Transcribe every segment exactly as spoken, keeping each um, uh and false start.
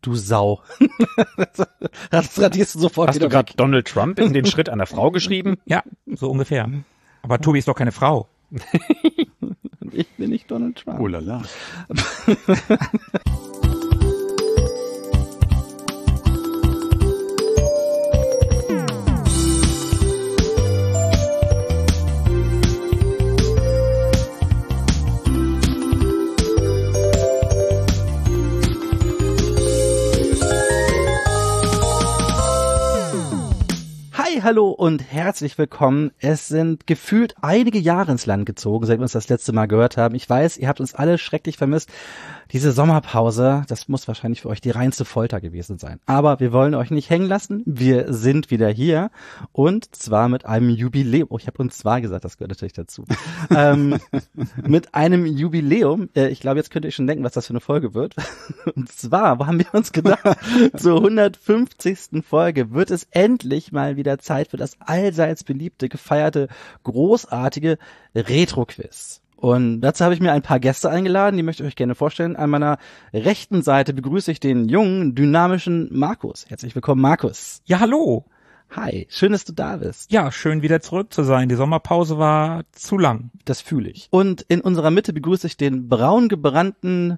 du Sau. Das radierst du sofort Hast wieder du gerade weg. Donald Trump in den Schritt einer Frau geschrieben? Ja, so ungefähr. Aber Tobi ist doch keine Frau. Ich bin nicht Donald Trump. Oh la la. Hallo und herzlich willkommen. Es sind gefühlt einige Jahre ins Land gezogen, seit wir uns das letzte Mal gehört haben. Ich weiß, ihr habt uns alle schrecklich vermisst. Diese Sommerpause, das muss wahrscheinlich für euch die reinste Folter gewesen sein. Aber wir wollen euch nicht hängen lassen. Wir sind wieder hier und zwar mit einem Jubiläum. Oh, ich habe uns zwar gesagt, das gehört natürlich dazu. ähm, mit einem Jubiläum. Äh, ich glaube, jetzt könnt ihr euch schon denken, was das für eine Folge wird. Und zwar, wo haben wir uns gedacht, zur hundertfünfzigsten Folge wird es endlich mal wieder Zeit für das allseits beliebte, gefeierte, großartige Retro-Quiz. Und dazu habe ich mir ein paar Gäste eingeladen, die möchte ich euch gerne vorstellen. An meiner rechten Seite begrüße ich den jungen, dynamischen Markus. Herzlich willkommen, Markus. Ja, hallo. Hi, schön, dass du da bist. Ja, schön wieder zurück zu sein. Die Sommerpause war zu lang. Das fühle ich. Und in unserer Mitte begrüße ich den braun gebrannten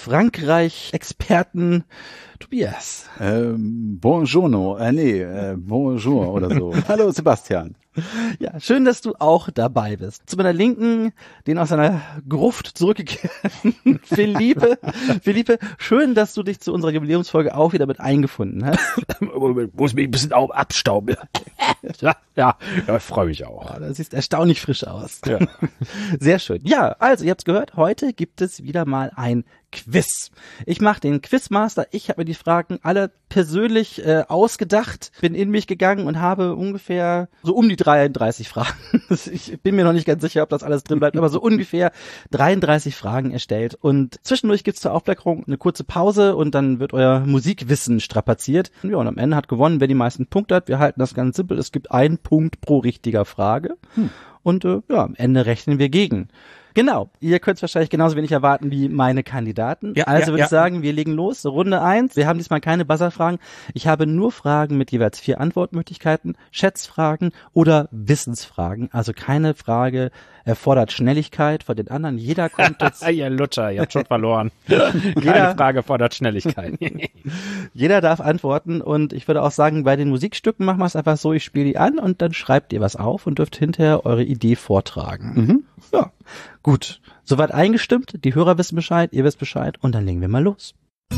Frankreich-Experten Tobias. Ähm, buongiorno, äh, nee, äh, bonjour oder so. Hallo Sebastian. Ja, schön, dass du auch dabei bist. Zu meiner Linken, den aus seiner Gruft zurückgekehrten Philippe. Philippe, schön, dass du dich zu unserer Jubiläumsfolge auch wieder mit eingefunden hast. Muss mich ein bisschen auch abstauben. ja, ja, ja, ich freue mich auch. Oh, das sieht erstaunlich frisch aus. Ja. Sehr schön. Ja, also ihr habt's gehört, heute gibt es wieder mal ein Quiz. Ich mache den Quizmaster. Ich habe mir die Fragen alle persönlich äh, ausgedacht, bin in mich gegangen und habe ungefähr so um die dreiunddreißig Fragen. Ich bin mir noch nicht ganz sicher, ob das alles drin bleibt, aber so ungefähr dreiunddreißig Fragen erstellt. Und zwischendurch gibt's zur Aufklärung eine kurze Pause und dann wird euer Musikwissen strapaziert. Ja, und am Ende hat gewonnen, wer die meisten Punkte hat. Wir halten das ganz simpel. Es gibt einen Punkt pro richtiger Frage. Hm. Und äh, ja, am Ende rechnen wir gegen. Genau, ihr könnt es wahrscheinlich genauso wenig erwarten wie meine Kandidaten. Ja, also ja, würde ja. ich sagen, wir legen los. Runde eins. Wir haben diesmal keine Buzzer-Fragen. Ich habe nur Fragen mit jeweils vier Antwortmöglichkeiten, Schätzfragen oder Wissensfragen. Also keine Frage erfordert Schnelligkeit von den anderen. Jeder kommt jetzt... Ihr Lutscher, ihr habt schon verloren. Keine Jeder- Frage fordert Schnelligkeit. Jeder darf antworten und ich würde auch sagen, bei den Musikstücken machen wir es einfach so, ich spiele die an und dann schreibt ihr was auf und dürft hinterher eure Idee vortragen. Mhm. Ja, gut. Soweit eingestimmt, die Hörer wissen Bescheid, ihr wisst Bescheid und dann legen wir mal los.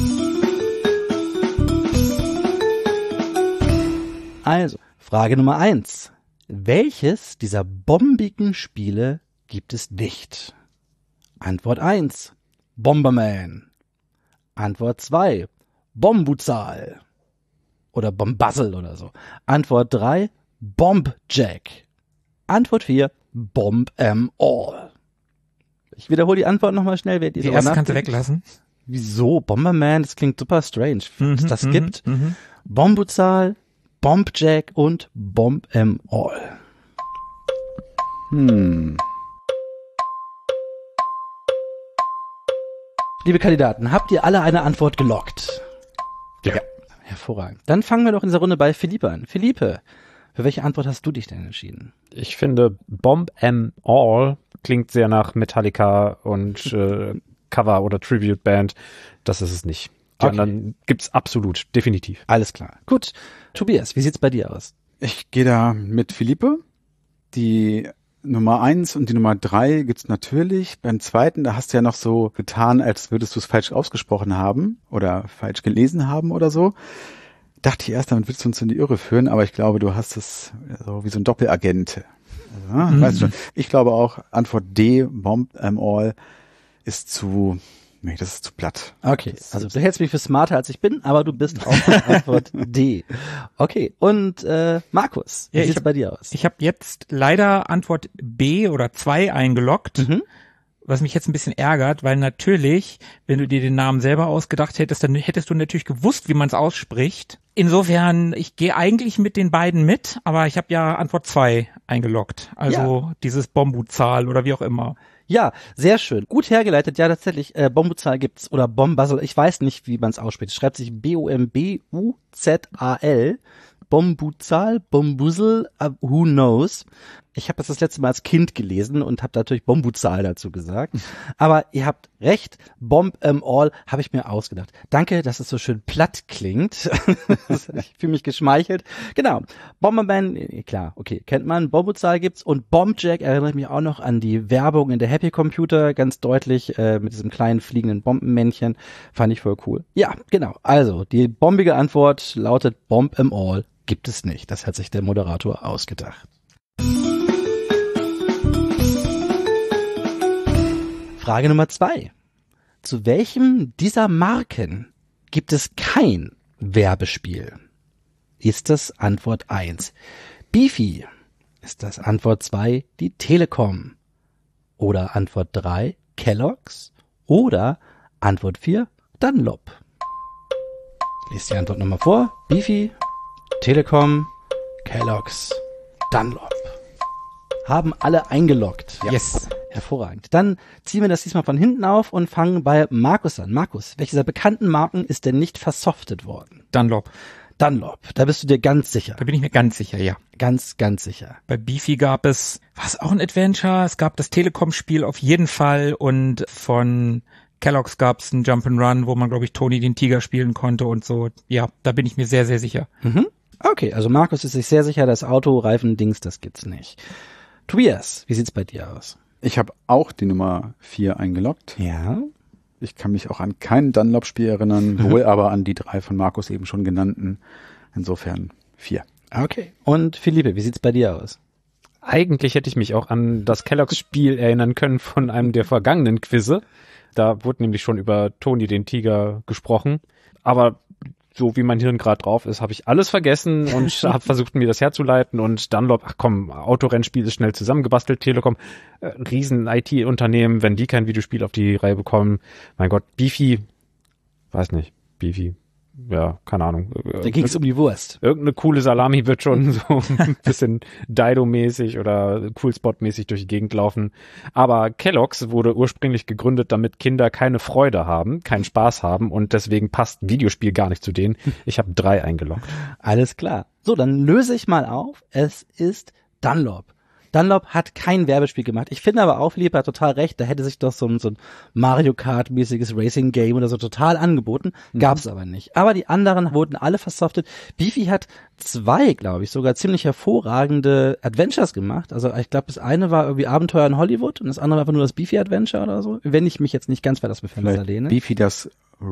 Also, Frage Nummer eins. Welches dieser bombigen Spiele gibt es nicht? Antwort eins. Bomberman. Antwort zwei. Bombuzal. Oder Bombazzle oder so. Antwort drei. Bombjack. Antwort vier. Bomb 'em all. Ich wiederhole die Antwort nochmal schnell. Wer Die erste kannst du weglassen. Wieso? Bomberman, das klingt super strange, Mhm, dass das mhm, gibt. mhm. Bombuzal, Bombjack und Bomb 'em all. Hm. Liebe Kandidaten, habt ihr alle eine Antwort gelockt? Ja. Hervorragend. Dann fangen wir doch in dieser Runde bei Philippe an. Philippe, für welche Antwort hast du dich denn entschieden? Ich finde, Bomb 'em All klingt sehr nach Metallica und äh, Cover- oder Tribute-Band. Das ist es nicht. Die Okay. anderen gibt's absolut, definitiv. Alles klar. Gut. Tobias, wie sieht's bei dir aus? Ich gehe da mit Philippe. Die Nummer eins und die Nummer drei gibt's natürlich. Beim zweiten, da hast du ja noch so getan, als würdest du es falsch ausgesprochen haben oder falsch gelesen haben oder so. Dachte ich erst, damit willst du uns in die Irre führen, aber ich glaube, du hast es so wie so ein Doppelagent. Also, ne? Mhm. Weißt du schon. Ich glaube auch, Antwort D, Bomb 'em all, ist zu, nee, das ist zu platt. Okay, also du hältst mich für smarter als ich bin, aber du bist auch bei Antwort D. Okay, und äh, Markus, wie Ja, ich sieht's hab- bei dir aus? Ich habe jetzt leider Antwort B oder zwei eingeloggt. Mhm. Was mich jetzt ein bisschen ärgert, weil natürlich, wenn du dir den Namen selber ausgedacht hättest, dann hättest du natürlich gewusst, wie man es ausspricht. Insofern, ich gehe eigentlich mit den beiden mit, aber ich habe ja Antwort zwei eingeloggt. Also dieses Bombuzal oder wie auch immer. Ja, sehr schön. Gut hergeleitet. Ja, tatsächlich, äh, Bombuzal gibt's. Oder Bombazal. Ich weiß nicht, wie man es ausspricht. Es schreibt sich B O M B U Z A L. Bombuzal, Bombuzal, uh, who knows. Ich habe das das letzte Mal als Kind gelesen und habe natürlich Bombuzal dazu gesagt. Aber ihr habt recht, Bomb em all habe ich mir ausgedacht. Danke, dass es so schön platt klingt. Ich fühle mich geschmeichelt. Genau, Bomberman, klar, okay, kennt man. Bombuzal gibt's und Bombjack erinnert mich auch noch an die Werbung in der Happy Computer, ganz deutlich, äh, mit diesem kleinen fliegenden Bombenmännchen. Fand ich voll cool. Ja, genau, also die bombige Antwort lautet Bomb em all gibt es nicht. Das hat sich der Moderator ausgedacht. Frage Nummer zwei. Zu welchem dieser Marken gibt es kein Werbespiel? Ist das Antwort eins Beefy? Ist das Antwort zwei die Telekom? Oder Antwort drei Kellogg's? Oder Antwort vier Dunlop? Lies die Antwort nochmal vor. Beefy, Telekom, Kellogg's, Dunlop. Haben alle eingeloggt. Ja. Yes. Hervorragend. Dann ziehen wir das diesmal von hinten auf und fangen bei Markus an. Markus, welche dieser bekannten Marken ist denn nicht versoftet worden? Dunlop. Dunlop, da bist du dir ganz sicher. Da bin ich mir ganz sicher, ja. Ganz, ganz sicher. Bei Beefy gab es, war es auch ein Adventure? Es gab das Telekom-Spiel auf jeden Fall und von Kellogg's gab es ein Jump'n'Run, wo man, glaube ich, Tony den Tiger spielen konnte und so. Ja, da bin ich mir sehr, sehr sicher. Mhm. Okay, also Markus ist sich sehr sicher, das Autoreifen-Dings, das gibt's nicht. Tobias, wie sieht's bei dir aus? Ich habe auch die Nummer vier eingeloggt. Ja. Ich kann mich auch an kein Dunlop-Spiel erinnern, Mhm. wohl aber an die drei von Markus eben schon genannten. Insofern vier. Okay. Und Philippe, wie sieht's bei dir aus? Eigentlich hätte ich mich auch an das Kellogg's-Spiel erinnern können von einem der vergangenen Quizze. Da wurde nämlich schon über Tony den Tiger gesprochen. Aber so wie mein Hirn gerade drauf ist, habe ich alles vergessen und habe versucht, mir das herzuleiten. Und Dunlop, ach komm, Autorennspiel ist schnell zusammengebastelt, Telekom, äh, riesen I T-Unternehmen, wenn die kein Videospiel auf die Reihe bekommen. Mein Gott, Beefy, weiß nicht, Beefy, ja, keine Ahnung. Da ging's um die Wurst. Irgendeine coole Salami wird schon so ein bisschen Dido-mäßig oder Coolspot-mäßig durch die Gegend laufen. Aber Kellogg's wurde ursprünglich gegründet, damit Kinder keine Freude haben, keinen Spaß haben und deswegen passt ein Videospiel gar nicht zu denen. Ich habe drei eingeloggt. Alles klar. So, dann löse ich mal auf. Es ist Dunlop. Dunlop hat kein Werbespiel gemacht. Ich finde aber auch, Philipp hat total recht, da hätte sich doch so ein, so ein Mario Kart-mäßiges Racing-Game oder so total angeboten. Gab's aber nicht. Aber die anderen wurden alle versoftet. Beefy hat zwei, glaube ich, sogar ziemlich hervorragende Adventures gemacht. Also ich glaube, das eine war irgendwie Abenteuer in Hollywood und das andere war einfach nur das Beefy Adventure oder so. Wenn ich mich jetzt nicht ganz weit aus dem Fenster lehne. Beefy das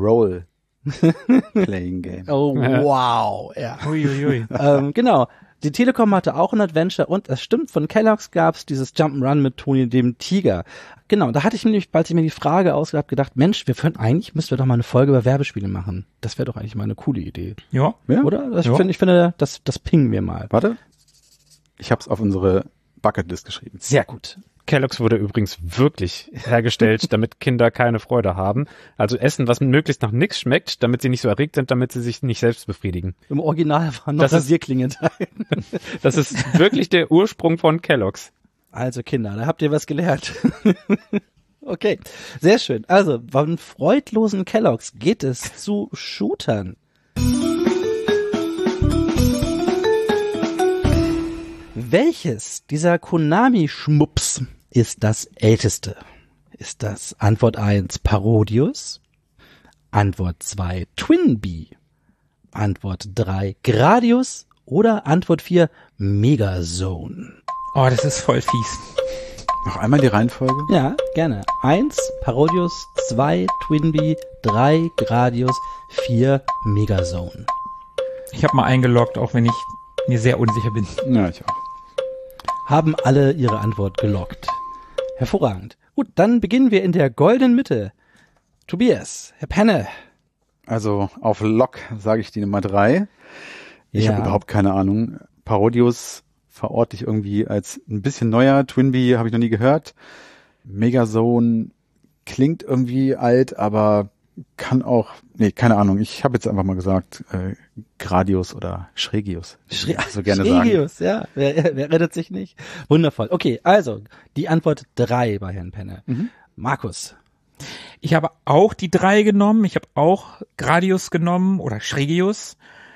Role-Playing-Game. Oh, wow. Ja. Uiuiui. ähm, genau. Die Telekom hatte auch ein Adventure und es stimmt, von Kellogg's gab's dieses Jump'n'Run mit Tony dem Tiger. Genau, da hatte ich nämlich, bald ich mir die Frage ausgedacht, gedacht, Mensch, wir können eigentlich, müssten wir doch mal eine Folge über Werbespiele machen. Das wäre doch eigentlich mal eine coole Idee. Ja. Ja? Oder? Das, Ja. ich, finde, ich finde, das, das pingen wir mal. Warte. Ich habe es auf unsere Bucketlist geschrieben. Sehr gut. Kellogg's wurde übrigens wirklich hergestellt, damit Kinder keine Freude haben. Also Essen, was möglichst nach nichts schmeckt, damit sie nicht so erregt sind, damit sie sich nicht selbst befriedigen. Im Original waren noch Das ist- Rasierklingen drin. Das ist wirklich der Ursprung von Kellogg's. Also Kinder, da habt ihr was gelernt. Okay, sehr schön. Also, von freudlosen Kellogg's geht es zu Shootern. Welches dieser Konami-Schmups ist das älteste? Ist das Antwort eins Parodius? Antwort zwei Twinbee? Antwort drei Gradius? Oder Antwort vier Megazone? Oh, das ist voll fies. Noch einmal die Reihenfolge. Ja, gerne. Eins Parodius, zwei Twinbee, drei Gradius, vier Megazone. Ich habe mal eingeloggt, auch wenn ich mir sehr unsicher bin. Ja, ich auch. Haben alle ihre Antwort gelockt. Hervorragend. Gut, dann beginnen wir in der goldenen Mitte. Tobias, Herr Penne. Also auf Lock sage ich die Nummer drei. Ich Ja. habe überhaupt keine Ahnung. Parodius verorte ich irgendwie als ein bisschen neuer. Twinbee habe ich noch nie gehört. Megazone klingt irgendwie alt, aber kann auch, nee, keine Ahnung. Ich habe jetzt einfach mal gesagt, äh, Gradius oder Schregius. Schre so gerne Schregius, sagen. ja. Wer, wer rettet sich nicht? Wundervoll. Okay, also die Antwort drei bei Herrn Penne. Mhm. Markus. Ich habe auch die drei genommen. Ich habe auch Gradius genommen oder Schregius.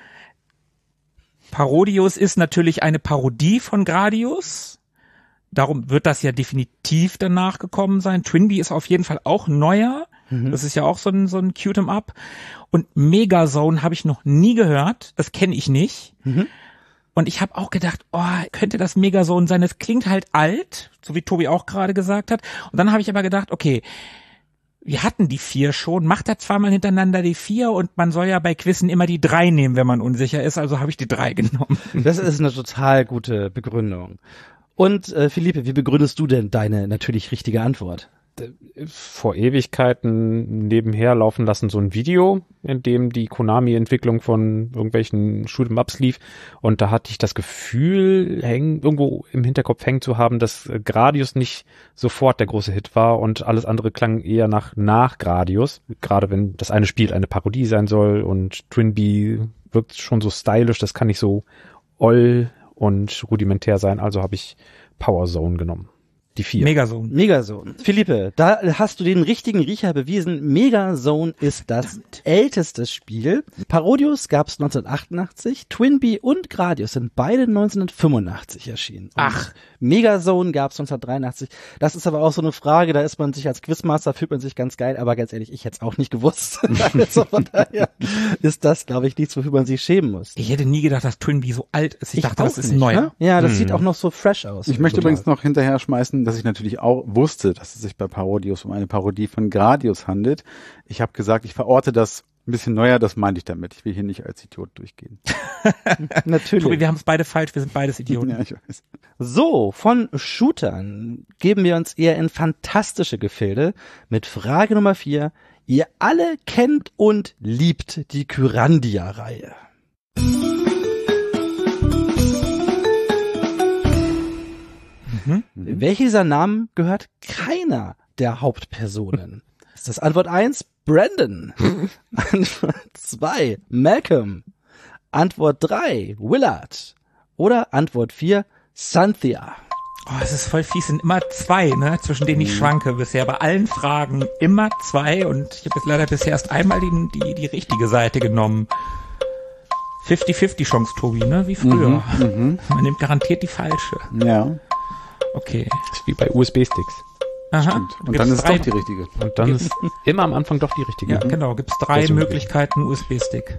Parodius ist natürlich eine Parodie von Gradius. Darum wird das ja definitiv danach gekommen sein. Twinbee ist auf jeden Fall auch neuer. Mhm. Das ist ja auch so ein, so ein Cute-em-up. Und Megazone habe ich noch nie gehört. Das kenne ich nicht. Mhm. Und ich habe auch gedacht, oh, könnte das Megazone sein? Das klingt halt alt, so wie Tobi auch gerade gesagt hat. Und dann habe ich aber gedacht, okay, wir hatten die vier schon, macht er zweimal hintereinander die vier und man soll ja bei Quizzen immer die drei nehmen, wenn man unsicher ist, also habe ich die drei genommen. Das ist eine total gute Begründung. Und äh, Philippe, wie begründest du denn deine natürlich richtige Antwort? Vor Ewigkeiten nebenher laufen lassen so ein Video, in dem die Konami-Entwicklung von irgendwelchen Shoot'em-Ups lief und da hatte ich das Gefühl, hängen, irgendwo im Hinterkopf hängen zu haben, dass Gradius nicht sofort der große Hit war und alles andere klang eher nach nach Gradius, gerade wenn das eine Spiel eine Parodie sein soll und Twinbee wirkt schon so stylisch, das kann nicht so oll und rudimentär sein, also habe ich Power Zone genommen. Die vier. Megazone. Megazone. Philippe, da hast du den richtigen Riecher bewiesen. Megazone ist das älteste Spiel. Parodius gab es neunzehnhundertachtundachtzig. Twinbee und Gradius sind beide neunzehnhundertfünfundachtzig erschienen. Und Ach. Megazone gab es neunzehnhundertdreiundachtzig. Das ist aber auch so eine Frage, da ist man sich als Quizmaster, fühlt man sich ganz geil, aber ganz ehrlich, ich hätte es auch nicht gewusst. Also von daher ist das, glaube ich, nichts, wofür man sich schämen muss. Ich hätte nie gedacht, dass Twinbee so alt ist. Ich, ich dachte, das ist nicht, neu. Ne? Ja, das hm. sieht auch noch so fresh aus. Ich möchte übrigens noch hinterher schmeißen, dass ich natürlich auch wusste, dass es sich bei Parodius um eine Parodie von Gradius handelt. Ich habe gesagt, ich verorte das ein bisschen neuer, das meinte ich damit. Ich will hier nicht als Idiot durchgehen. Natürlich. Tobi, wir haben es beide falsch, wir sind beides Idioten. Ja, ich weiß. So, von Shootern geben wir uns eher in fantastische Gefilde mit Frage Nummer vier. Ihr alle kennt und liebt die Kyrandia-Reihe. Mhm. Welche dieser Namen gehört keiner der Hauptpersonen? Ist das Antwort eins, Brandon? Antwort zwei, Malcolm? Antwort drei, Willard? Oder Antwort vier, Cynthia? Oh, es ist voll fies, sind immer zwei, ne, zwischen denen ich schwanke bisher. Bei allen Fragen immer zwei und ich habe jetzt leider bisher erst einmal die, die, die richtige Seite genommen. fünfzig fünfzig Chance, Tobi, ne, wie früher. Mhm, Man nimmt garantiert die falsche. Ja. Okay. Das ist wie bei U S B-Sticks. Aha. Stimmt. Und dann ist es doch die richtige. Und dann ist immer am Anfang doch die richtige. Ja, genau. Gibt's drei Möglichkeiten U S B-Stick.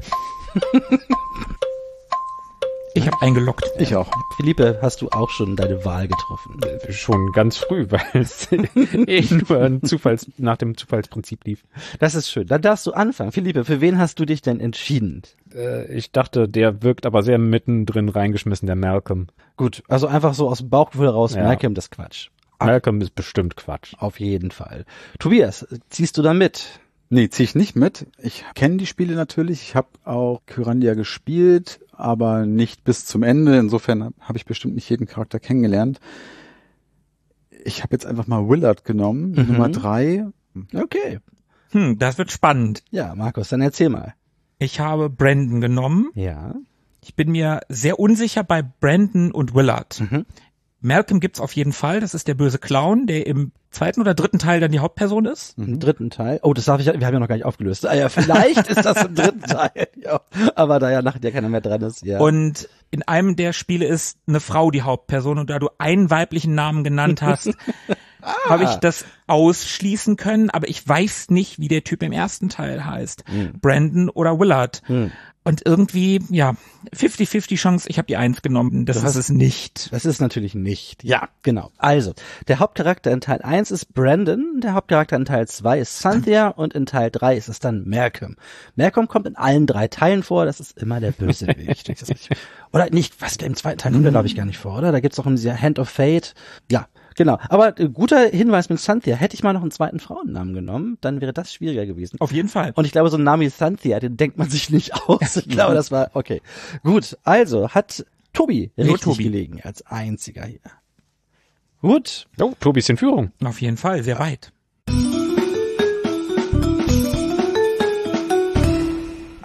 Ich habe eingeloggt. Ich auch. Philippe, hast du auch schon deine Wahl getroffen? Schon ganz früh, weil es eh nur ein Zufalls, nach dem Zufallsprinzip lief. Das ist schön. Dann darfst du anfangen. Philippe, für wen hast du dich denn entschieden? Äh, ich dachte, der wirkt aber sehr mittendrin reingeschmissen, der Malcolm. Gut, also einfach so aus dem Bauchgefühl raus, Ja. Malcolm, das ist Quatsch. Malcolm ist bestimmt Quatsch. Auf jeden Fall. Tobias, ziehst du da mit? Nee, zieh ich nicht mit. Ich kenne die Spiele natürlich. Ich habe auch Kyrandia gespielt, aber nicht bis zum Ende. Insofern habe ich bestimmt nicht jeden Charakter kennengelernt. Ich habe jetzt einfach mal Willard genommen, Mhm. Nummer drei. Okay. Hm, das wird spannend. Ja, Markus, dann erzähl mal. Ich habe Brandon genommen. Ja. Ich bin mir sehr unsicher bei Brandon und Willard. Mhm. Malcolm gibt's auf jeden Fall. Das ist der böse Clown, der im zweiten oder dritten Teil dann die Hauptperson ist. Im dritten Teil. Oh, das darf ich, wir haben ja noch gar nicht aufgelöst. Ah ja, vielleicht ist das im dritten Teil. Ja. Aber da ja nachher ja keiner mehr dran ist, ja. Und in einem der Spiele ist eine Frau die Hauptperson und da du einen weiblichen Namen genannt hast, ah. habe ich das ausschließen können, aber ich weiß nicht, wie der Typ im ersten Teil heißt. Hm. Brandon oder Willard. Hm. Und irgendwie, ja, fünfzig fünfzig Chance, ich habe die eins genommen. Das Du ist hast- es nicht. Das ist natürlich nicht. Ja, genau. Also, der Hauptcharakter in Teil eins ist Brandon, der Hauptcharakter in Teil zwei ist Cynthia und in Teil drei ist es dann Malcolm. Malcolm kommt in allen drei Teilen vor, das ist immer der Bösewicht. Ich das nicht- Oder nicht, was, im zweiten Teil kommt er, glaube ich, gar nicht vor, oder? Da gibt's doch diese Hand of Fate. Ja, genau. Aber äh, guter Hinweis mit Cynthia. Hätte ich mal noch einen zweiten Frauennamen genommen, dann wäre das schwieriger gewesen. Auf jeden Fall. Und ich glaube, so ein Name wie Cynthia, den denkt man sich nicht aus. Ich glaube, das war, okay. Gut, also hat Tobi Nur richtig Tobi. gelegen als einziger hier. Gut. Oh, Tobi ist in Führung. Auf jeden Fall, sehr weit.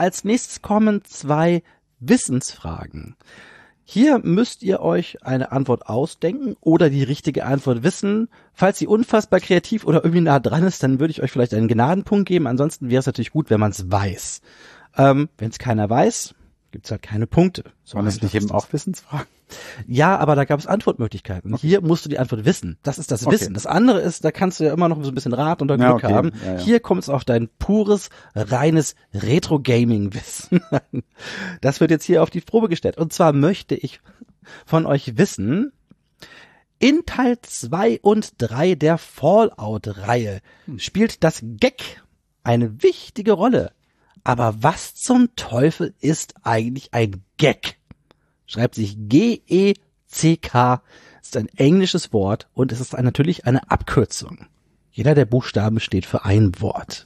als nächstes kommen zwei Wissensfragen. Hier müsst ihr euch eine Antwort ausdenken oder die richtige Antwort wissen. Falls sie unfassbar kreativ oder irgendwie nah dran ist, dann würde ich euch vielleicht einen Gnadenpunkt geben. Ansonsten wäre es natürlich gut, wenn man es weiß. Ähm, wenn es keiner weiß, gibt es halt keine Punkte. So Waren das nicht eben auch Wissensfragen? Ja, aber da gab es Antwortmöglichkeiten. Okay. Hier musst du die Antwort wissen. Das ist das Okay. Wissen. Das andere ist, da kannst du ja immer noch so ein bisschen Rat oder Glück Ja, okay. haben. Ja, ja. Hier kommt es auf dein pures, reines Retro-Gaming-Wissen an. Das wird jetzt hier auf die Probe gestellt. Und zwar möchte ich von euch wissen, in Teil zwei und drei der Fallout-Reihe spielt das Gek eine wichtige Rolle. Aber was zum Teufel ist eigentlich ein Gek? Schreibt sich G E C K, ist ein englisches Wort und es ist ein, natürlich eine Abkürzung. Jeder der Buchstaben steht für ein Wort.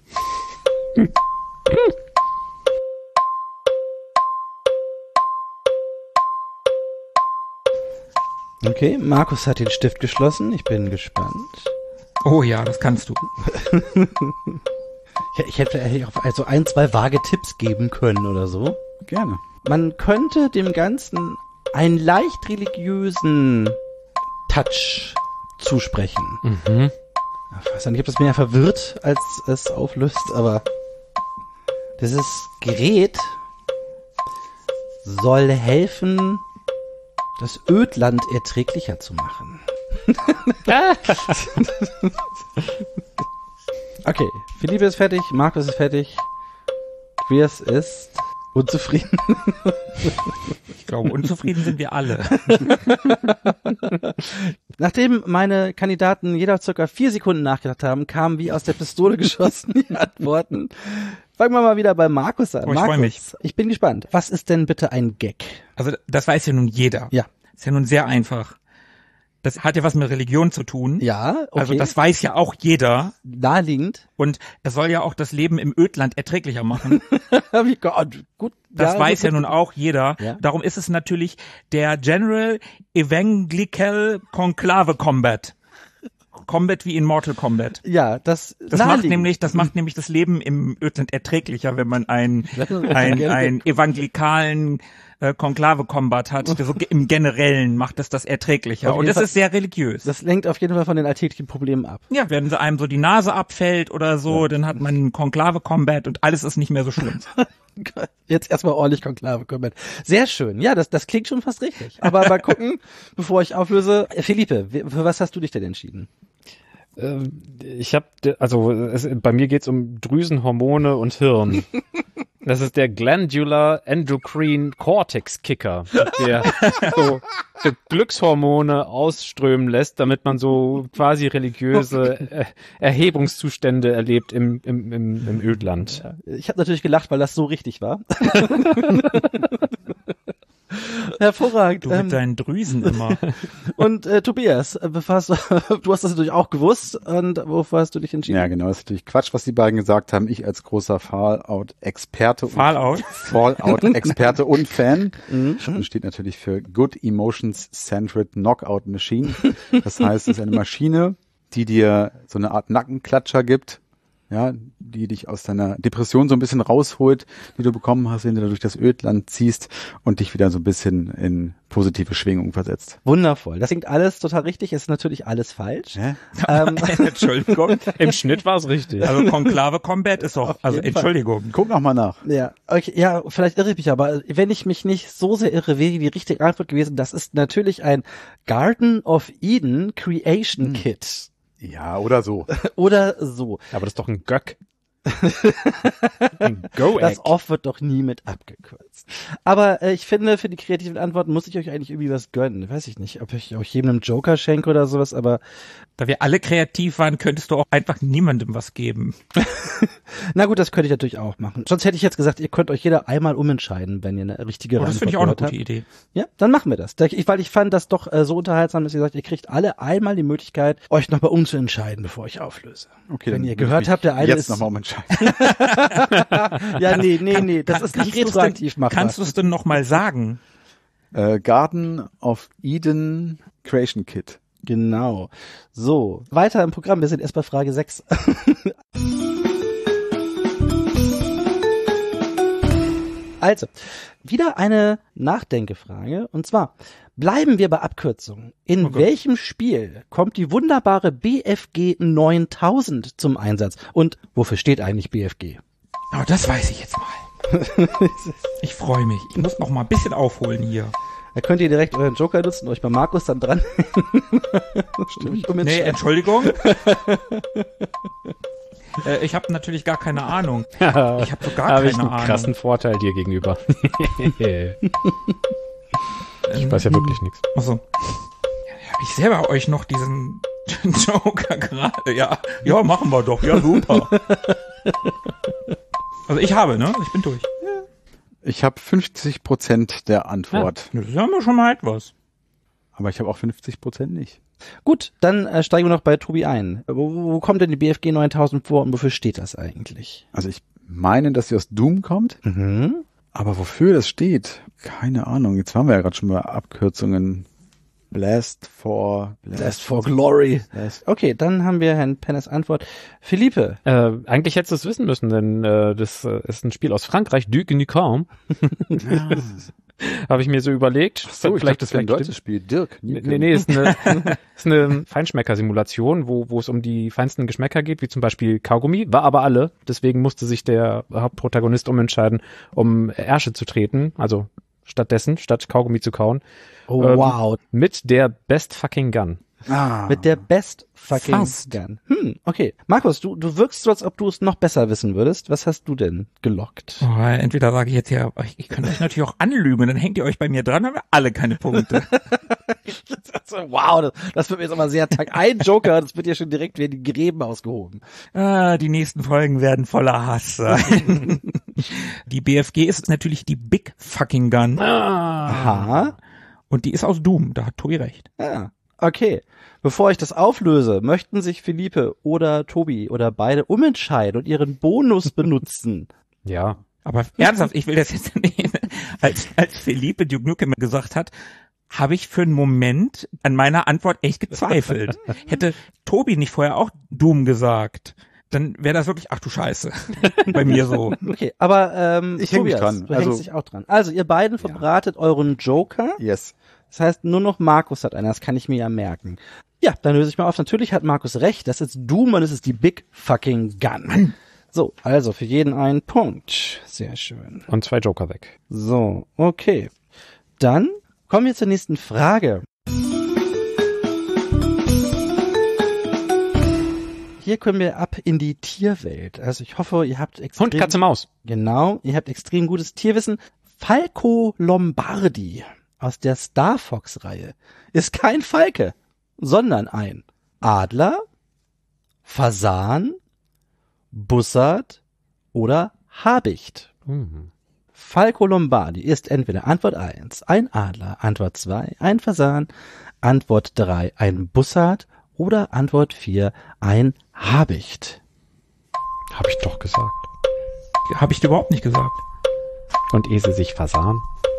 Okay, Markus hat den Stift geschlossen. Ich bin gespannt. Oh ja, das kannst du. Ich, ich hätte vielleicht auch also ein, zwei vage Tipps geben können oder so. Gerne. Man könnte dem Ganzen einen leicht religiösen Touch zusprechen. Mhm. Ich weiß nicht, ob das mehr verwirrt, als es auflöst, aber dieses Gerät soll helfen, das Ödland erträglicher zu machen. Okay, Philippe ist fertig, Markus ist fertig, Quirs ist unzufrieden. Ich glaube, unzufrieden sind wir alle. Nachdem meine Kandidaten jeder circa vier Sekunden nachgedacht haben, kamen wie aus der Pistole geschossen die Antworten. Fangen wir mal wieder bei Markus an. Oh, ich Markus, freu mich. ich bin gespannt. Was ist denn bitte ein Gag? Also das weiß ja nun jeder. Ja. Ist ja nun sehr einfach. Das hat ja was mit Religion zu tun. Ja, okay. Also das weiß ja auch jeder. Naheliegend. Und es soll ja auch das Leben im Ödland erträglicher machen. Wie Gott, gut. Das ja, weiß gut. ja nun auch jeder. Ja. Darum ist es natürlich der General Evangelical Conclave Combat. Combat wie in Mortal Kombat. Ja, das, Das macht naheliegend. nämlich, das macht nämlich das Leben im Ödland erträglicher, wenn man einen, einen, einen evangelikalen äh, Konklave-Combat hat. So im Generellen macht es das erträglicher. Auf Und jeden es Fall- ist sehr religiös. Das lenkt auf jeden Fall von den alltäglichen Problemen ab. Ja, wenn so einem so die Nase abfällt oder so, dann hat man einen Konklave-Combat und alles ist nicht mehr so schlimm. Jetzt erstmal ordentlich Konklave kommen. Sehr schön. Ja, das, das klingt schon fast richtig. Aber mal gucken, bevor ich auflöse. Philippe, für was hast du dich denn entschieden? Ähm, Ich habe, also es, bei mir geht's um Drüsenhormone und Hirn. Das ist der Glandular Endocrine Cortex Kicker, der so Glückshormone ausströmen lässt, damit man so quasi religiöse äh, Erhebungszustände erlebt im, im, im, im Ödland. Ich habe natürlich gelacht, weil das so richtig war. Hervorragend. Du mit Ähm, deinen Drüsen immer. und äh, Tobias, äh, befasst, du hast das natürlich auch gewusst. Und wofür hast du dich entschieden? Ja, genau. Das ist natürlich Quatsch, was die beiden gesagt haben. Ich als großer Fallout-Experte. und- Fallout. Fallout-Experte und Fan. Mhm. Das steht natürlich für Good Emotions Centered Knockout Machine. Das heißt, es ist eine Maschine, die dir so eine Art Nackenklatscher gibt, ja, die dich aus deiner Depression so ein bisschen rausholt, die du bekommen hast, wenn du durch das Ödland ziehst und dich wieder so ein bisschen in positive Schwingung versetzt. Wundervoll. Das klingt alles total richtig. Ist natürlich alles falsch. Hä? Ähm, Entschuldigung. Im Schnitt war es richtig. Also Konklave Combat ist doch, also jeden Fall. Entschuldigung. Guck noch mal nach. ja, okay, ja, vielleicht irre ich mich, aber wenn ich mich nicht so sehr irre, wäre die richtige Antwort gewesen. Das ist natürlich ein Garden of Eden Creation Kit. Ja, oder so. Oder so. Aber das ist doch ein Göck. Ein Go-Egg. Das Off wird doch nie mit abgekürzt. Aber äh, ich finde, für die kreativen Antworten muss ich euch eigentlich irgendwie was gönnen. Weiß ich nicht, ob ich euch jedem einen Joker schenke oder sowas, aber Da wir alle kreativ waren, könntest du auch einfach niemandem was geben. na gut, das könnte ich natürlich auch machen. Sonst hätte ich jetzt gesagt, ihr könnt euch jeder einmal umentscheiden, wenn ihr eine richtige Oh, das Antwort finde ich auch eine gehört gute habt. Idee. Ja, dann machen wir das. Da- Ich, weil ich fand das doch äh, so unterhaltsam, dass ihr sagt, ihr kriegt alle einmal die Möglichkeit, euch nochmal umzuentscheiden, bevor ich auflöse. Okay, Wenn dann ihr würde gehört ich habt, der eine jetzt ist- nochmal umentscheiden. Ja, nee, nee, nee, das Kann- ist nicht kannst du's retroaktiv denn, machbar. Kannst du es denn noch mal sagen? äh, Garden of Eden Creation Kit. Genau. So, weiter im Programm. Wir sind erst bei Frage sechs. Also, wieder eine Nachdenkefrage. Und zwar, bleiben wir bei Abkürzungen. In Oh Gott. welchem Spiel kommt die wunderbare B F G neuntausend zum Einsatz? Und wofür steht eigentlich B F G? Oh, das weiß ich jetzt mal. Ich freue mich. Ich muss noch mal ein bisschen aufholen hier. Da könnt ihr direkt euren Joker nutzen und euch bei Markus dann dran. Stimmt. Um Nee, Entschuldigung. äh, ich habe natürlich gar keine Ahnung. Ich habe so gar Habe keine ich einen Ahnung. krassen Vorteil dir gegenüber. Ich weiß ja wirklich nichts. Achso. Habe ich selber euch noch diesen Joker gerade? Ja, ja, machen wir doch. Ja, super. Also ich habe, ne? Ich bin durch. Ich habe fünfzig Prozent der Antwort, Das haben wir schon mal etwas. aber ich habe auch fünfzig Prozent nicht. Gut, dann äh, steigen wir noch bei Tobi ein. Wo, wo kommt denn die B F G neuntausend vor und wofür steht das eigentlich? Also ich meine, dass sie aus Doom kommt, Mhm. aber wofür das steht, keine Ahnung. Jetzt waren wir ja gerade schon bei Abkürzungen. Blast for... Blast for Glory. Blast. Okay, dann haben wir Herrn Penners Antwort. Philippe. Äh, eigentlich hättest du es wissen müssen, denn äh, das äh, ist ein Spiel aus Frankreich, Duke Nukem. Habe ich mir so überlegt. Ach so, ich vielleicht dachte, das wäre ein vielleicht deutsches Spiel. Dirk. Nee, nee, nee, ist eine, ist eine Feinschmecker-Simulation, wo, wo es um die feinsten Geschmäcker geht, wie zum Beispiel Kaugummi, war aber alle. Deswegen musste sich der Hauptprotagonist umentscheiden, um Ärsche zu treten, also stattdessen, statt Kaugummi zu kauen. Oh, Ähm, wow. Mit der Best Fucking Gun. Ah. Mit der Best Fucking Fast. Gun. Hm, okay. Markus, du, du wirkst so, als ob du es noch besser wissen würdest. Was hast du denn gelockt? Oh, entweder sage ich jetzt ja, ich, ich könnte euch natürlich auch anlügen, dann hängt ihr euch bei mir dran, haben wir alle keine Punkte. Wow, das, das wird mir jetzt aber sehr Tag. Ein Joker, das wird ja schon direkt wieder die Gräben ausgehoben. Ah, die nächsten Folgen werden voller Hass sein. Die B F G ist natürlich die Big Fucking Gun. Aha. Und die ist aus Doom, da hat Tobi recht. Ja. Okay. Bevor ich das auflöse, möchten sich Philippe oder Tobi oder beide umentscheiden und ihren Bonus benutzen. Ja. Aber ernsthaft, ich will das jetzt nicht. Als, als Felipe Duke Nukem gesagt hat, habe ich für einen Moment an meiner Antwort echt gezweifelt. Hätte Tobi nicht vorher auch Doom gesagt, dann wäre das wirklich, ach du Scheiße, bei mir so. Okay, aber ähm, Ich häng mich Tobias, dran. du Also- hängst dich auch dran. Also ihr beiden verbratet euren Joker. Yes. Das heißt, nur noch Markus hat einen, das kann ich mir ja merken. Ja, dann löse ich mal auf. Natürlich hat Markus recht, das ist Doom und es ist die Big Fucking Gun. So, also für jeden einen Punkt. Sehr schön. Und zwei Joker weg. So, okay. Dann kommen wir zur nächsten Frage. Hier können wir ab in die Tierwelt. Also ich hoffe, ihr habt extrem... Hund, Katze, Maus. Genau, ihr habt extrem gutes Tierwissen. Falco Lombardi aus der Star Fox-Reihe ist kein Falke, sondern ein Adler, Fasan, Bussard oder Habicht. Mhm. Falco Lombardi ist entweder Antwort eins ein Adler, Antwort zwei ein Fasan, Antwort drei ein Bussard oder Antwort vier ein Habicht. Habe ich doch gesagt. Habe ich dir überhaupt nicht gesagt. Und ehe sie sich versahen.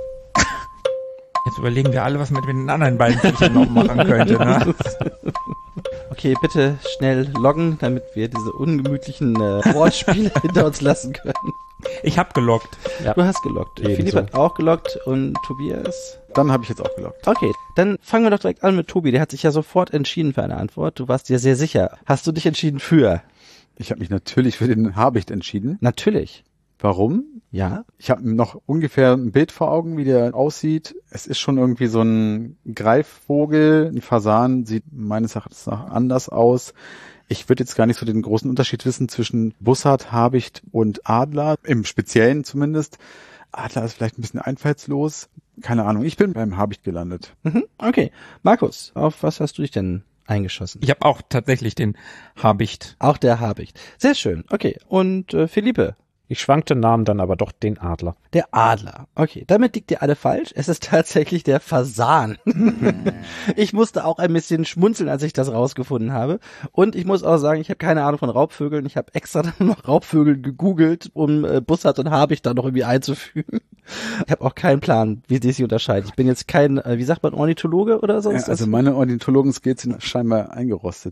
Jetzt überlegen wir alle, was man mit den anderen beiden Viechern noch machen könnte. Ne? Okay, bitte schnell loggen, damit wir diese ungemütlichen äh, Wortspiele hinter uns lassen können. Ich habe gelockt. Ja. Du hast geloggt. Ebenso. Philipp hat auch geloggt und Tobias. Dann habe ich jetzt auch gelockt. Okay, dann fangen wir doch direkt an mit Tobi. Der hat sich ja sofort entschieden für eine Antwort. Du warst dir sehr sicher. Hast du dich entschieden für? Ich habe mich natürlich für den Habicht entschieden. Natürlich. Warum? Ja. Ich habe noch ungefähr ein Bild vor Augen, wie der aussieht. Es ist schon irgendwie so ein Greifvogel. Ein Fasan sieht meines Erachtens nach anders aus. Ich würde jetzt gar nicht so den großen Unterschied wissen zwischen Bussard, Habicht und Adler, im Speziellen zumindest. Adler ist vielleicht ein bisschen einfallslos. Keine Ahnung, ich bin beim Habicht gelandet. Mhm. Okay. Markus, auf was hast du dich denn eingeschossen? Ich habe auch tatsächlich den Habicht. Auch der Habicht. Sehr schön. Okay. Und äh, Philippe? Ich schwankte, nahm dann aber doch den Adler. Der Adler. Okay, damit liegt ihr alle falsch. Es ist tatsächlich der Fasan. Ich musste auch ein bisschen schmunzeln, als ich das rausgefunden habe. Und ich muss auch sagen, ich habe keine Ahnung von Raubvögeln. Ich habe extra dann noch Raubvögel gegoogelt, um äh, Bussard und Habicht da noch irgendwie einzufügen. Ich habe auch keinen Plan, wie die sich unterscheiden. Ich bin jetzt kein, äh, wie sagt man, Ornithologe oder Ja, sonst also meine Ornithologen-Skills sind scheinbar eingerostet.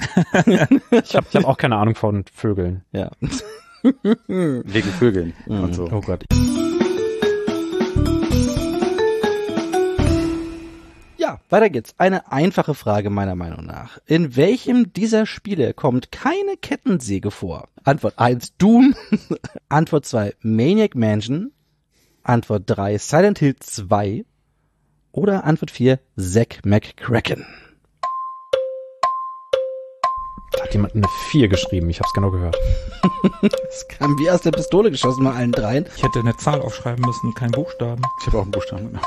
Ich habe ich hab auch keine Ahnung von Vögeln. Ja. Wegen Vögeln und so. Oh Gott. Weiter geht's. Eine einfache Frage meiner Meinung nach. In welchem dieser Spiele kommt keine Kettensäge vor? Antwort eins Doom, Antwort zwei Maniac Mansion, Antwort drei Silent Hill zwei oder Antwort vier Zack McCracken. Da hat jemand eine vier geschrieben, ich hab's genau gehört. Das kam wie aus der Pistole geschossen bei allen dreien. Ich hätte eine Zahl aufschreiben müssen, kein Buchstaben. Ich habe auch einen Buchstaben genommen.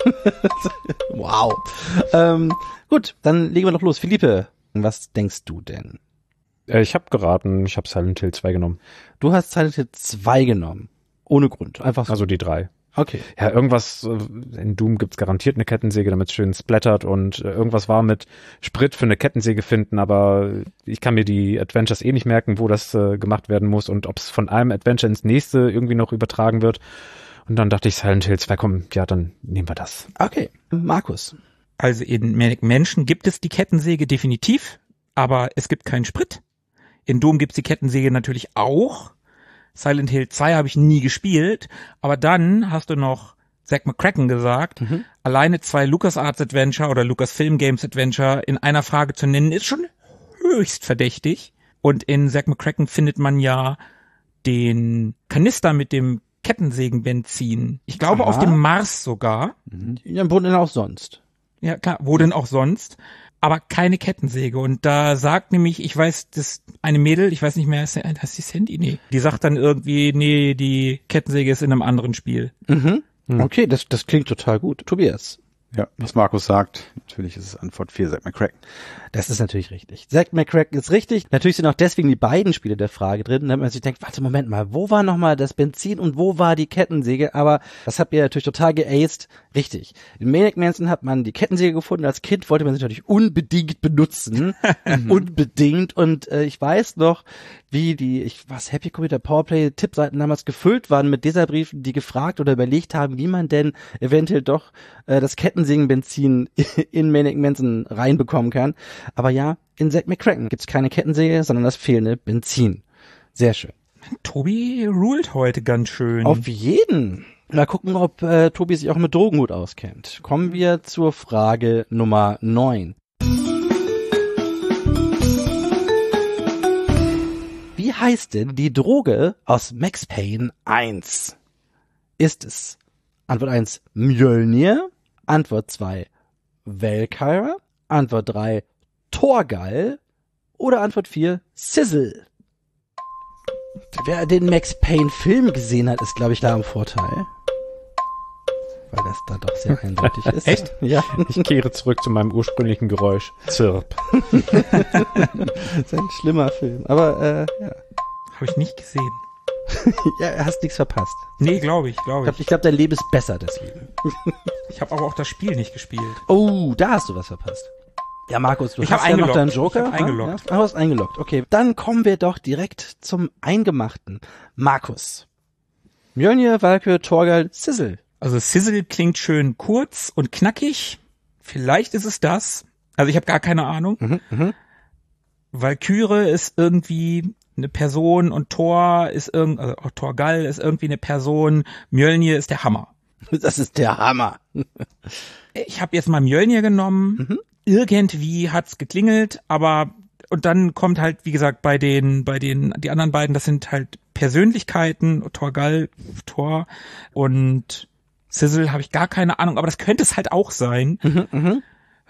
Wow. Ähm, gut, dann legen wir doch los. Philippe, was denkst du denn? Äh, ich habe geraten, ich habe Silent Hill zwei genommen. Du hast Silent Hill zwei genommen. Ohne Grund. Einfach so. Also die drei. Okay. Ja, irgendwas, äh, in Doom gibt's garantiert eine Kettensäge, damit es schön splattert und äh, irgendwas war mit Sprit für eine Kettensäge finden, aber ich kann mir die Adventures eh nicht merken, wo das äh, gemacht werden muss und ob es von einem Adventure ins nächste irgendwie noch übertragen wird. Und dann dachte ich, Silent Hill zwei, komm, ja, dann nehmen wir das. Okay. Markus. Also in Maniac Mansion gibt es die Kettensäge definitiv, aber es gibt keinen Sprit. In Doom gibt's die Kettensäge natürlich auch. Silent Hill zwei habe ich nie gespielt, aber dann hast du noch Zack McCracken gesagt. Mhm. Alleine zwei LucasArts Adventure oder Lucasfilm Games Adventure in einer Frage zu nennen, ist schon höchst verdächtig. Und in Zack McCracken findet man ja den Kanister mit dem Kettensägenbenzin. Ich glaube Aha. auf dem Mars sogar. Mhm. Ja, wo denn auch sonst? Ja, klar, wo denn auch sonst? Aber keine Kettensäge. Und da sagt nämlich, ich weiß, das eine Mädel, ich weiß nicht mehr, heißt die Sandy? Nee. Die sagt dann irgendwie, nee, die Kettensäge ist in einem anderen Spiel. Mhm. Okay, das, das klingt total gut. Tobias. Ja, was Markus sagt, natürlich ist es Antwort vier, Zack McCracken. Das ist natürlich richtig. Zack McCracken ist richtig. Natürlich sind auch deswegen die beiden Spiele der Frage drin, damit man sich denkt, warte, Moment mal, wo war nochmal das Benzin und wo war die Kettensäge? Aber das habt ihr natürlich total geaced. Richtig. In Maniac Mansion hat man die Kettensäge gefunden. Als Kind wollte man sie natürlich unbedingt benutzen. unbedingt. Und äh, ich weiß noch, wie die, ich was, Happy Computer Powerplay Tippseiten damals gefüllt waren mit Leserbriefen, die gefragt oder überlegt haben, wie man denn eventuell doch äh, das Kettensägenbenzin in Maniac Mansion reinbekommen kann. Aber ja, in Zack McCracken gibt's keine Kettensäge, sondern das fehlende Benzin. Sehr schön. Tobi ruled heute ganz schön. Auf jeden. Mal gucken, ob äh, Tobi sich auch mit Drogen gut auskennt. Kommen wir zur Frage Nummer neun. Wie heißt denn die Droge aus Max Payne eins? Ist es Antwort eins Mjölnir, Antwort zwei Valkyra, Antwort drei Torgal oder Antwort vier Sizzle? Wer den Max Payne Film gesehen hat, ist, glaube ich, da im Vorteil. Weil das da doch sehr eindeutig ist. Echt? Ja. Ich kehre zurück zu meinem ursprünglichen Geräusch. Zirp. Das ist ein schlimmer Film. Aber, äh, ja. Habe ich nicht gesehen. Ja, hast nichts verpasst. Nee, glaube ich, Ich glaube glaube, ich. ich glaub, dein Leben ist besser deswegen. Ich habe aber auch das Spiel nicht gespielt. Oh, da hast du was verpasst. Ja, Markus, du Ich hast hab ja noch eingeloggt. deinen Joker. Ich hab eingeloggt. Ja, du hast eingeloggt. Okay, dann kommen wir doch direkt zum Eingemachten. Markus. Mjölnir, Valkyrie, Torgal, Sizzle. Also Sizzle klingt schön kurz und knackig. Vielleicht ist es das. Also ich habe gar keine Ahnung. Mhm, mhm. Valkyrie ist irgendwie eine Person und Thor ist irgend, also auch Torgal ist irgendwie eine Person. Mjölnir ist der Hammer. Das ist der Hammer. Ich habe jetzt mal Mjölnir genommen. Mhm. Irgendwie hat's geklingelt, aber und dann kommt halt, wie gesagt, bei den, bei den, die anderen beiden, das sind halt Persönlichkeiten, Torgal, Thor und Sizzle habe ich gar keine Ahnung, aber das könnte es halt auch sein. Mhm, mhm.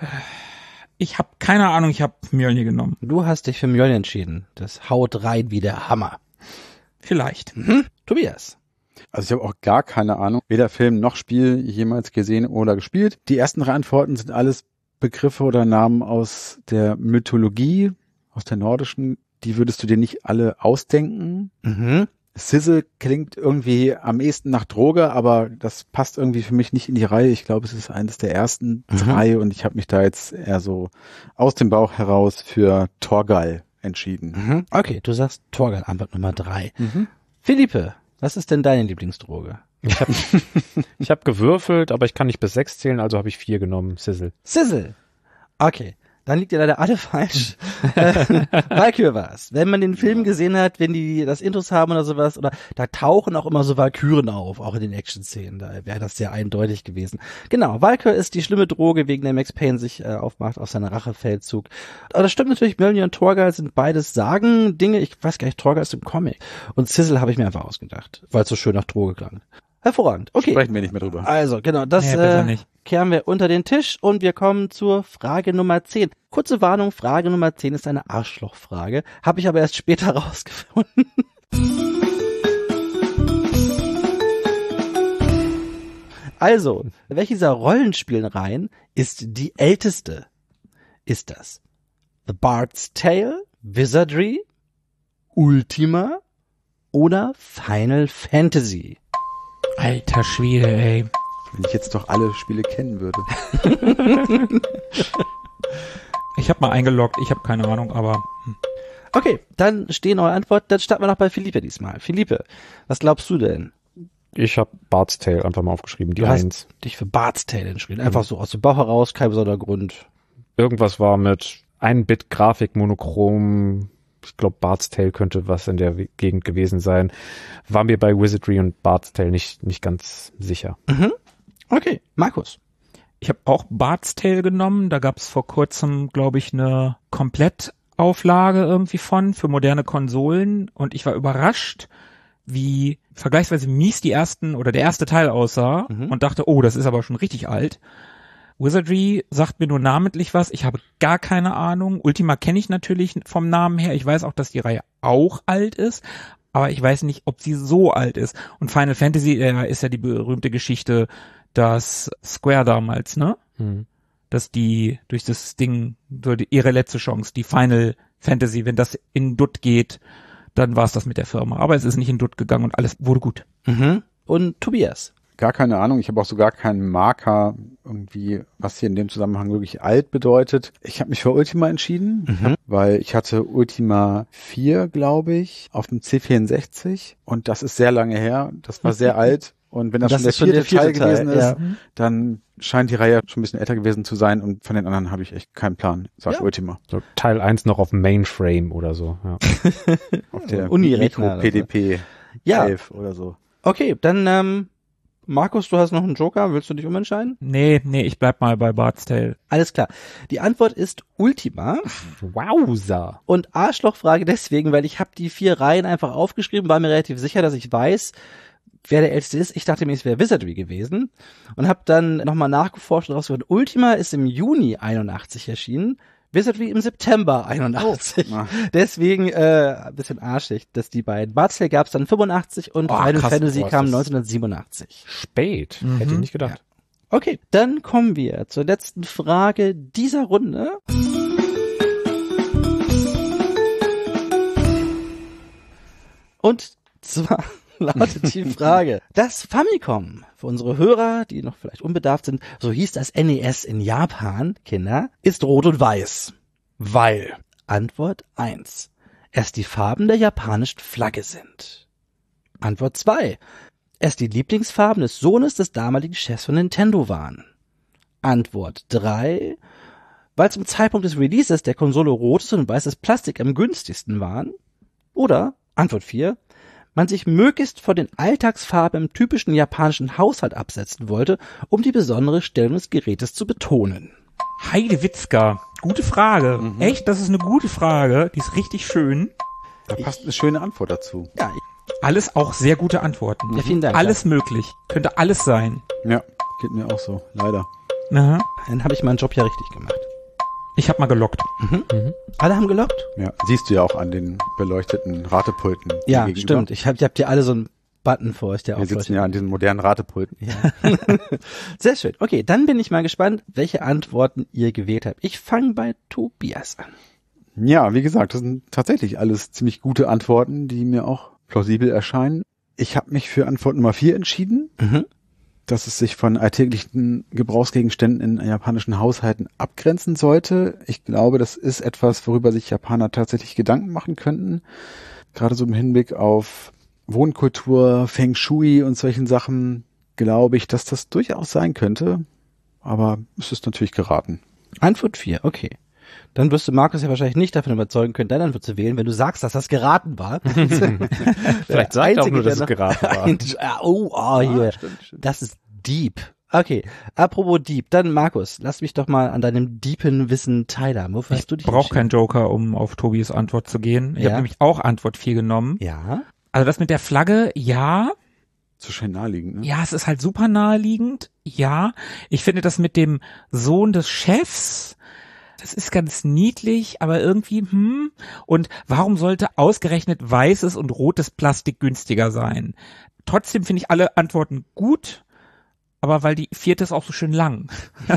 Ich habe keine Ahnung, ich habe Mjölnir genommen. Du hast dich für Mjölnir entschieden. Das haut rein wie der Hammer. Vielleicht. Mhm. Tobias. Also ich habe auch gar keine Ahnung, weder Film noch Spiel jemals gesehen oder gespielt. Die ersten drei Antworten sind alles Begriffe oder Namen aus der Mythologie, aus der nordischen. Die würdest du dir nicht alle ausdenken. Mhm. Sizzle klingt irgendwie am ehesten nach Droge, aber das passt irgendwie für mich nicht in die Reihe. Ich glaube, es ist eines der ersten Mhm. drei und ich habe mich da jetzt eher so aus dem Bauch heraus für Torgal entschieden. Mhm. Okay, du sagst Torgal, Antwort Nummer drei. Mhm. Philippe, was ist denn deine Lieblingsdroge? Ich habe ich hab gewürfelt, aber ich kann nicht bis sechs zählen, also habe ich vier genommen. Sizzle. Sizzle. Okay, Dann liegt ihr leider alle falsch. Valkyrie war's. Wenn man den Film gesehen hat, wenn die das Intros haben oder sowas, oder da tauchen auch immer so Valkyren auf, auch in den Action-Szenen, da wäre das sehr eindeutig gewesen. Genau, Valkyrie ist die schlimme Droge, wegen der Max Payne sich äh, aufmacht auf seinen Rachefeldzug. Aber das stimmt natürlich, Mjolnir und Torgal sind beides Sagen-Dinge. Ich weiß gar nicht, Torgal ist im Comic. Und Sizzle habe ich mir einfach ausgedacht, weil es so schön nach Droge klang. Hervorragend. Okay. Sprechen wir nicht mehr drüber. Also, genau, das Nee, besser äh, nicht. kehren wir unter den Tisch und wir kommen zur Frage Nummer zehn. Kurze Warnung, Frage Nummer zehn ist eine Arschlochfrage. Habe ich aber erst später rausgefunden. Also, welche dieser Rollenspielreihen ist die älteste? Ist das The Bard's Tale, Wizardry, Ultima oder Final Fantasy? Alter Schwede, ey. Wenn ich jetzt doch alle Spiele kennen würde. Ich habe mal eingeloggt, ich habe keine Ahnung, aber hm. Okay, dann stehen eure Antworten. Dann starten wir noch bei Philippe diesmal. Philippe, was glaubst du denn? Ich habe Bard's Tale einfach mal aufgeschrieben, die Du hast eins. dich für Bard's Tale entschieden. Einfach so aus dem Bauch heraus, kein besonderer Grund. Irgendwas war mit ein Bit Grafik, monochrom. Ich glaube, Bard's Tale könnte was in der Gegend gewesen sein. War mir bei Wizardry und Bard's Tale nicht, nicht ganz sicher. Mhm. Okay, Markus. Ich habe auch Bard's Tale genommen. Da gab es vor kurzem, glaube ich, eine Komplettauflage irgendwie von für moderne Konsolen. Und ich war überrascht, wie vergleichsweise mies die ersten oder der erste Teil aussah Mhm. und dachte, oh, das ist aber schon richtig alt. Wizardry sagt mir nur namentlich was. Ich habe gar keine Ahnung. Ultima kenne ich natürlich vom Namen her. Ich weiß auch, dass die Reihe auch alt ist. Aber ich weiß nicht, ob sie so alt ist. Und Final Fantasy äh, ist ja die berühmte Geschichte, dass Square damals, ne? Hm. Dass die durch das Ding, so die, ihre letzte Chance, die Final Fantasy, wenn das in Dutt geht, dann war es das mit der Firma. Aber es ist nicht in Dutt gegangen und alles wurde gut. Mhm. Und Tobias. Gar keine Ahnung. Ich habe auch so gar keinen Marker irgendwie, was hier in dem Zusammenhang wirklich alt bedeutet. Ich habe mich für Ultima entschieden, Mhm. weil ich hatte Ultima vier, glaube ich, auf dem C vierundsechzig und das ist sehr lange her. Das war sehr alt und wenn das, Das schon der ist schon vierte, der vierte Teil gewesen Teil, ist, ja. dann scheint die Reihe schon ein bisschen älter gewesen zu sein und von den anderen habe ich echt keinen Plan. Sag Ja. Ultima. So Teil eins noch auf Mainframe oder so. Ja. Auf der Unirechner Micro P D P Ja. elf oder so. Okay, dann ähm, Markus, du hast noch einen Joker. Willst du dich umentscheiden? Nee, nee, ich bleib mal bei Bard's Tale. Alles klar. Die Antwort ist Ultima. Wowza. Und Arschlochfrage deswegen, weil ich habe die vier Reihen einfach aufgeschrieben, war mir relativ sicher, dass ich weiß, wer der älteste ist. Ich dachte mir, es wäre Wizardry gewesen und habe dann nochmal nachgeforscht und rausgefunden, Ultima ist im Juni einundachtzig erschienen, Wizardry im September einundachtzig. Oh. Deswegen äh, ein bisschen arschig, dass die beiden. Bard's Tale gab es dann fünfundachtzig und Oh, Final krass. Fantasy Boah, ist kam das- neunzehnhundertsiebenundachtzig. Spät. Mhm. Hätte ich nicht gedacht. Okay, dann kommen wir zur letzten Frage dieser Runde. Und zwar lautet die Frage, das Famicom, für unsere Hörer, die noch vielleicht unbedarft sind, so hieß das N E S in Japan, Kinder, ist rot und weiß. Weil, Antwort eins, es die Farben der japanischen Flagge sind. Antwort zwei, es die Lieblingsfarben des Sohnes des damaligen Chefs von Nintendo waren. Antwort drei, weil zum Zeitpunkt des Releases der Konsole rotes und weißes Plastik am günstigsten waren. Oder Antwort vier, man sich möglichst von den Alltagsfarben im typischen japanischen Haushalt absetzen wollte, um die besondere Stellung des Gerätes zu betonen. Heidewitzka. Gute Frage. Mhm. Echt, das ist eine gute Frage. Die ist richtig schön. Da passt eine schöne Antwort dazu. Ja, Alles auch sehr gute Antworten. ja vielen Dank. Alles möglich. Könnte alles sein. Ja, geht mir auch so, leider. Aha. Dann habe ich meinen Job ja richtig gemacht. Ich habe mal gelockt. Alle haben gelockt? Ja, siehst du ja auch an den beleuchteten Ratepulten. hier Ja, gegenüber. stimmt. Ich hab, ihr habt ja alle so einen Button vor euch, der Wir sitzen aufleuchtet. ja an diesen modernen Ratepulten. Ja. Sehr schön. Okay, dann bin ich mal gespannt, welche Antworten ihr gewählt habt. Ich fange bei Tobias an. Ja, wie gesagt, das sind tatsächlich alles ziemlich gute Antworten, die mir auch plausibel erscheinen. Ich habe mich für Antwort Nummer vier entschieden, Mhm. dass es sich von alltäglichen Gebrauchsgegenständen in japanischen Haushalten abgrenzen sollte. Ich glaube, das ist etwas, worüber sich Japaner tatsächlich Gedanken machen könnten. Gerade so im Hinblick auf Wohnkultur, Feng Shui und solchen Sachen glaube ich, dass das durchaus sein könnte. Aber es ist natürlich geraten. Antwort vier, okay. Dann wirst du Markus ja wahrscheinlich nicht davon überzeugen können, deine Antwort zu wählen, wenn du sagst, dass das geraten war. Vielleicht sagt er auch nur, dass es geraten war. Ein, oh, oh, hier. Ah, stimmt, stimmt. Das ist deep. Okay, apropos deep, dann Markus, lass mich doch mal an deinem deepen Wissen teilhaben. Wofür hast du dich Ich brauche entschieden? keinen Joker, um auf Tobis Antwort zu gehen. Ich Ja. habe nämlich auch Antwort vier genommen. Ja, Also das mit der Flagge, ja. So schön naheliegend, ne? Ja, es ist halt super naheliegend. Ja. Ich finde das mit dem Sohn des Chefs, das ist ganz niedlich, aber irgendwie, hm. Und warum sollte ausgerechnet weißes und rotes Plastik günstiger sein? Trotzdem finde ich alle Antworten gut. Aber weil die vierte ist auch so schön lang.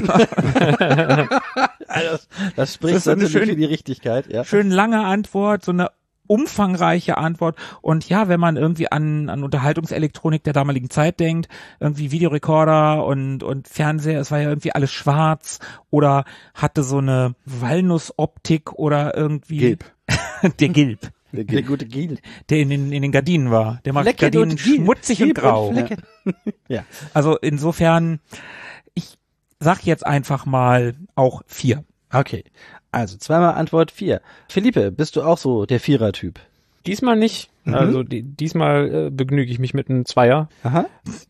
also, das spricht Das ist so eine natürlich schön- für die Richtigkeit, ja. Schön lange Antwort, so eine umfangreiche Antwort. Und ja, wenn man irgendwie an, an Unterhaltungselektronik der damaligen Zeit denkt, irgendwie Videorekorder und, und Fernseher, es war ja irgendwie alles schwarz oder hatte so eine Walnussoptik oder irgendwie. Gilb. Der Gilb. Der Der Gilb. gute Gil. Der in den, in den Gardinen war. Der macht Flecken Gardinen und Gil. schmutzig und Gilb grau. Flecken. Ja. Also insofern, ich sag jetzt einfach mal auch vier. Okay, also zweimal Antwort vier. Philippe, bist du auch so der Vierer-Typ? Diesmal nicht. Mhm. Also die, diesmal äh, begnüge ich mich mit einem Zweier. Aha.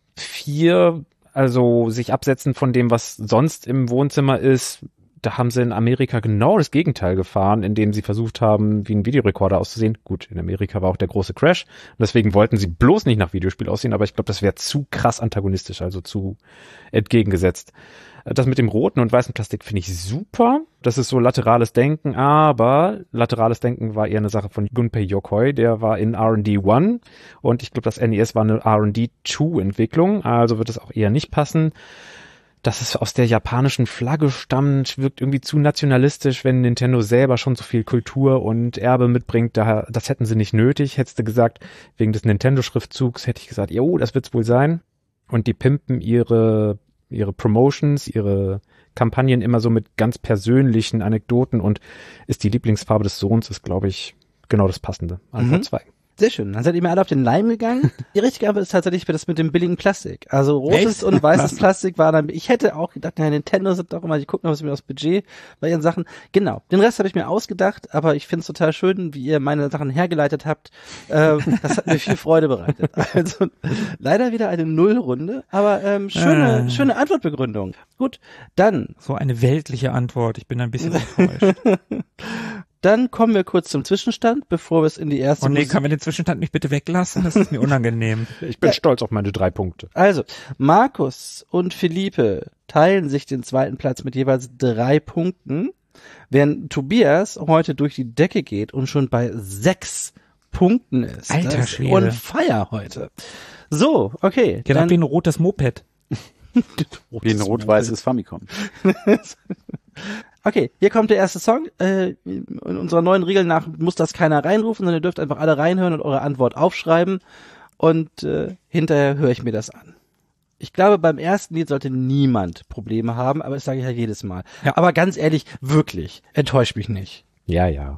Vier, also sich absetzen von dem, was sonst im Wohnzimmer ist, da haben sie in Amerika genau das Gegenteil gefahren, indem sie versucht haben, wie ein Videorekorder auszusehen. Gut, in Amerika war auch der große Crash und deswegen wollten sie bloß nicht nach Videospiel aussehen, aber ich glaube, das wäre zu krass antagonistisch, also zu entgegengesetzt. Das mit dem roten und weißen Plastik finde ich super. Das ist so laterales Denken, aber laterales Denken war eher eine Sache von Gunpei Yokoi, der war in R and D eins und ich glaube, das N E S war eine R and D zwei Entwicklung, also wird es auch eher nicht passen. Dass es aus der japanischen Flagge stammt, wirkt irgendwie zu nationalistisch, wenn Nintendo selber schon so viel Kultur und Erbe mitbringt. Daher, das hätten sie nicht nötig. Hättest du gesagt, wegen des Nintendo-Schriftzugs hätte ich gesagt, jo, das wird's wohl sein. Und die pimpen ihre, ihre Promotions, ihre Kampagnen immer so mit ganz persönlichen Anekdoten und ist die Lieblingsfarbe des Sohns, ist, glaube ich, genau das Passende. Antwort Mhm. zwei. Sehr schön. Dann seid ihr mir alle auf den Leim gegangen. Die richtige Antwort ist tatsächlich das mit dem billigen Plastik. Also rotes Echt? und weißes Plastik war dann, ich hätte auch gedacht, na, Nintendo sind doch immer, die gucken noch ein bisschen aufs Budget bei ihren Sachen. Genau. Den Rest habe ich mir ausgedacht, aber ich finde es total schön, wie ihr meine Sachen hergeleitet habt. Äh, das hat mir viel Freude bereitet. Also leider wieder eine Nullrunde, aber ähm, schöne, Äh. schöne Antwortbegründung. Gut, dann So eine weltliche Antwort. Ich bin ein bisschen enttäuscht. Dann kommen wir kurz zum Zwischenstand, bevor wir es in die erste Oh nee, Musik- kann man den Zwischenstand nicht bitte weglassen? Das ist mir unangenehm. Ich bin stolz auf meine drei Punkte. Also, Markus und Philippe teilen sich den zweiten Platz mit jeweils drei Punkten, während Tobias heute durch die Decke geht und schon bei sechs Punkten ist. Alter Das ist Schwede. on fire heute. So, okay. Geht ab wie ein rotes Moped. Wie ein rot-weißes Famicom. Okay, hier kommt der erste Song. Äh, in unserer neuen Regel nach muss das keiner reinrufen, sondern ihr dürft einfach alle reinhören und eure Antwort aufschreiben. Und äh, hinterher höre ich mir das an. Ich glaube, beim ersten Lied sollte niemand Probleme haben, aber das sage ich ja jedes Mal. Ja. Aber ganz ehrlich, wirklich, enttäuscht mich nicht. Ja, ja.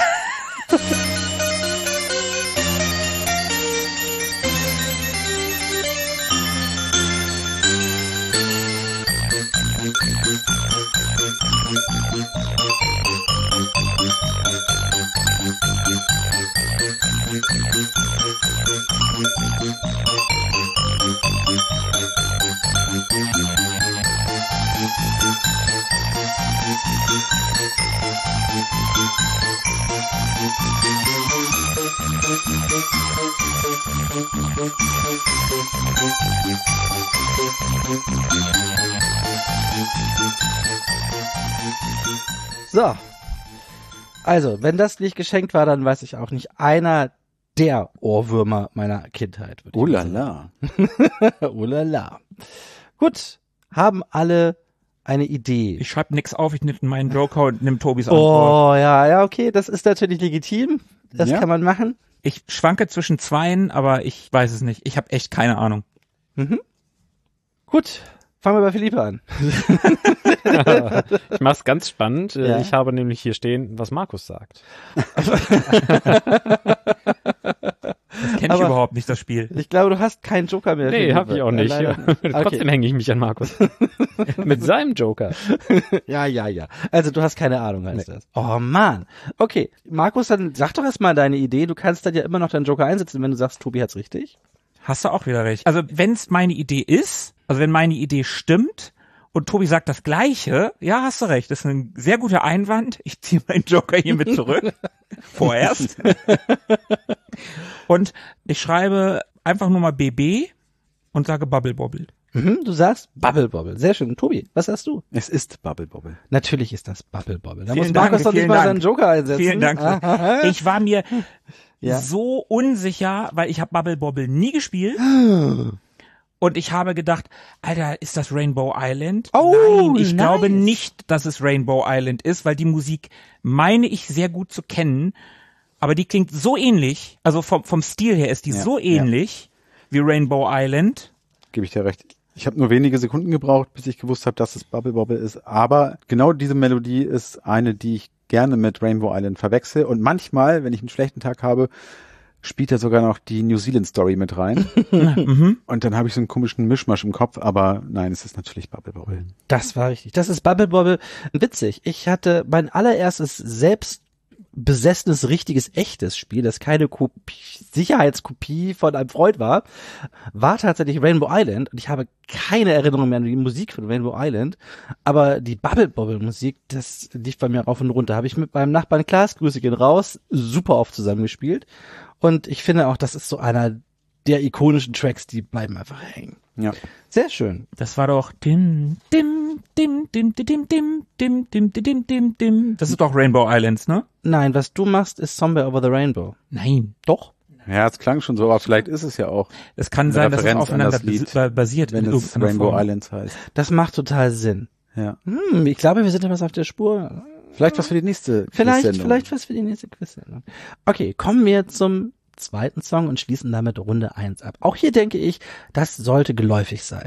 So. Also, wenn das nicht geschenkt war, dann weiß ich auch nicht. Einer der Ohrwürmer meiner Kindheit. würde ich Oh mal la sagen. la. Oh la la. Gut, haben alle eine Idee. Ich schreibe nix auf, ich nehme meinen Joker und nimm Tobis Antwort. Oh, ja, ja, okay, das ist natürlich legitim. Das Ja. kann man machen. Ich schwanke zwischen zweien, aber ich weiß es nicht. Ich habe echt keine Ahnung. Mhm. Gut, fangen wir bei Philippe an. Ich mach's ganz spannend. Äh, Ja. Ich habe nämlich hier stehen, was Markus sagt. Das kenne ich Aber- überhaupt nicht, das Spiel. Ich glaube, du hast keinen Joker mehr. Nee, Philippe. hab ich auch nicht. Äh, Ja. leider nicht. Trotzdem Okay. hänge ich mich an Markus. Mit seinem Joker. Ja, ja, ja. Also du hast keine Ahnung, heißt das. Oh Mann. Okay, Markus, dann sag doch erstmal deine Idee. Du kannst dann ja immer noch deinen Joker einsetzen, wenn du sagst, Tobi hat's richtig. Hast du auch wieder recht. Also wenn es meine Idee ist, also wenn meine Idee stimmt und Tobi sagt das Gleiche, ja, hast du recht. Das ist ein sehr guter Einwand. Ich ziehe meinen Joker hiermit zurück. Vorerst. Und ich schreibe einfach nur mal B B und sage Bubble Bobble. Mhm, du sagst Bubble Bobble. Sehr schön. Tobi, was sagst du? Es ist Bubble Bobble. Natürlich ist das Bubble Bobble. Da Vielen muss Markus Dank, doch nicht vielen mal Dank. seinen Joker einsetzen. Vielen Dank. Aha. Ich war mir Ja. so unsicher, weil ich habe Bubble Bobble nie gespielt. Und ich habe gedacht, Alter, ist das Rainbow Island? Oh, Nein, ich nice. glaube nicht, dass es Rainbow Island ist, weil die Musik meine ich sehr gut zu kennen. Aber die klingt so ähnlich, also vom, vom Stil her ist die Ja, so ja. ähnlich wie Rainbow Island. Gebe ich dir recht. Ich habe nur wenige Sekunden gebraucht, bis ich gewusst habe, dass es Bubble Bobble ist. Aber genau diese Melodie ist eine, die ich gerne mit Rainbow Island verwechsel. Und manchmal, wenn ich einen schlechten Tag habe, spielt er sogar noch die New Zealand Story mit rein. Mhm. Und dann habe ich so einen komischen Mischmasch im Kopf. Aber nein, es ist natürlich Bubble Bobble. Das war richtig. Das ist Bubble Bobble. Witzig. Ich hatte mein allererstes selbst besessenes, richtiges, echtes Spiel, das keine Kopie, Sicherheitskopie von einem Freund war, war tatsächlich Rainbow Island und ich habe keine Erinnerung mehr an die Musik von Rainbow Island, aber die Bubble Bobble Musik, das lief bei mir rauf und runter. Habe ich mit meinem Nachbarn Klaas, Grüße gehen raus, super oft zusammengespielt und ich finde auch, das ist so einer der ikonischen Tracks, die bleiben einfach hängen. Ja. Sehr schön. Das war doch dim, dim, dim, dim, dim, dim, dim, dim, dim, dim, dim, dim. Das ist doch Rainbow Islands, ne? Nein, was du machst, ist Somewhere Over the Rainbow. Nein. Doch? Ja, es klang schon so, aber vielleicht ist es ja auch, Es kann Eine sein, dass es Referenz an aufeinander das Lied, basi- basiert. wenn in es irgendeiner Rainbow Form. Islands heißt. Das macht total Sinn. Ja. Hm, ich glaube, wir sind etwas auf der Spur. Vielleicht was für die nächste Vielleicht, Quiz-Sendung. vielleicht was für die nächste Quiz-Sendung. Okay, kommen wir zum zweiten Song und schließen damit Runde eins ab. Auch hier denke ich, das sollte geläufig sein.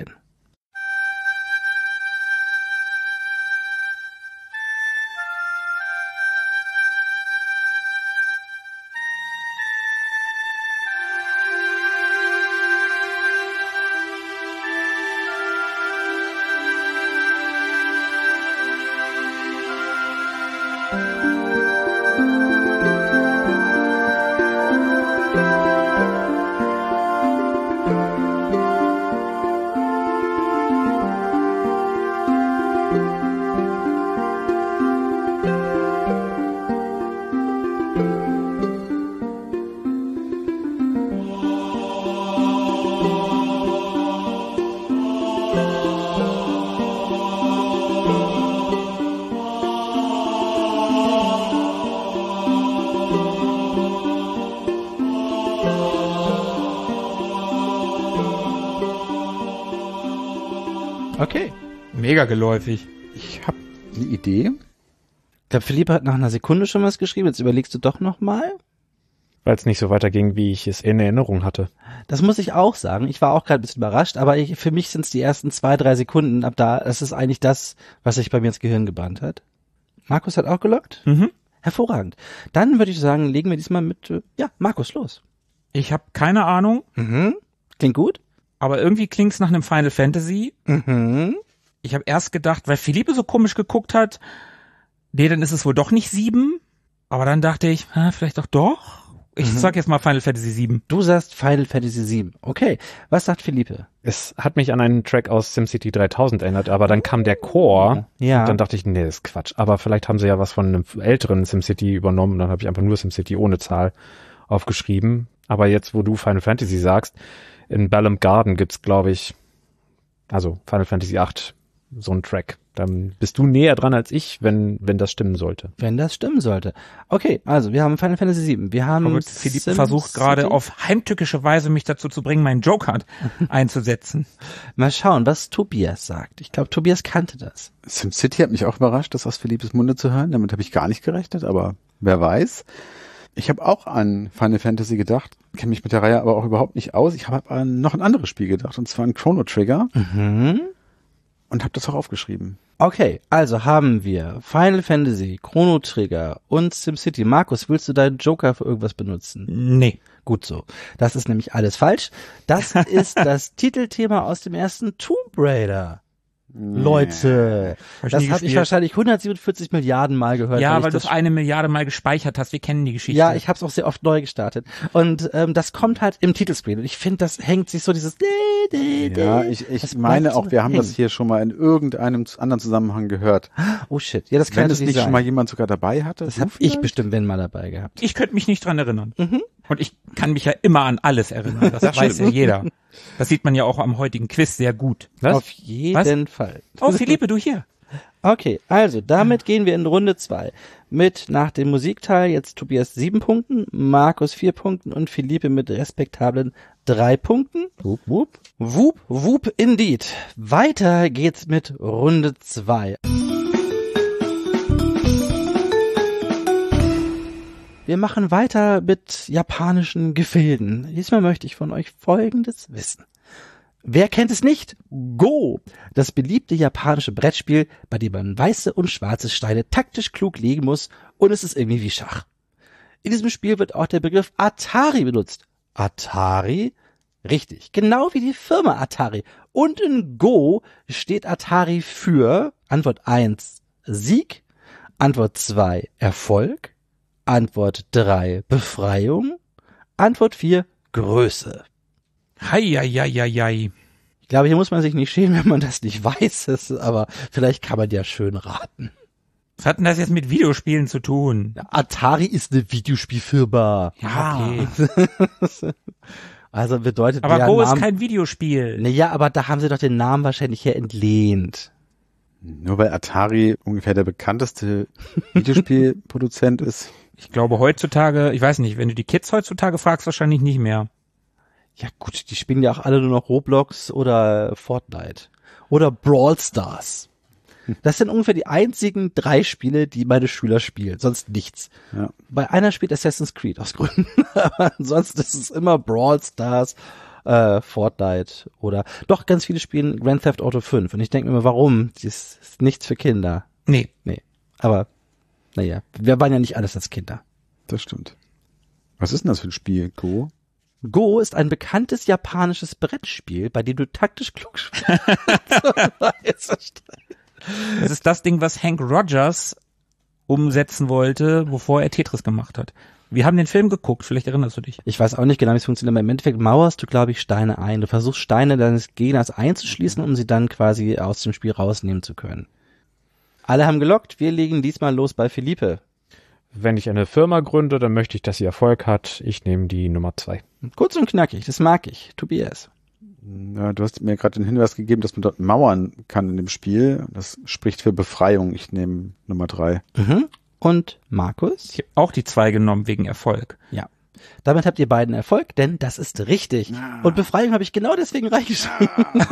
Okay. Mega geläufig. Ich habe eine Idee. Ich glaube, Philippe hat nach einer Sekunde schon was geschrieben. Jetzt überlegst du doch nochmal. Weil es nicht so weiterging, wie ich es in Erinnerung hatte. Das muss ich auch sagen. Ich war auch gerade ein bisschen überrascht, aber ich, für mich sind es die ersten zwei, drei Sekunden. Ab da, das ist eigentlich das, was sich bei mir ins Gehirn gebrannt hat. Markus hat auch gelockt? Mhm. Hervorragend. Dann würde ich sagen, legen wir diesmal mit, äh, ja, Markus los. Ich habe keine Ahnung, Mhm. Klingt gut? aber irgendwie klingt's nach einem Final Fantasy. Mhm. Ich habe erst gedacht, weil Philippe so komisch geguckt hat, nee, dann ist es wohl doch nicht sieben. Aber dann dachte ich, ah, vielleicht doch doch. Ich Mhm. sag jetzt mal Final Fantasy sieben. Du sagst Final Fantasy sieben. Okay. Was sagt Philippe? Es hat mich an einen Track aus SimCity dreitausend erinnert, aber dann kam der Chor. Ja. Und dann dachte ich, nee, das ist Quatsch. Aber vielleicht haben sie ja was von einem älteren SimCity übernommen. Dann habe ich einfach nur SimCity ohne Zahl aufgeschrieben. Aber jetzt, wo du Final Fantasy sagst, in Balam Garden gibt's, glaube ich, also Final Fantasy acht, so ein Track. Dann bist du näher dran als ich, wenn wenn das stimmen sollte. Wenn das stimmen sollte. Okay, also wir haben Final Fantasy sieben. Wir haben Verrückt. Philippe Sim versucht gerade City. auf heimtückische Weise mich dazu zu bringen, meinen Joker einzusetzen. Mal schauen, was Tobias sagt. Ich glaube, Tobias kannte das. SimCity hat mich auch überrascht, das aus Philippes Munde zu hören. Damit habe ich gar nicht gerechnet, aber wer weiß. Ich habe auch an Final Fantasy gedacht, kenne mich mit der Reihe aber auch überhaupt nicht aus. Ich habe an noch ein anderes Spiel gedacht, und zwar an Chrono Trigger, Mhm. und habe das auch aufgeschrieben. Okay, also haben wir Final Fantasy, Chrono Trigger und SimCity. Markus, willst du deinen Joker für irgendwas benutzen? Nee. Gut so. Das ist nämlich alles falsch. Das ist das Titelthema aus dem ersten Tomb Raider. Leute, Hab ich das nie habe ich gespielt. wahrscheinlich hundertsiebenundvierzig Milliarden Mal gehört. Ja, ich weil du das es eine Milliarde Mal gespeichert hast. Wir kennen die Geschichte. Ja, ich habe es auch sehr oft neu gestartet. Und ähm, das kommt halt im Titelscreen. Und ich finde, das hängt sich so dieses... Ja, ich, ich Das meine bleibt so auch, wir haben hängen. das hier schon mal in irgendeinem anderen Zusammenhang gehört. Oh shit, ja, das kann Wenn es natürlich nicht sein. schon mal jemand sogar dabei hatte. Das du habe ich vielleicht? bestimmt wenn mal dabei gehabt. Ich könnte mich nicht dran erinnern. Mhm. Und ich kann mich ja immer an alles erinnern. Das weiß ja jeder. Das sieht man ja auch am heutigen Quiz sehr gut. Auf jeden Fall. Oh, Philippe, du hier. Okay, also damit gehen wir in Runde zwei. Mit nach dem Musikteil jetzt Tobias sieben Punkten, Markus vier Punkten und Philippe mit respektablen drei Punkten. Wup, wup. Wup, wup, indeed. Weiter geht's mit Runde zwei. Wir machen weiter mit japanischen Gefilden. Diesmal möchte ich von euch Folgendes wissen. Wer kennt es nicht? Go! Das beliebte japanische Brettspiel, bei dem man weiße und schwarze Steine taktisch klug legen muss und es ist irgendwie wie Schach. In diesem Spiel wird auch der Begriff Atari benutzt. Atari? Richtig, genau wie die Firma Atari. Und in Go steht Atari für Antwort eins Sieg, Antwort zwei Erfolg, Antwort drei Befreiung, Antwort vier Größe. Hei, hei, hei, hei, hei. Ich glaube, hier muss man sich nicht schämen, wenn man das nicht weiß, das, aber vielleicht kann man ja schön raten. Was hat denn das jetzt mit Videospielen zu tun? Atari ist eine Videospielfirma. Ja, okay. Also bedeutet Aber der Go ist Name, kein Videospiel. Naja, aber da haben sie doch den Namen wahrscheinlich her entlehnt. Nur weil Atari ungefähr der bekannteste Videospielproduzent ist. Ich glaube heutzutage, ich weiß nicht, wenn du die Kids heutzutage fragst, wahrscheinlich nicht mehr. Ja gut, die spielen ja auch alle nur noch Roblox oder Fortnite. Oder Brawl Stars. Das sind ungefähr die einzigen drei Spiele, die meine Schüler spielen, sonst nichts. Ja. Bei einer spielt Assassin's Creed aus Gründen, aber ansonsten ist es immer Brawl Stars, äh, Fortnite oder doch ganz viele spielen Grand Theft Auto fünf und ich denke mir, warum? Das ist nichts für Kinder. Nee. Nee, aber naja, wir waren ja nicht alles als Kinder. Das stimmt. Was ist denn das für ein Spiel, Go? Go ist ein bekanntes japanisches Brettspiel, bei dem du taktisch klug spielst. Das ist das Ding, was Hank Rogers umsetzen wollte, bevor er Tetris gemacht hat. Wir haben den Film geguckt, vielleicht erinnerst du dich. Ich weiß auch nicht genau, wie es funktioniert, aber im Endeffekt mauerst du, glaube ich, Steine ein. Du versuchst Steine deines Gegners einzuschließen, um sie dann quasi aus dem Spiel rausnehmen zu können. Alle haben gelockt, wir legen diesmal los bei Philippe. Wenn ich eine Firma gründe, dann möchte ich, dass sie Erfolg hat. Ich nehme die Nummer zwei. Kurz und knackig, das mag ich. Tobias. Ja, du hast mir gerade den Hinweis gegeben, dass man dort mauern kann in dem Spiel. Das spricht für Befreiung. Ich nehme Nummer drei. Mhm. Und Markus? Ich habe auch die zwei genommen wegen Erfolg. Ja. Damit habt ihr beiden Erfolg, denn das ist richtig. Und Befreiung habe ich genau deswegen reingeschrieben.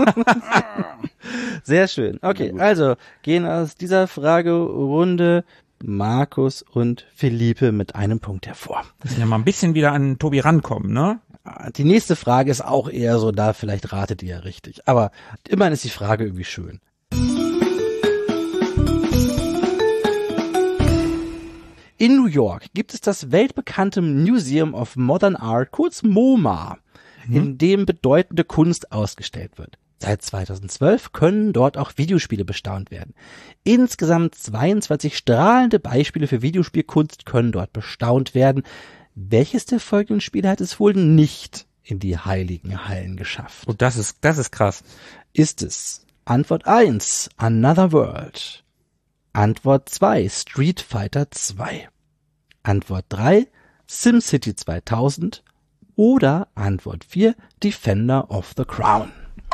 Sehr schön. Okay, also gehen aus dieser Fragerunde Markus und Philippe mit einem Punkt hervor. Müssen ja mal ein bisschen wieder an Tobi rankommen, ne? Die nächste Frage ist auch eher so, da vielleicht ratet ihr ja richtig. Aber immerhin ist die Frage irgendwie schön. In New York gibt es das weltbekannte Museum of Modern Art, kurz MoMA, mhm. in dem bedeutende Kunst ausgestellt wird. Seit zweitausendzwölf können dort auch Videospiele bestaunt werden. Insgesamt zweiundzwanzig strahlende Beispiele für Videospielkunst können dort bestaunt werden. Welches der folgenden Spiele hat es wohl nicht in die heiligen Hallen geschafft? Oh, das ist, das ist krass. Ist es Antwort eins, Another World. Antwort zwei, Street Fighter zwei. Antwort drei, SimCity zweitausend. Oder Antwort vier, Defender of the Crown.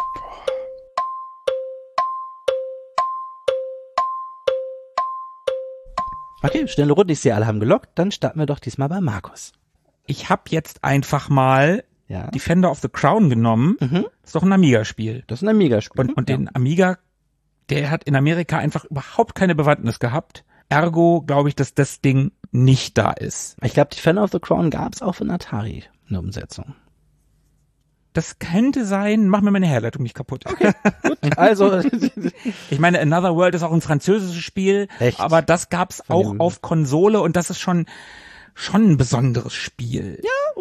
Okay, schnelle Runde, ich sehe, alle haben gelockt. Dann starten wir doch diesmal bei Markus. Ich habe jetzt einfach mal Ja. Defender of the Crown genommen. Mhm. Ist doch ein Amiga-Spiel. Das ist ein Amiga-Spiel. Und, und den Amiga, der hat in Amerika einfach überhaupt keine Bewandtnis gehabt. Ergo glaube ich, dass das Ding nicht da ist. Ich glaube, Defender of the Crown gab es auch von Atari, eine Umsetzung. Das könnte sein, mach mir meine Herleitung nicht kaputt. Okay, gut. Also, Ich meine, Another World ist auch ein französisches Spiel, Echt? aber das gab's Von auch dem- auf Konsole und das ist schon schon ein besonderes Spiel. ja, okay.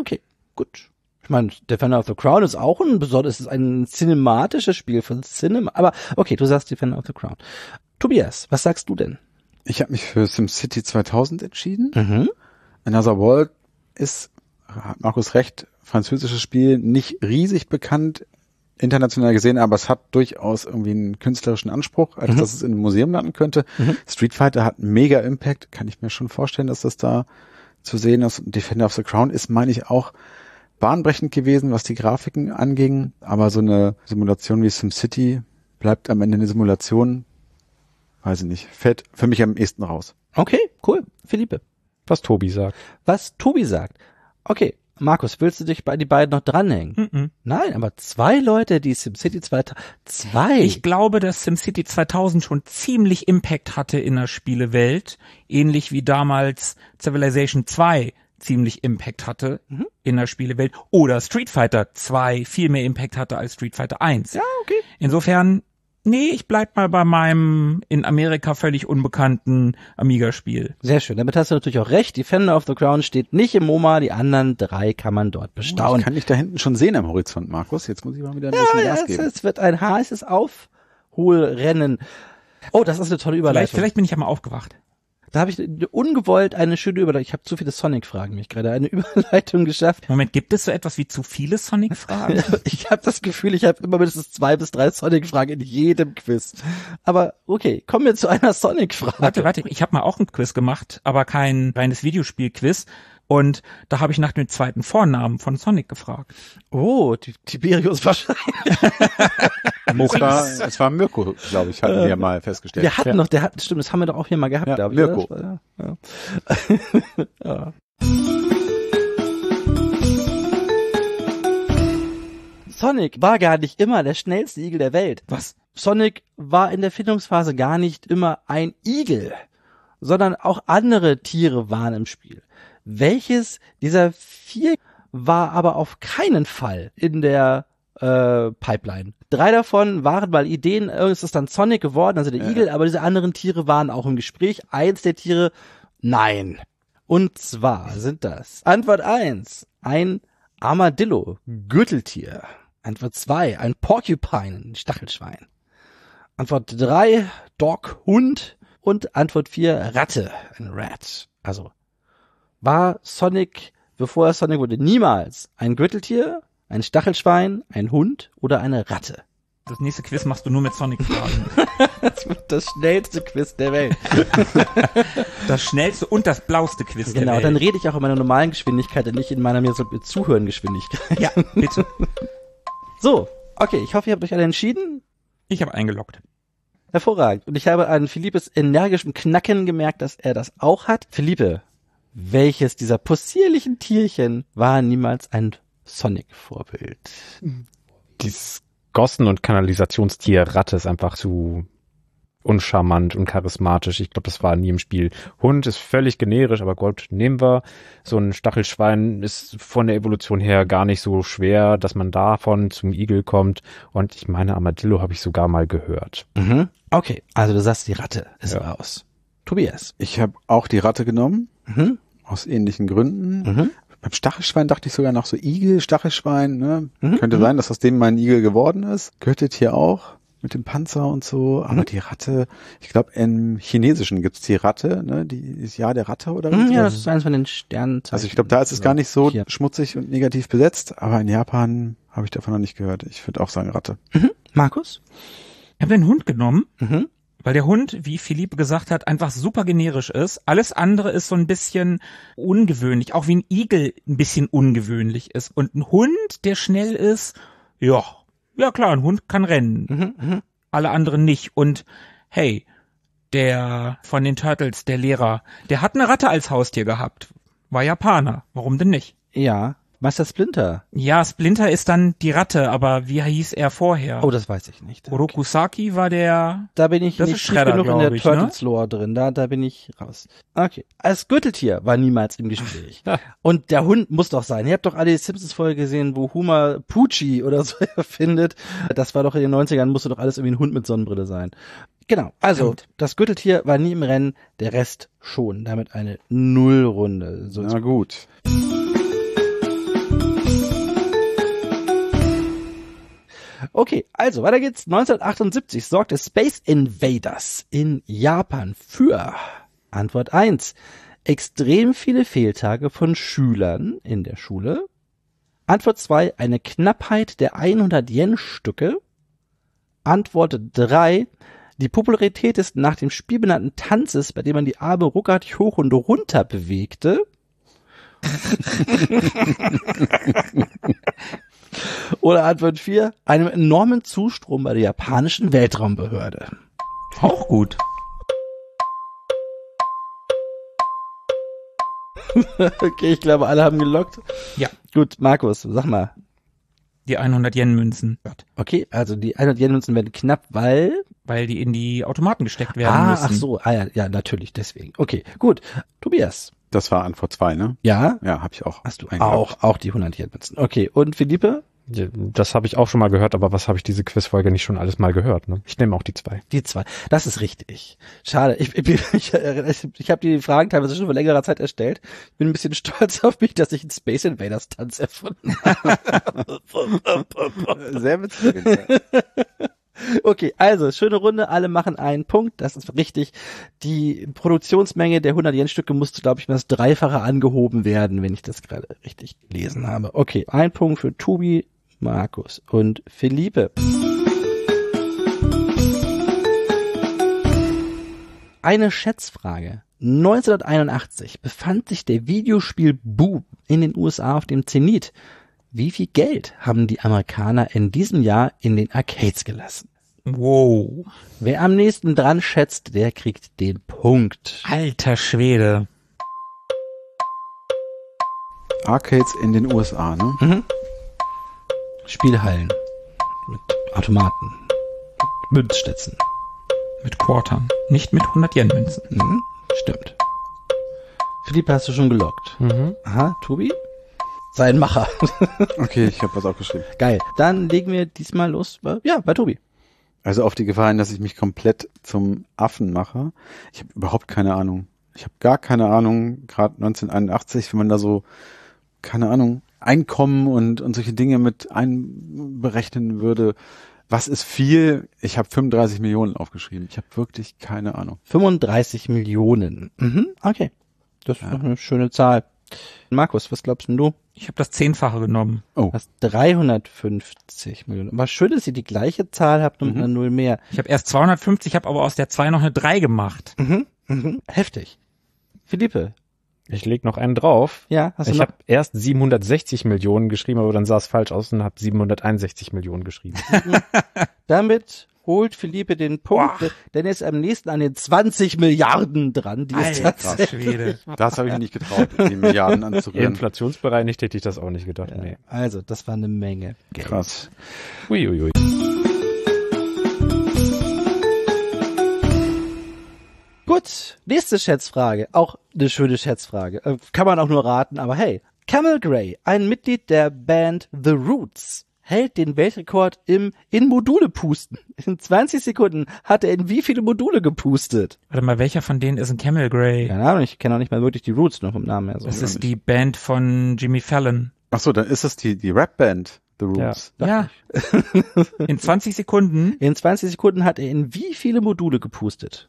gut. Ich meine, Defender of the Crown ist auch ein besonderes, ist ein cinematisches Spiel von Cinema. Aber okay, du sagst Defender of the Crown. Tobias, was sagst du denn? Ich habe mich für SimCity zweitausend entschieden. Mhm. Another World ist, hat Markus recht, französisches Spiel, nicht riesig bekannt, international gesehen, aber es hat durchaus irgendwie einen künstlerischen Anspruch, als mhm. dass es in einem Museum landen könnte. Mhm. Street Fighter hat mega Impact, kann ich mir schon vorstellen, dass das da zu sehen ist. Defender of the Crown ist, meine ich, auch bahnbrechend gewesen, was die Grafiken anging, aber so eine Simulation wie SimCity bleibt am Ende eine Simulation, weiß ich nicht, fällt für mich am ehesten raus. Okay, cool. Philippe. Was Tobi sagt. Was Tobi sagt. Okay, Markus, willst du dich bei die beiden noch dranhängen? Mm-mm. Nein, aber zwei Leute, die SimCity zweitausend, zwei. Ich glaube, dass SimCity zweitausend schon ziemlich Impact hatte in der Spielewelt, ähnlich wie damals Civilization zwei ziemlich Impact hatte mhm. in der Spielewelt oder Street Fighter zwei viel mehr Impact hatte als Street Fighter eins. Ja, okay. Insofern, nee, ich bleib mal bei meinem in Amerika völlig unbekannten Amiga-Spiel. Sehr schön, damit hast du natürlich auch recht. Defender of the Crown steht nicht im MoMA, die anderen drei kann man dort bestaunen. Ich kann dich da hinten schon sehen am Horizont, Markus. Jetzt muss ich mal wieder ein ja, bisschen ja, Gas geben. Es wird ein heißes Aufholrennen. Oh, das ist eine tolle Überleitung. Vielleicht, vielleicht bin ich ja mal aufgewacht. Da habe ich ungewollt eine schöne Überleitung. Ich habe zu viele Sonic-Fragen mich gerade. Eine Überleitung geschafft. Moment, gibt es so etwas wie zu viele Sonic-Fragen? Ich habe das Gefühl, ich habe immer mindestens zwei bis drei Sonic-Fragen in jedem Quiz. Aber okay, kommen wir zu einer Sonic-Frage. Warte, warte, ich habe mal auch ein Quiz gemacht, aber kein reines Videospiel-Quiz. Und da habe ich nach dem zweiten Vornamen von Sonic gefragt. Oh, Tiberius wahrscheinlich. Es war, es war Mirko, glaube ich, hatten wir mal festgestellt. Wir hatten ja. noch, der hat, stimmt, das haben wir doch auch hier mal gehabt, ja, glaube ich. Mirko. War, ja, ja. ja. Sonic war gar nicht immer der schnellste Igel der Welt. Was? Sonic war in der Findungsphase gar nicht immer ein Igel, sondern auch andere Tiere waren im Spiel. Welches dieser vier war aber auf keinen Fall in der äh, Pipeline? Drei davon waren mal Ideen, irgendwas ist dann Sonic geworden, also der ja. Igel, aber diese anderen Tiere waren auch im Gespräch. Eins der Tiere, nein. Und zwar sind das Antwort eins, ein Armadillo, Gürteltier. Antwort zwei, ein Porcupine, ein Stachelschwein. Antwort drei, Dog, Hund. Und Antwort vier, Ratte, ein Rat. Also war Sonic, bevor er Sonic wurde, niemals ein Gürteltier, ein Stachelschwein, ein Hund oder eine Ratte? Das nächste Quiz machst du nur mit Sonic-Fragen. Das wird das schnellste Quiz der Welt. Das schnellste und das blauste Quiz genau, der Welt. Genau, dann rede ich auch in meiner normalen Geschwindigkeit und nicht in meiner mir so Zuhörengeschwindigkeit. Ja, bitte. So, okay, ich hoffe, ihr habt euch alle entschieden. Ich habe eingeloggt. Hervorragend. Und ich habe an Philippes energischem Knacken gemerkt, dass er das auch hat. Philippe, welches dieser possierlichen Tierchen war niemals ein Sonic-Vorbild? Dieses Gossen- und Kanalisationstier Ratte ist einfach zu uncharmant und charismatisch. Ich glaube, das war nie im Spiel. Hund ist völlig generisch, aber Gott, nehmen wir. So ein Stachelschwein ist von der Evolution her gar nicht so schwer, dass man davon zum Igel kommt. Und ich meine, Armadillo habe ich sogar mal gehört. Mhm. Okay, also du sagst, die Ratte ist ja. raus. Tobias? Ich habe auch die Ratte genommen, mhm. aus ähnlichen Gründen. Mhm. Beim Stachelschwein dachte ich sogar noch so Igel, Stachelschwein, ne? Mhm. Könnte mhm. sein, dass aus dem mein Igel geworden ist. Gürteltier auch, mit dem Panzer und so. Aber mhm. die Ratte, ich glaube, im Chinesischen gibt's die Ratte, ne? Die ist Jahr der Ratte oder mhm, was? Ja, das ist eines von den Sternen. Also ich glaube, da ist es gar nicht so Hier. schmutzig und negativ besetzt, aber in Japan habe ich davon noch nicht gehört. Ich würde auch sagen Ratte. Mhm. Markus? Ich habe den Hund genommen. Mhm. Weil der Hund, wie Philippe gesagt hat, einfach super generisch ist. Alles andere ist so ein bisschen ungewöhnlich, auch wie ein Igel ein bisschen ungewöhnlich ist. Und ein Hund, der schnell ist, ja, ja klar, ein Hund kann rennen. Mhm, mh. Alle anderen nicht. Und hey, der von den Turtles, der Lehrer, der hat eine Ratte als Haustier gehabt. War Japaner. Warum denn nicht? Ja, Meister Splinter. Ja, Splinter ist dann die Ratte, aber wie hieß er vorher? Oh, das weiß ich nicht. Orokusaki war der... Da bin ich Das nicht ist Shredder, genug in der ich, ne? Turtles-Lore drin. Da, da bin ich raus. Okay. Als Gürteltier war niemals im Gespräch. Und der Hund muss doch sein. Ihr habt doch alle die Simpsons-Folge gesehen, wo Homer Poochie oder so erfindet. Das war doch in den neunzigern, musste doch alles irgendwie ein Hund mit Sonnenbrille sein. Genau. Also, Stimmt. das Gürteltier war nie im Rennen, der Rest schon. Damit eine Nullrunde. So Na gut. Okay, also weiter geht's. neunzehnhundertachtundsiebzig sorgte Space Invaders in Japan für Antwort eins. Extrem viele Fehltage von Schülern in der Schule. Antwort zwei. Eine Knappheit der hundert-Yen-Stücke. Antwort drei. Die Popularität des nach dem Spiel benannten Tanzes, bei dem man die Arme ruckartig hoch und runter bewegte. Oder Antwort vier. Einem enormen Zustrom bei der japanischen Weltraumbehörde. Auch gut. Okay, ich glaube, alle haben gelockt. Ja. Gut, Markus, sag mal. Die hundert-Yen-Münzen. Okay, also die hundert-Yen-Münzen werden knapp, weil... Weil die in die Automaten gesteckt werden Ah, müssen. ach so, ah, ja, ja, natürlich, deswegen. Okay, gut. Tobias. Das war Antwort zwei, ne? Ja? Ja, habe ich auch. Hast du eingeloggt. auch, auch die hundert-Yen-Münzen. Okay, und Philippe? Das habe ich auch schon mal gehört, aber was habe ich diese Quizfolge nicht schon alles mal gehört? Ne? Ich nehme auch die zwei. Die zwei. Das ist richtig. Schade. Ich, ich, ich, ich, ich habe die Fragen teilweise schon vor längerer Zeit erstellt. Bin ein bisschen stolz auf mich, dass ich einen Space Invaders Tanz erfunden habe. Sehr witzig. Okay, also, schöne Runde, alle machen einen Punkt, das ist richtig. Die Produktionsmenge der hundert-Yen-Stücke musste, glaube ich, mal das Dreifache angehoben werden, wenn ich das gerade richtig gelesen habe. Okay, ein Punkt für Tobi, Markus und Philippe. Eine Schätzfrage. neunzehnhunderteinundachtzig befand sich der Videospielboom in den U S A auf dem Zenit. Wie viel Geld haben die Amerikaner in diesem Jahr in den Arcades gelassen? Wow. Wer am nächsten dran schätzt, der kriegt den Punkt. Alter Schwede. Arcades in den U S A, ne? Mhm. Spielhallen. Mit Automaten. Mit Münzstätzen. Mit Quartern. Nicht mit hundert-Yen-Münzen. Mhm. Stimmt. Philippe, hast du schon gelockt? Mhm. Aha, Tobi? Sei ein Macher. Okay, ich habe was aufgeschrieben. Geil. Dann legen wir diesmal los. Bei, ja, bei Tobi. Also auf die Gefahr hin, dass ich mich komplett zum Affen mache. Ich habe überhaupt keine Ahnung. Ich habe gar keine Ahnung, gerade neunzehnhunderteinundachtzig, wenn man da so, keine Ahnung, Einkommen und, und solche Dinge mit einberechnen würde. Was ist viel? Ich habe fünfunddreißig Millionen aufgeschrieben. Ich habe wirklich keine Ahnung. fünfunddreißig Millionen. Mhm, okay. Das ist Ja. noch eine schöne Zahl. Markus, was glaubst denn du? Ich habe das Zehnfache genommen. Oh, Du hast dreihundertfünfzig Millionen. Aber schön, dass ihr die gleiche Zahl habt und Mhm. eine Null mehr. Ich habe erst zweihundertfünfzig, habe aber aus der zwei noch eine drei gemacht. Mhm, mhm. Heftig. Philippe, Ich leg noch einen drauf. ja, hast du Ich noch? habe erst siebenhundertsechzig Millionen geschrieben, aber dann sah es falsch aus und habe siebenhunderteinundsechzig Millionen geschrieben. Damit holt Philippe den Punkt, denn er ist am nächsten an den zwanzig Milliarden dran, die es Alter tatsächlich. Schwede. das habe ich nicht getraut, die Milliarden anzurühren. Inflationsbereinigt hätte ich das auch nicht gedacht. Ja, Nee. also, das war eine Menge Geld. Krass. Uiuiui. Gut, nächste Schätzfrage. Auch eine schöne Schätzfrage. Äh, kann man auch nur raten, aber hey. Camel Gray, ein Mitglied der Band The Roots, hält den Weltrekord im in Module pusten. In zwanzig Sekunden hat er in wie viele Module gepustet? Warte mal, welcher von denen ist ein Camel Gray? Keine Ahnung, ich kenne auch nicht mal wirklich die Roots noch vom Namen her. So. Das ist die Band von Jimmy Fallon. Ach so, dann ist das die, die Rap-Band, The Roots. Ja. In zwanzig Sekunden. In zwanzig Sekunden hat er in wie viele Module gepustet?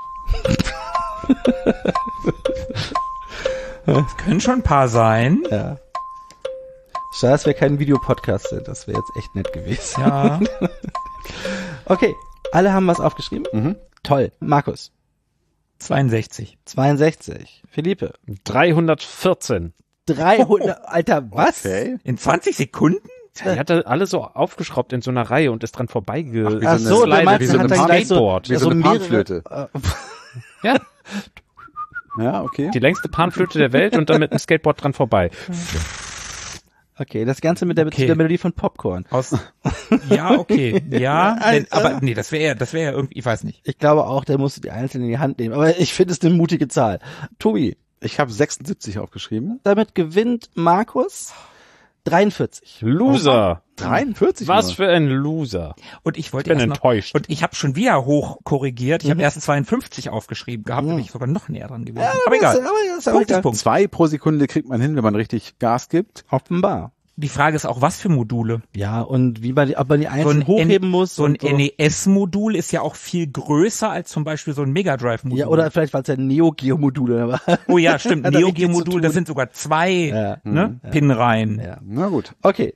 Es können schon ein paar sein. Ja. Schade, dass wir kein Videopodcast sind. Das wäre jetzt echt nett gewesen. Ja. Okay, alle haben was aufgeschrieben? Mhm. Toll. Markus, zweiundsechzig. zweiundsechzig. Philippe, dreihundertvierzehn. dreihundert. Alter, was? Okay. In zwanzig Sekunden? Er hatte alle so aufgeschraubt in so einer Reihe und ist dran vorbei Ach, wie Ach so, geslidet, du meinst, wie er so hat ein dann gleich so, Skateboard. Wie so eine Panflöte. Äh, Ja, Ja, okay. die längste Panflöte der Welt und dann mit einem Skateboard dran vorbei. okay, das Ganze mit der, Okay. der Melodie von Popcorn. Aus. Ja, okay. Ja. Denn, aber nee, das wäre ja, das wäre ja irgendwie, ich weiß nicht. Ich glaube auch, der musste die einzelnen in die Hand nehmen. Aber ich finde es eine mutige Zahl. Tobi, Ich habe sechsundsiebzig aufgeschrieben. damit gewinnt Markus dreiundvierzig. Loser. dreiundvierzig Was nur. für ein Loser. Und ich wollte Ich bin erst noch, enttäuscht. und ich habe schon wieder hoch korrigiert. Ich Mhm. habe erst zweiundfünfzig aufgeschrieben gehabt, Mhm. bin ich sogar noch näher dran gewesen. Ja, aber egal. Das, aber das ist aber Punkt ist egal. Punkt. Zwei pro Sekunde kriegt man hin, wenn man richtig Gas gibt. Offenbar. Die Frage ist auch, was für Module? Ja, und wie man die, ob man die einzeln ein hochheben N- muss. So ein und so. N E S-Modul ist ja auch viel größer als zum Beispiel so ein Mega Drive-Modul. Ja, oder vielleicht war es ja Neo-Geo-Module. Aber Oh ja, stimmt. Hat da richtig zu Neo-Geo-Modul, das tun. sind sogar zwei Ja. ne? Ja. Pinreihen. Ja. Na gut. Okay.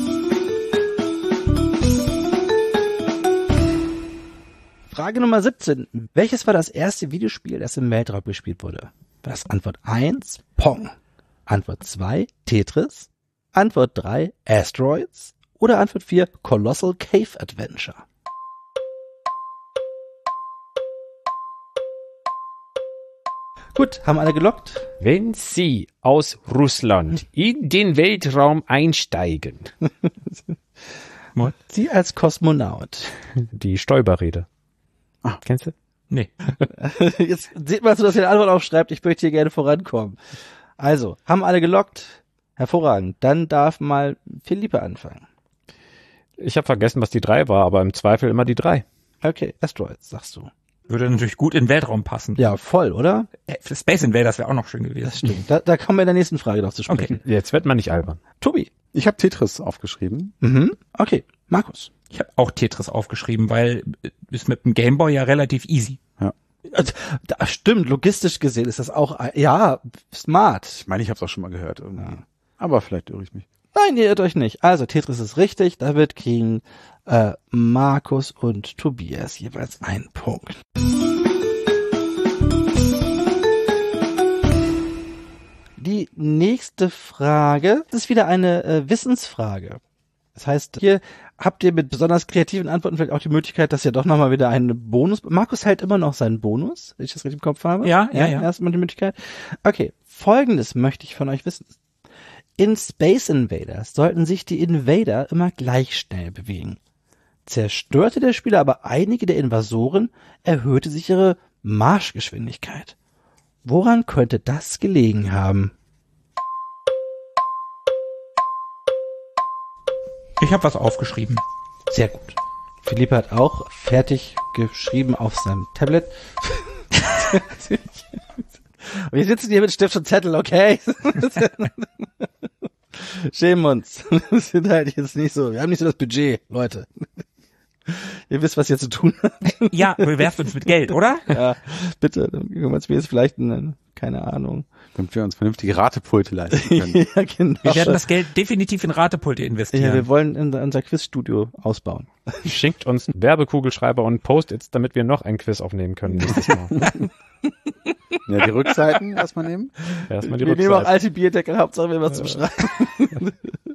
Frage Nummer siebzehn. Welches war das erste Videospiel, das im Weltraum gespielt wurde? War das Antwort eins, Pong? Antwort zwei, Tetris? Antwort drei, Asteroids? Oder Antwort vier, Colossal Cave Adventure? Gut, haben alle gelockt? Wenn Sie aus Russland in den Weltraum einsteigen. Sie als Kosmonaut. Die Stoiber-Rede. Ah. Kennst du? Nee. Jetzt sieht man so, dass ihr eine Antwort aufschreibt. Ich möchte hier gerne vorankommen. Also, haben alle gelockt? Hervorragend. Dann darf mal Philippe anfangen. Ich habe vergessen, was die drei war, aber im Zweifel immer die drei. Okay, Asteroids, sagst du. Würde natürlich gut in den Weltraum passen. Ja, voll, oder? Äh, Für Space Invaders wäre auch noch schön gewesen. Das stimmt. Da, da kommen wir in der nächsten Frage noch zu sprechen. Jetzt wird man nicht albern. Tobi. Ich habe Tetris aufgeschrieben. Mhm. Okay, Markus. Ich habe auch Tetris aufgeschrieben, weil äh, ist mit dem Gameboy ja relativ easy. Also, da stimmt, logistisch gesehen ist das auch, ja, smart. Ich meine, ich habe es auch schon mal gehört irgendwie. Ja. Aber vielleicht irre ich mich. Nein, ihr irrt euch nicht. Also, Tetris ist richtig. Damit kriegen äh, Markus und Tobias jeweils einen Punkt. Die nächste Frage ist wieder eine äh, Wissensfrage. Das heißt, hier habt ihr mit besonders kreativen Antworten vielleicht auch die Möglichkeit, dass ihr doch nochmal wieder einen Bonus... Markus hält immer noch seinen Bonus, wenn ich das richtig im Kopf habe. Ja, ja, ja. Erstmal die Möglichkeit. Okay, Folgendes möchte ich von euch wissen. In Space Invaders sollten sich die Invader immer gleich schnell bewegen. Zerstörte der Spieler aber einige der Invasoren, erhöhte sich ihre Marschgeschwindigkeit. Woran könnte das gelegen haben? Ich habe was aufgeschrieben. Sehr gut. Philippe hat auch fertig geschrieben auf seinem Tablet. Wir sitzen hier mit Stift und Zettel, okay? Schämen uns. Das sind halt jetzt nicht so. Wir haben nicht so das Budget, Leute. Ihr wisst, was ihr zu tun habt. Ja, bewerft uns mit Geld, oder? Ja, bitte. Dann können wir uns jetzt vielleicht eine, keine Ahnung. Damit wir uns vernünftige Ratepulte leisten können. Ja, genau. Wir werden das Geld definitiv in Ratepulte investieren. Ja, wir wollen in unser Quizstudio ausbauen. Schickt uns einen Werbekugelschreiber und Post-its, damit wir noch ein Quiz aufnehmen können nächstes Mal. Ja, die Rückseiten erstmal nehmen. Erstmal die Wir nehmen auch Rückseite. alte Bierdeckel, Hauptsache wir was zum Schreiben.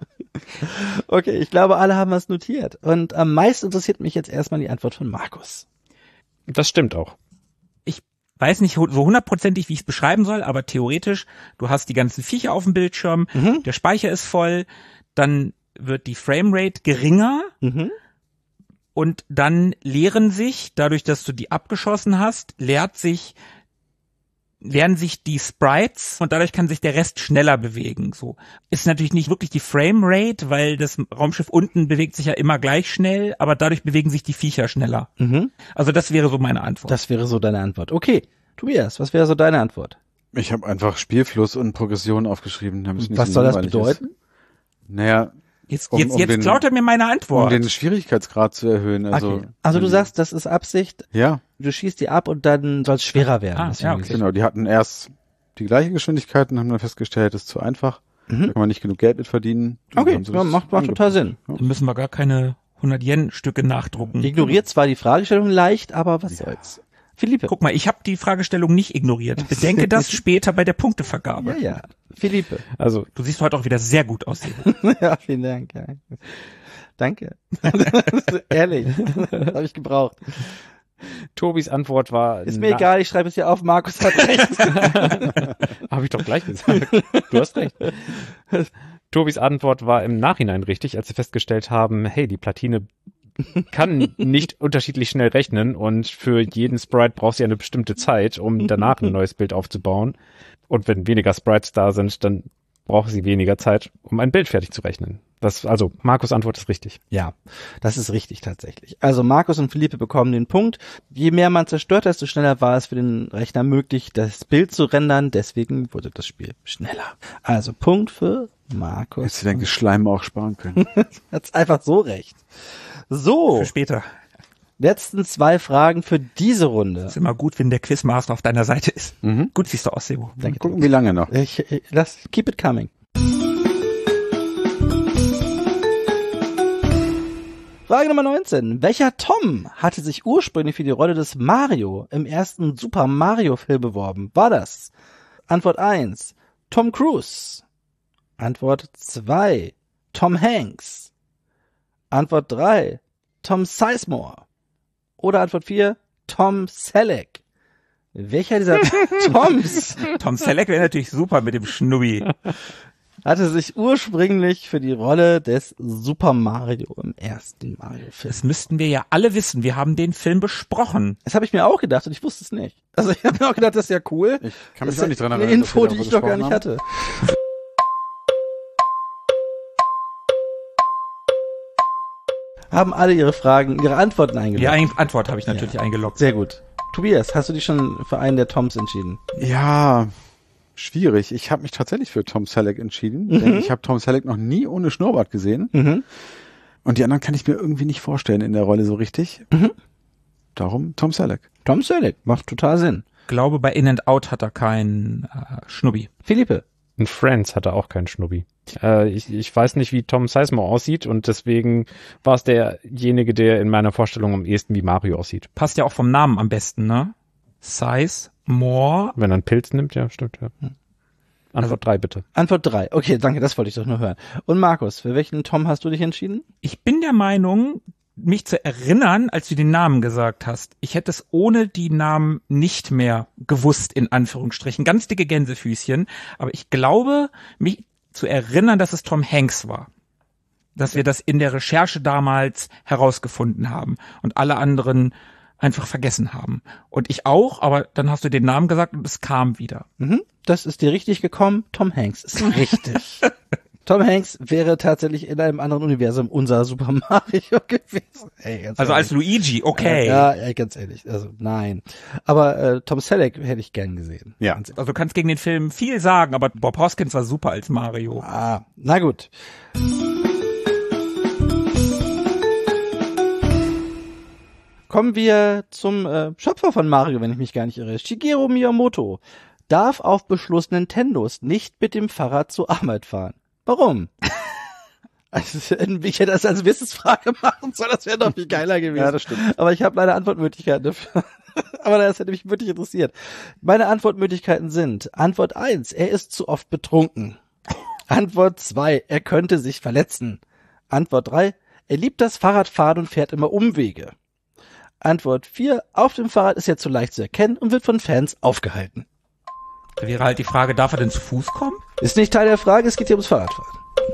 Okay, ich glaube, alle haben was notiert. Und am meisten interessiert mich jetzt erstmal die Antwort von Markus. Das stimmt auch. Ich weiß nicht so hundertprozentig, wie ich es beschreiben soll, aber theoretisch, du hast die ganzen Viecher auf dem Bildschirm, Mhm. der Speicher ist voll, dann wird die Framerate geringer Mhm. und dann leeren sich, dadurch, dass du die abgeschossen hast, leert sich leeren sich die Sprites und dadurch kann sich der Rest schneller bewegen. So ist natürlich nicht wirklich die Framerate, weil das Raumschiff unten bewegt sich ja immer gleich schnell, aber dadurch bewegen sich die Viecher schneller. Mhm. Also das wäre so meine Antwort. Das wäre so deine Antwort. Okay, Tobias, was wäre so deine Antwort? Ich habe einfach Spielfluss und Progression aufgeschrieben. damit es nicht Was so soll das langweilig bedeuten? Ist. Naja, Jetzt, um- jetzt, um jetzt den- klaut er mir meine um Antwort. den Schwierigkeitsgrad zu erhöhen. Also, okay. Also du wenn- sagst, das ist Absicht, Ja, du schießt die ab und dann soll es schwerer werden. Ah, Deswegen ja, okay. genau. Die hatten erst die gleiche Geschwindigkeit und haben dann festgestellt, das ist zu einfach. Mhm. Da kann man nicht genug Geld mit verdienen. Dann Okay, haben sie ja, das macht, macht total Sinn. angepasst. Dann müssen wir gar keine hundert Yen Stücke nachdrucken. Ignoriert zwar die Fragestellung leicht, aber was soll's. Philippe. Guck mal, ich habe die Fragestellung nicht ignoriert. Bedenke das später bei der Punktevergabe. Ja, ja. Philippe. Also, Du siehst heute auch wieder sehr gut aus. Ja, vielen Dank. Ja. Danke. Ehrlich. Das habe ich gebraucht. Tobis Antwort war... Ist mir egal, ich schreibe es hier auf. Markus hat recht. Habe ich doch gleich gesagt. Du hast recht. Tobis Antwort war im Nachhinein richtig, als sie festgestellt haben, hey, die Platine kann nicht unterschiedlich schnell rechnen und für jeden Sprite brauchst du ja eine bestimmte Zeit, um danach ein neues Bild aufzubauen. Und wenn weniger Sprites da sind, dann braucht sie weniger Zeit, um ein Bild fertig zu rechnen. Das, also, Markus' Antwort ist richtig. Ja, das ist richtig tatsächlich. Also Markus und Philippe bekommen den Punkt. Je mehr man zerstört, desto schneller war es für den Rechner möglich, das Bild zu rendern. Deswegen wurde das Spiel schneller. Also Punkt für Markus. Hättest du dein Geschleim auch sparen können. Hat's einfach so recht. So, Für später. letzten zwei Fragen für diese Runde. Ist immer gut, wenn der Quizmaster auf deiner Seite ist. Mhm. Gut siehst du aus, Sebo. Danke. Gucken, wie lange noch. Ich, ich, lass, keep it coming. Frage Nummer neunzehn. Welcher Tom hatte sich ursprünglich für die Rolle des Mario im ersten Super Mario Film beworben? War das? Antwort eins. Tom Cruise. Antwort zwei. Tom Hanks. Antwort drei. Tom Sizemore. Oder Antwort vier. Tom Selleck. Welcher dieser Toms Tom Selleck wäre natürlich super mit dem Schnubbi. hatte sich ursprünglich für die Rolle des Super Mario im ersten Mario-Film? Das müssten wir ja alle wissen. Wir haben den Film besprochen. Das habe ich mir auch gedacht und ich wusste es nicht. Also ich habe mir auch gedacht, das ist ja cool. Ich kann mich Das auch nicht dran ist erinnern. eine dass Info, wir die darüber ich noch gar nicht gesprochen hatte. Haben alle ihre Fragen, ihre Antworten eingeloggt? Ja, eine Antwort habe ich natürlich Ja. eingeloggt. Sehr gut. Tobias, hast du dich schon für einen der Toms entschieden? haben. Ja, schwierig. Ich habe mich tatsächlich für Tom Selleck entschieden. Mhm. Denn ich habe Tom Selleck noch nie ohne Schnurrbart gesehen. Mhm. Und die anderen kann ich mir irgendwie nicht vorstellen in der Rolle so richtig. Mhm. Darum Tom Selleck. Tom Selleck, macht total Sinn. Ich glaube, bei In and Out hat er keinen äh, Schnubbi. Philippe. In Friends hat er auch keinen Schnubbi. Äh, ich, ich weiß nicht, wie Tom Sizemore aussieht und deswegen war es derjenige, der in meiner Vorstellung am ehesten wie Mario aussieht. Passt ja auch vom Namen am besten, ne? Size, More. Wenn er einen Pilz nimmt, ja, stimmt, ja. Antwort drei bitte. Antwort drei. Okay, danke, das wollte ich doch nur hören. Und Markus, für welchen Tom hast du dich entschieden? Ich bin der Meinung, mich zu erinnern, als du den Namen gesagt hast. Ich hätte es ohne die Namen nicht mehr gewusst, in Anführungsstrichen. Ganz dicke Gänsefüßchen. Aber ich glaube, mich zu erinnern, dass es Tom Hanks war. Dass wir das in der Recherche damals herausgefunden haben und alle anderen einfach vergessen haben. Und ich auch, aber dann hast du den Namen gesagt und es kam wieder. Mhm. Das ist dir richtig gekommen. Tom Hanks ist richtig. Tom Hanks wäre tatsächlich in einem anderen Universum unser Super Mario gewesen. Ey, ganz Also als ehrlich. Luigi, okay. Ja, ey, ganz ehrlich. Also nein. Aber äh, Tom Selleck hätte ich gern gesehen. Ja. Ganz ehrlich. Also du kannst gegen den Film viel sagen, aber Bob Hoskins war super als Mario. Ah, na gut. Kommen wir zum äh, Schöpfer von Mario, wenn ich mich gar nicht irre. Shigeru Miyamoto darf auf Beschluss Nintendos nicht mit dem Fahrrad zur Arbeit fahren. Warum? Also, ich hätte das als Wissensfrage machen sollen, das wäre doch viel geiler gewesen. Ja, das stimmt. Aber ich habe leider Antwortmöglichkeiten dafür. Aber das hätte mich wirklich interessiert. Meine Antwortmöglichkeiten sind: Antwort eins, er ist zu oft betrunken. Antwort zwei, er könnte sich verletzen. Antwort drei, er liebt das Fahrradfahren und fährt immer Umwege. Antwort vier, auf dem Fahrrad ist er zu leicht zu erkennen und wird von Fans aufgehalten. Da wäre halt die Frage, darf er denn zu Fuß kommen? Ist nicht Teil der Frage, es geht hier ums Fahrradfahren.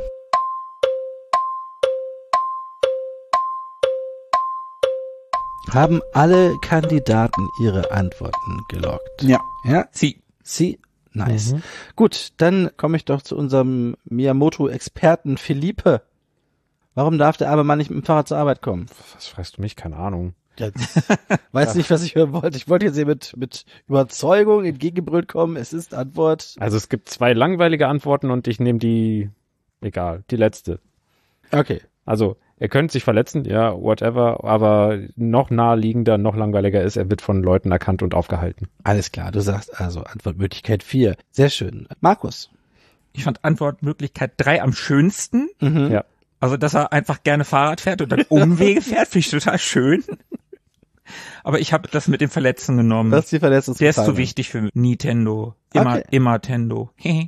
Haben alle Kandidaten ihre Antworten geloggt? Ja. Ja? Sie. Sie? Nice. Mhm. Gut, dann komme ich doch zu unserem Miyamoto-Experten Philippe. Warum darf der arme Mann nicht mit dem Fahrrad zur Arbeit kommen? Was fragst du mich? Keine Ahnung. Ja, weiß nicht, was ich hören wollte. Ich wollte jetzt hier mit, mit Überzeugung entgegengebrüllt kommen. Es ist Antwort. Also es gibt zwei langweilige Antworten und ich nehme die, egal, die letzte. Okay. Also er könnte sich verletzen, ja, whatever, aber noch naheliegender, noch langweiliger ist, er wird von Leuten erkannt und aufgehalten. Alles klar, du sagst also Antwortmöglichkeit vier. Sehr schön. Markus. Ich fand Antwortmöglichkeit drei am schönsten. Mhm. Ja. Also, dass er einfach gerne Fahrrad fährt und dann Umwege fährt, finde ich total schön. Aber ich habe das mit dem Verletzen genommen. Das ist die Verletzung. Der ist zu wichtig für Nintendo. Immer, Okay. immer Tendo.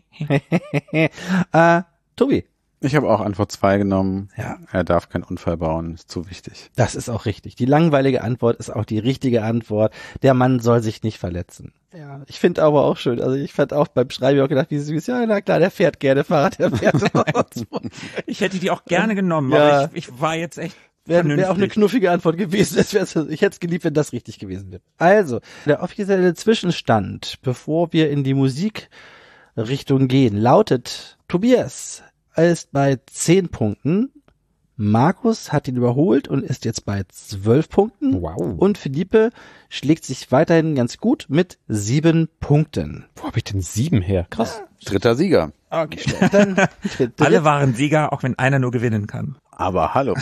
äh, Tobi. Ich habe auch Antwort zwei genommen. Ja. Er darf keinen Unfall bauen, ist zu wichtig. Das ist auch richtig. Die langweilige Antwort ist auch die richtige Antwort. Der Mann soll sich nicht verletzen. Ja, ich finde aber auch schön. Also ich fand auch beim Schreiben auch gedacht, wie süß. Ja, na klar, der fährt gerne Fahrrad, der fährt. Ich hätte die auch gerne genommen, Ja. aber ich, ich war jetzt echt Wäre wär auch eine vernünftig. knuffige Antwort gewesen. Das wär's, ich hätte es geliebt, wenn das richtig gewesen wäre. Also, der offizielle Zwischenstand, bevor wir in die Musikrichtung gehen, lautet: Tobias ist bei zehn Punkten. Markus hat ihn überholt und ist jetzt bei zwölf Punkten. Wow. Und Philippe schlägt sich weiterhin ganz gut mit sieben Punkten. Wo habe ich denn sieben her? Krass. Dritter Sieger. Okay, dann Alle waren Sieger, auch wenn einer nur gewinnen kann. Aber hallo.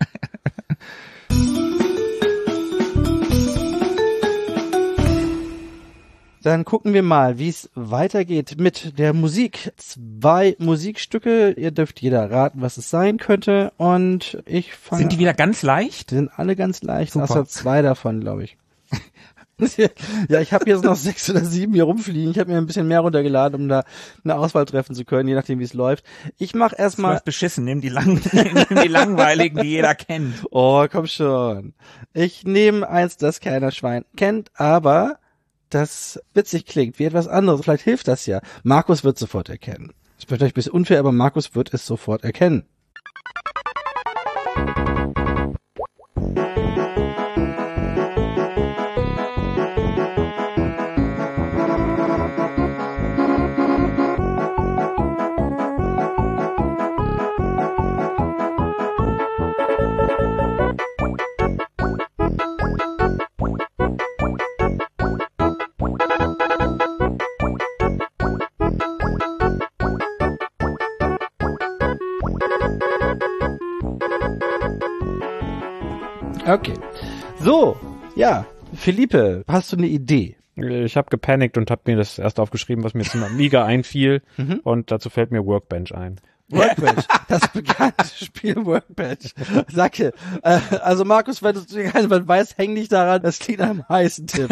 Dann gucken wir mal, wie es weitergeht mit der Musik. Zwei Musikstücke, ihr dürft jeder raten, was es sein könnte. Und ich fange. Sind die wieder ganz leicht? Die sind alle ganz leicht, Super. außer zwei davon, glaube ich. Ja, ich habe jetzt noch sechs oder sieben hier rumfliegen. Ich habe mir ein bisschen mehr runtergeladen, um da eine Auswahl treffen zu können, je nachdem, wie es läuft. Ich mache erstmal. Läuft beschissen, nimm die, lang nimm die langweiligen, die jeder kennt. Oh, komm schon. Ich nehme eins, das keiner Schwein kennt, aber das witzig klingt, wie etwas anderes. Vielleicht hilft das ja. Markus wird sofort erkennen. Das ist vielleicht ein bisschen unfair, aber Markus wird es sofort erkennen. Okay. So, ja, Philippe, hast du eine Idee? Ich habe gepanikt und habe mir das erst aufgeschrieben, was mir zum Amiga einfiel. Mhm. Und dazu fällt mir Workbench ein. Workbench, das bekannte Spiel Workbench. Sacke. Äh, also Markus, wenn du keinen weißt, häng dich daran, das klingt nach einem heißen Tipp.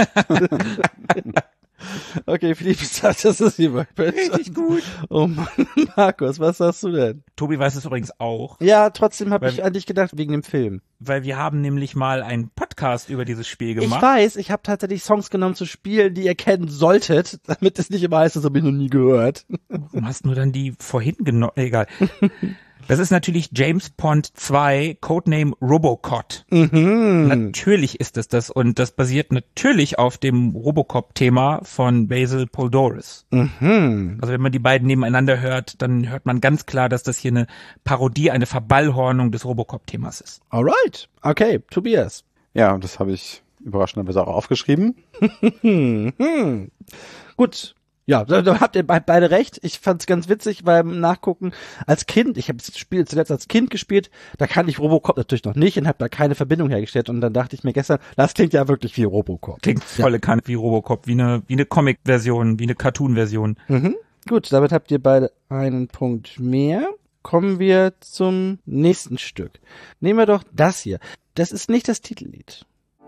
Okay, Philippe sagt, das ist die Workbench. Richtig gut. Oh Mann, Markus, was sagst du denn? Tobi weiß es übrigens auch, Ja, trotzdem habe Weil- ich an dich gedacht, wegen dem Film. weil wir haben nämlich mal einen Podcast über dieses Spiel Ich gemacht. weiß, ich habe tatsächlich Songs genommen zu spielen, die ihr kennen solltet, damit es nicht immer heißt, das habe ich noch nie gehört. Warum hast du dann die vorhin genommen? Egal. Das ist natürlich James Bond zwei, Codename Robocop. Mhm. Natürlich ist es das und das basiert natürlich auf dem Robocop-Thema von Basil Poledouris. Mhm. Also wenn man die beiden nebeneinander hört, dann hört man ganz klar, dass das hier eine Parodie, eine Verballhornung des Robocop-Themas ist. Alright. Okay, Tobias. Ja, und das habe ich überraschenderweise auch aufgeschrieben. Hm. Gut. Ja, da, da habt ihr be beide recht. Ich fand's ganz witzig beim Nachgucken. Als Kind, ich habe das Spiel zuletzt als Kind gespielt, da kannte ich Robocop natürlich noch nicht und habe da keine Verbindung hergestellt. Und dann dachte ich mir gestern, das klingt ja wirklich wie Robocop. Klingt volle Kanne wie Robocop, wie eine, wie eine Comic-Version, wie eine Cartoon-Version. Mhm. Gut, damit habt ihr beide einen Punkt mehr. Kommen wir zum nächsten Stück. Nehmen wir doch das hier. Das ist nicht das Titellied.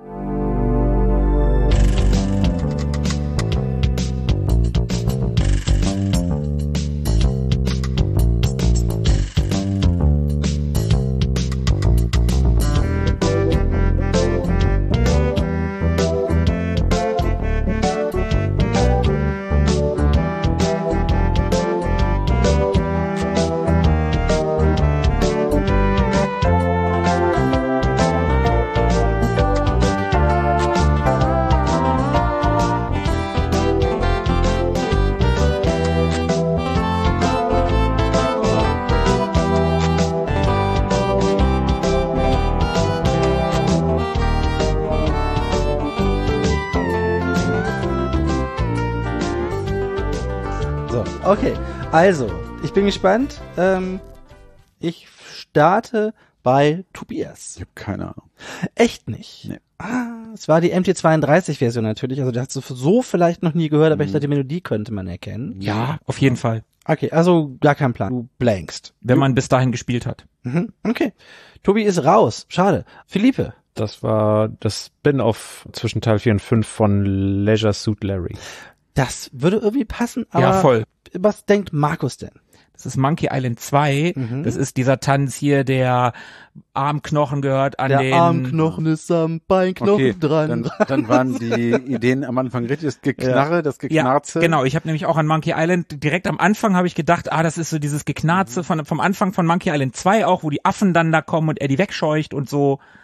So, okay. Also, ich bin gespannt. Ähm, ich starte bei Tobias. Ich habe keine Ahnung. Echt nicht? Nee. Ah, es war die M T zweiunddreißig Version natürlich. Also, das hast du so vielleicht noch nie gehört, aber ich dachte, die Melodie könnte man erkennen. Ja, auf jeden Fall. Okay, also gar kein Plan. Du blankst. Wenn man bis dahin gespielt hat. Mhm. Okay. Tobi ist raus. Schade. Philippe. Das war das Spin-off zwischen Teil vier und fünf von Leisure Suit Larry. Das würde irgendwie passen, aber Ja, voll. was denkt Markus denn? Das ist Monkey Island zwei. Mhm. Das ist dieser Tanz hier, der Armknochen gehört an Der den... Armknochen ist am Beinknochen Okay, dran. dann, dann waren die Ideen am Anfang richtig, das Geknarre, das Ja, Geknarze. genau. Ich habe nämlich auch an Monkey Island, direkt am Anfang habe ich gedacht, ah, das ist so dieses Geknarze von, vom Anfang von Monkey Island zwei auch, wo die Affen dann da kommen und er die wegscheucht und so.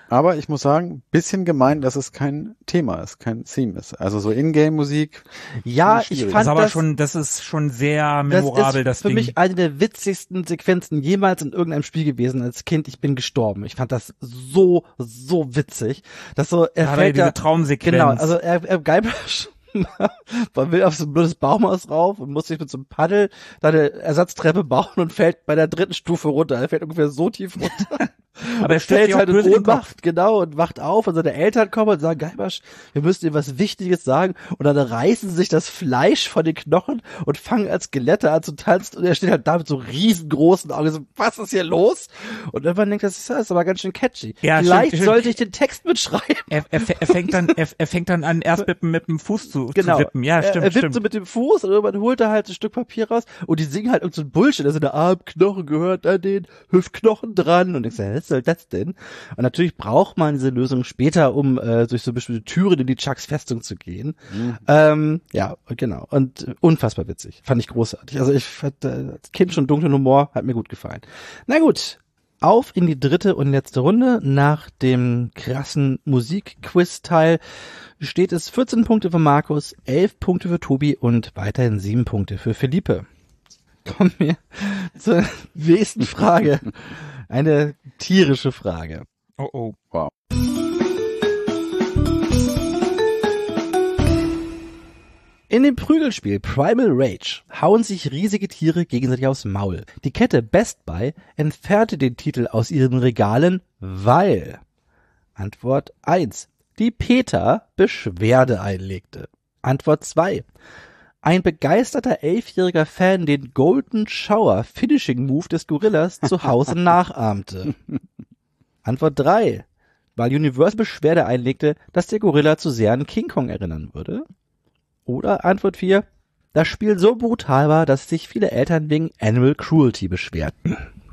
Aber ich muss sagen, bisschen gemein, dass es kein Thema ist, kein Theme ist. Also so Ingame-Musik. Ja, ich schwierig. fand Das ist aber das, schon, das ist schon sehr das memorabel, ist das für Ding. mich eine der witzigsten Sequenzen jemals in irgendeinem Spiel gewesen als Kind. Ich bin gestorben. Ich fand das so, so witzig. Dass so, er Da hat er fällt diese ja, Traumsequenz. genau, also er, er geil, man will auf so ein blödes Baumhaus rauf und muss sich mit so einem Paddel da eine Ersatztreppe bauen und fällt bei der dritten Stufe runter. Er fällt ungefähr so tief runter. Aber er Und stürzt fällt sich auch halt in böse in den Ohnmacht, genau, und wacht auf und seine Eltern kommen und sagen, Geibasch, wir müssen dir was Wichtiges sagen. Und dann reißen sie sich das Fleisch von den Knochen und fangen als Skelette an zu tanzen. Und er steht halt da mit so riesengroßen Augen, so, was ist hier los? Und irgendwann denkt er, das ist, das ist aber ganz schön catchy. Ja, Vielleicht stimmt, sollte ich den Text mitschreiben. Er, er, er fängt dann, er, er fängt dann an, erst mit, dem- mit dem Fuß zu, Genau. zu wippen. Ja, stimmt, er, er wippt stimmt. so mit dem Fuß und irgendwann holt er halt ein Stück Papier raus und die singen halt irgend so ein Bullshit. Also der Armknochen gehört an den Hüftknochen dran. Und ich sage, was soll das denn? Und natürlich braucht man diese Lösung später, um äh, durch so bestimmte Türen in die Chucks Festung zu gehen. Mhm. Ähm, ja, genau. Und äh, unfassbar witzig. Fand ich großartig. Also ich fand äh, als Kind schon dunklen Humor, hat mir gut gefallen. Na gut. Auf in die dritte und letzte Runde. Nach dem krassen Musik-Quiz-Teil steht es vierzehn Punkte für Markus, elf Punkte für Tobi und weiterhin sieben Punkte für Felipe. Kommen wir zur nächsten Frage. Eine tierische Frage. Oh, oh. Wow. In dem Prügelspiel Primal Rage hauen sich riesige Tiere gegenseitig aufs Maul. Die Kette Best Buy entfernte den Titel aus ihren Regalen, weil Antwort eins. Die PETA Beschwerde einlegte. Antwort zwei. Ein begeisterter elfjähriger Fan den Golden Shower Finishing Move des Gorillas zu Hause nachahmte. Antwort drei. Weil Universal Beschwerde einlegte, dass der Gorilla zu sehr an King Kong erinnern würde. Oder Antwort vier. Das Spiel so brutal war, dass sich viele Eltern wegen Animal Cruelty beschwerten.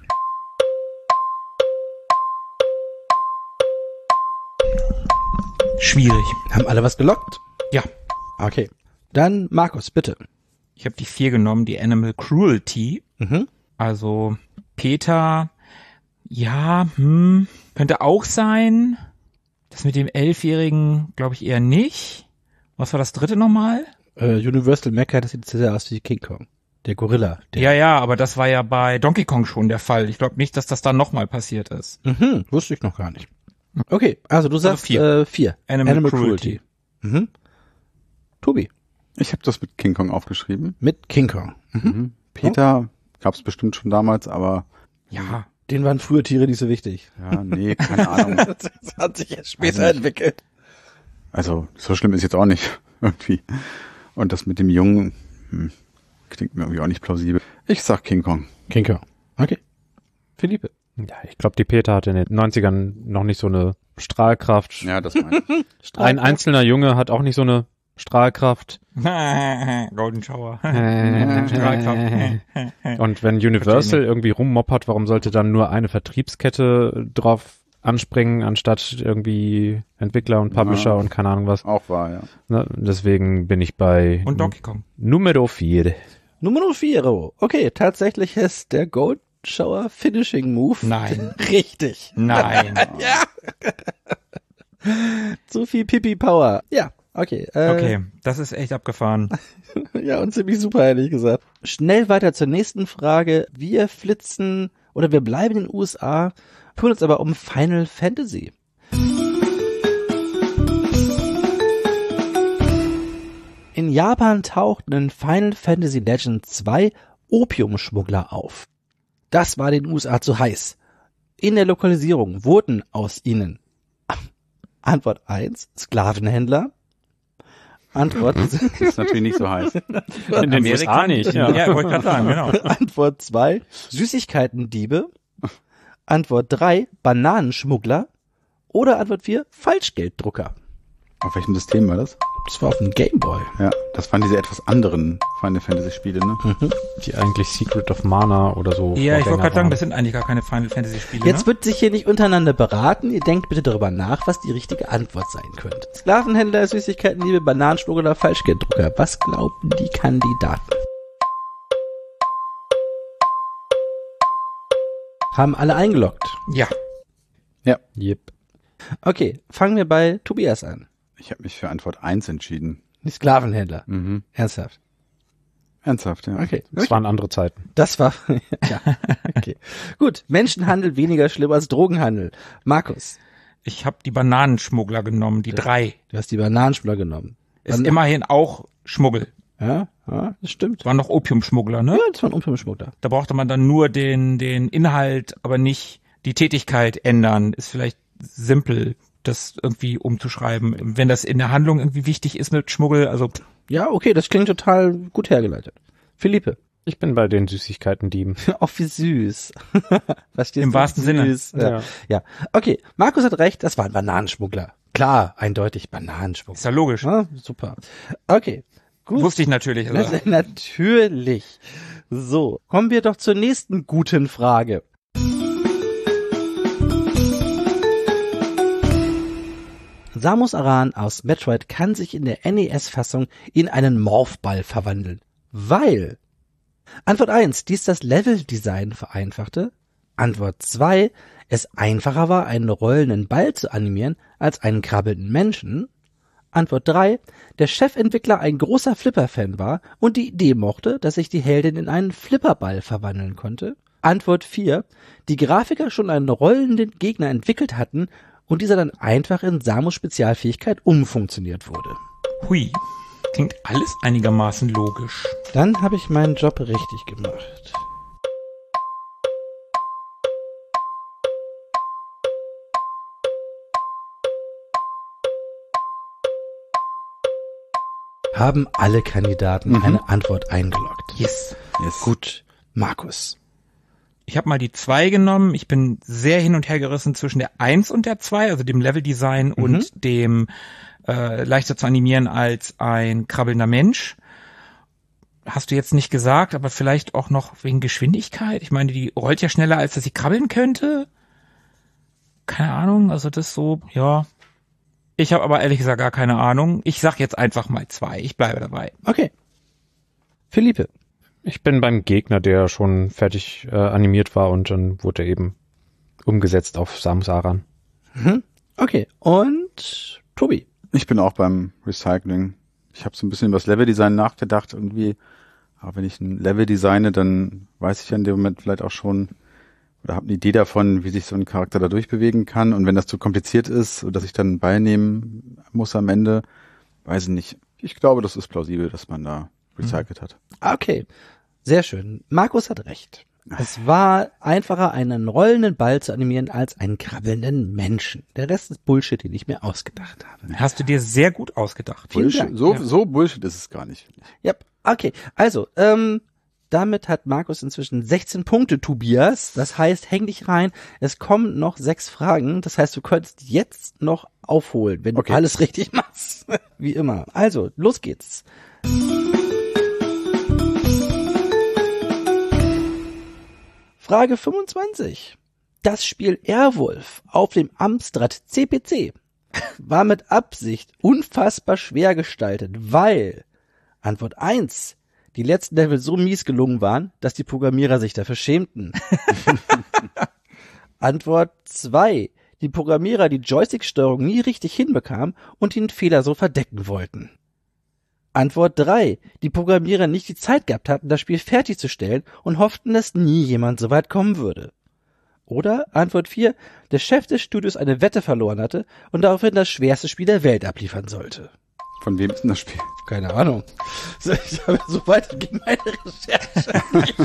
Schwierig. Haben alle was gelockt? Ja. Okay. Dann Markus, bitte. Ich habe die vier genommen, die Animal Cruelty. Mhm. Also Peter, ja, hm, könnte auch sein. Das mit dem Elfjährigen glaube ich eher nicht. Was war das dritte nochmal? Äh, Universal Mecha, das sieht sehr aus wie King Kong. Der Gorilla. Der Ja, ja, aber das war ja bei Donkey Kong schon der Fall. Ich glaube nicht, dass das dann nochmal passiert ist. Mhm, wusste ich noch gar nicht. Okay, also du sagst vier. Äh, vier. Animal Cruelty. Mhm. Tobi. Ich habe das mit King Kong aufgeschrieben. Mit King Kong. Mhm. Mhm. Peter gab's bestimmt schon damals, aber Ja. Denen waren früher Tiere nicht so wichtig. ja, nee, keine Ahnung. Das hat sich erst später Also nicht. entwickelt. Also so schlimm ist jetzt auch nicht irgendwie. Und das mit dem Jungen hm, klingt mir irgendwie auch nicht plausibel. Ich sag King Kong. King Kong. Okay. Philippe. Ja, ich glaube, die PETA hatte in den neunzigern noch nicht so eine Strahlkraft. Ja, das meine ich. Ein einzelner Junge hat auch nicht so eine Strahlkraft. Golden Shower. Strahlkraft. Und wenn Universal irgendwie rummoppert, warum sollte dann nur eine Vertriebskette drauf anspringen, anstatt irgendwie Entwickler und Publisher Ja. und keine Ahnung was. Auch wahr, ja. Ne? Deswegen bin ich bei Und Donkey Kong. Numero vier. Nummer vier. Okay, tatsächlich ist der Gold Shower Finishing Move. Nein. Richtig. Nein. Zu viel Pipi Power. Ja, okay. Äh, Okay, das ist echt abgefahren. Ja, und ziemlich super, ehrlich gesagt. Schnell weiter zur nächsten Frage. Wir flitzen, oder wir bleiben in den U S A, kümmern uns aber um Final Fantasy. In Japan tauchten in Final Fantasy Legend zwei Opiumschmuggler auf. Das war den U S A zu heiß. In der Lokalisierung wurden aus ihnen Antwort eins Sklavenhändler. Antwort Das ist natürlich nicht so heiß. In den U S A nicht, ja. Ja, wollte ich gerade sagen, genau. Antwort zwei Süßigkeitendiebe. Antwort drei Bananenschmuggler. Oder Antwort vier Falschgelddrucker. Auf welchem System war das? Das war auf dem Gameboy. Ja, das waren diese etwas anderen Final Fantasy Spiele, ne? Die eigentlich Secret of Mana oder so. Ja, ich wollte Vorgänger gerade sagen, waren. das sind eigentlich gar keine Final Fantasy Spiele. Jetzt ne? wird sich hier nicht untereinander beraten. Ihr denkt bitte darüber nach, was die richtige Antwort sein könnte. Sklavenhändler, Süßigkeitendiebe, Bananenschmuggler oder Falschgelddrucker. Was glauben die Kandidaten? Haben alle eingeloggt. Ja. Yep. Okay, fangen wir bei Tobias an. Ich habe mich für Antwort eins entschieden. Die Sklavenhändler. Mhm. Ernsthaft. Ernsthaft, ja. Okay. Das waren andere Zeiten. Das war, ja, okay. Gut, Menschenhandel weniger schlimm als Drogenhandel. Markus, Ich habe die Bananenschmuggler genommen, die drei. du hast die Bananenschmuggler genommen. Ist Ban- immerhin auch Schmuggel. Ja, ja, das stimmt. Waren noch Opiumschmuggler, ne? Ja, das war ein Opiumschmuggler. Da brauchte man dann nur den, den Inhalt, aber nicht die Tätigkeit ändern. Ist vielleicht simpel, das irgendwie umzuschreiben. Wenn das in der Handlung irgendwie wichtig ist mit Schmuggel, also Ja, okay, das klingt total gut hergeleitet. Philippe. Ich bin bei den Süßigkeiten-Dieben. Oh, wie süß. Was steht Im so wahrsten Sinne. süß? Ja. Ja. ja. Okay, Markus hat recht, das war ein Bananenschmuggler. Klar, eindeutig Bananenschmuggler. ist ja logisch. Ja, super. Okay, gut. Wusste ich natürlich. Also, Na- Natürlich. So, kommen wir doch zur nächsten guten Frage. Samus Aran aus Metroid kann sich in der N E S-Fassung in einen Morphball verwandeln. Weil Antwort eins, dies das Leveldesign vereinfachte. Antwort zwei, es einfacher war, einen rollenden Ball zu animieren als einen krabbelnden Menschen. Antwort drei, der Chefentwickler ein großer Flipper-Fan war und die Idee mochte, dass sich die Heldin in einen Flipperball verwandeln konnte. Antwort vier, die Grafiker schon einen rollenden Gegner entwickelt hatten und dieser dann einfach in Samus Spezialfähigkeit umfunktioniert wurde. hui. Klingt alles einigermaßen logisch. Dann habe ich meinen Job richtig gemacht. Haben alle Kandidaten Mhm. eine Antwort eingeloggt? Yes. Yes. Gut, Markus. Ich habe mal die zwei genommen. Ich bin sehr hin und her gerissen zwischen der eins und der zwei, also dem Leveldesign und dem äh, leichter zu animieren als ein krabbelnder Mensch. Hast du jetzt nicht gesagt, aber vielleicht auch noch wegen Geschwindigkeit. Ich meine, die rollt ja schneller, als dass sie krabbeln könnte. Keine Ahnung, also das so, ja. Ich habe aber ehrlich gesagt gar keine Ahnung. Ich sag jetzt einfach mal zwei. Ich bleibe dabei. Okay. Philippe. Ich bin beim Gegner, der schon fertig äh, animiert war und dann wurde er eben umgesetzt auf Samus Aran. Mhm. Okay. Und Tobi. Ich bin auch beim Recycling. Ich habe so ein bisschen über das Leveldesign nachgedacht irgendwie. Aber wenn ich ein Level designe, dann weiß ich ja in dem Moment vielleicht auch schon oder habe eine Idee davon, wie sich so ein Charakter da durchbewegen kann. Und wenn das zu kompliziert ist, dass ich dann einen Ball nehmen muss am Ende, weiß ich nicht. Ich glaube, das ist plausibel, dass man da recycelt hat. Okay. Sehr schön. Markus hat recht. Es war einfacher, einen rollenden Ball zu animieren, als einen krabbelnden Menschen. Der Rest ist Bullshit, den ich mir ausgedacht habe. Hast du dir sehr gut ausgedacht. Vielen Bullshit. Dank. So, Ja. so Bullshit ist es gar nicht. Ja, okay. Also, ähm, damit hat Markus inzwischen sechzehn Punkte, Tobias. Das heißt, häng dich rein. Es kommen noch sechs Fragen. Das heißt, du könntest jetzt noch aufholen, wenn Okay. du alles richtig machst. Wie immer. Also, los geht's. Frage fünfundzwanzig. Das Spiel Airwolf auf dem Amstrad C P C war mit Absicht unfassbar schwer gestaltet, weil Antwort eins, die letzten Level so mies gelungen waren, dass die Programmierer sich dafür schämten. Antwort zwei, die Programmierer die Joystick-Steuerung nie richtig hinbekamen und den Fehler so verdecken wollten. Antwort drei, die Programmierer nicht die Zeit gehabt hatten, das Spiel fertigzustellen und hofften, dass nie jemand so weit kommen würde. Oder Antwort vier, der Chef des Studios eine Wette verloren hatte und daraufhin das schwerste Spiel der Welt abliefern sollte. Von wem ist denn das Spiel? Keine Ahnung. So, ich habe so weit ging meine Recherche.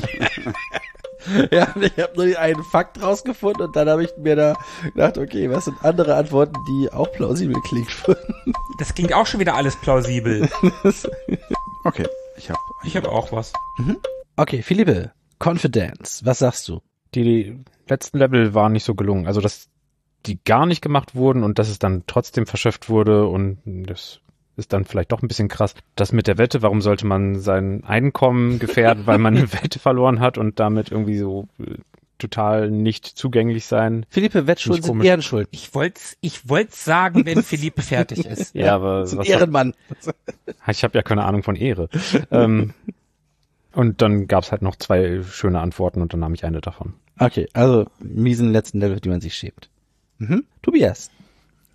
Ja, ich habe nur den einen Fakt rausgefunden und dann habe ich mir da gedacht, okay, was sind andere Antworten, die auch plausibel klingen würden? Das klingt auch schon wieder alles plausibel. Okay, ich habe Ich habe auch was. Okay, Philippe, Confidence, was sagst du? Die, die letzten Level waren nicht so gelungen. Also, dass die gar nicht gemacht wurden und dass es dann trotzdem verschifft wurde und das ist dann vielleicht doch ein bisschen krass. Das mit der Wette, warum sollte man sein Einkommen gefährden, weil man eine Wette verloren hat und damit irgendwie so äh, total nicht zugänglich sein? Philippe, Wettschulden Nicht sind komisch. Ehrenschulden. Ich wollte ich wollt's sagen, wenn Philippe fertig ist. Ja, aber Das ist ein was, Ehrenmann. ich habe ja keine Ahnung von Ehre. ähm, und dann gab's halt noch zwei schöne Antworten und dann nahm ich eine davon. Okay, also miesen letzten Level, die man sich schämt. Mhm. Tobias.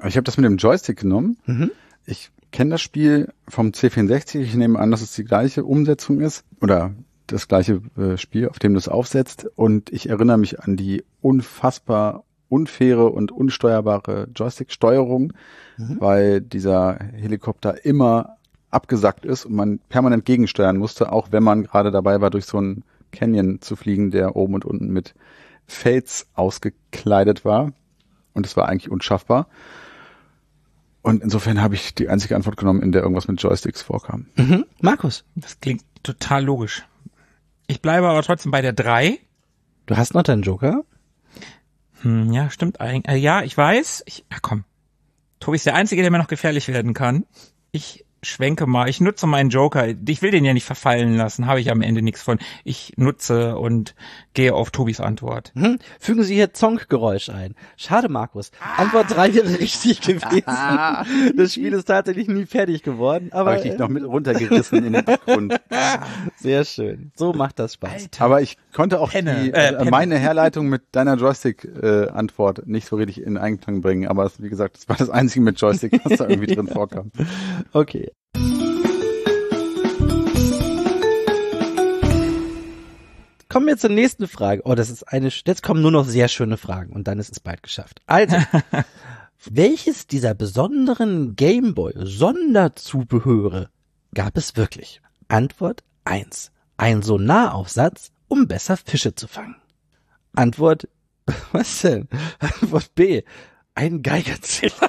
Ich habe das mit dem Joystick genommen. Mhm. Ich kenne das Spiel vom C vierundsechzig. Ich nehme an, dass es die gleiche Umsetzung ist oder das gleiche äh, Spiel, auf dem du es aufsetzt. Und ich erinnere mich an die unfassbar unfaire und unsteuerbare Joystick-Steuerung, mhm. weil dieser Helikopter immer abgesackt ist und man permanent gegensteuern musste, auch wenn man gerade dabei war, durch so einen Canyon zu fliegen, der oben und unten mit Fels ausgekleidet war. Und es war eigentlich unschaffbar. Und insofern habe ich die einzige Antwort genommen, in der irgendwas mit Joysticks vorkam. Mhm. Markus? Das klingt total logisch. Ich bleibe aber trotzdem bei der drei. Du hast noch deinen Joker? Hm, ja, stimmt eigentlich. Äh, ja, ich weiß. Ich, ach komm. Tobi ist der Einzige, der mir noch gefährlich werden kann. Ich schwenke mal. Ich nutze meinen Joker. Ich will den ja nicht verfallen lassen. Habe ich am Ende nichts von. Ich nutze und gehe auf Tobis Antwort. Hm. Fügen Sie hier Zonk-Geräusch ein. Schade, Markus. Antwort drei wäre richtig gewesen. Das Spiel ist tatsächlich nie fertig geworden. Aber habe ich dich noch mit runtergerissen in den Abgrund. Sehr schön. So macht das Spaß. Alter. Aber ich konnte auch Penne, die, äh, äh, Penne. meine Herleitung mit deiner Joystick-Antwort äh, nicht so richtig in Einklang bringen. Aber wie gesagt, das war das Einzige mit Joystick, was da irgendwie drin vorkam. Okay. Kommen wir zur nächsten Frage. Oh, das ist eine, jetzt kommen nur noch sehr schöne Fragen und dann ist es bald geschafft. Also, welches dieser besonderen Gameboy-Sonderzubehöre gab es wirklich? Antwort eins. Ein Sonaraufsatz, um besser Fische zu fangen. Antwort, was denn? Antwort B. Ein Geigerzähler.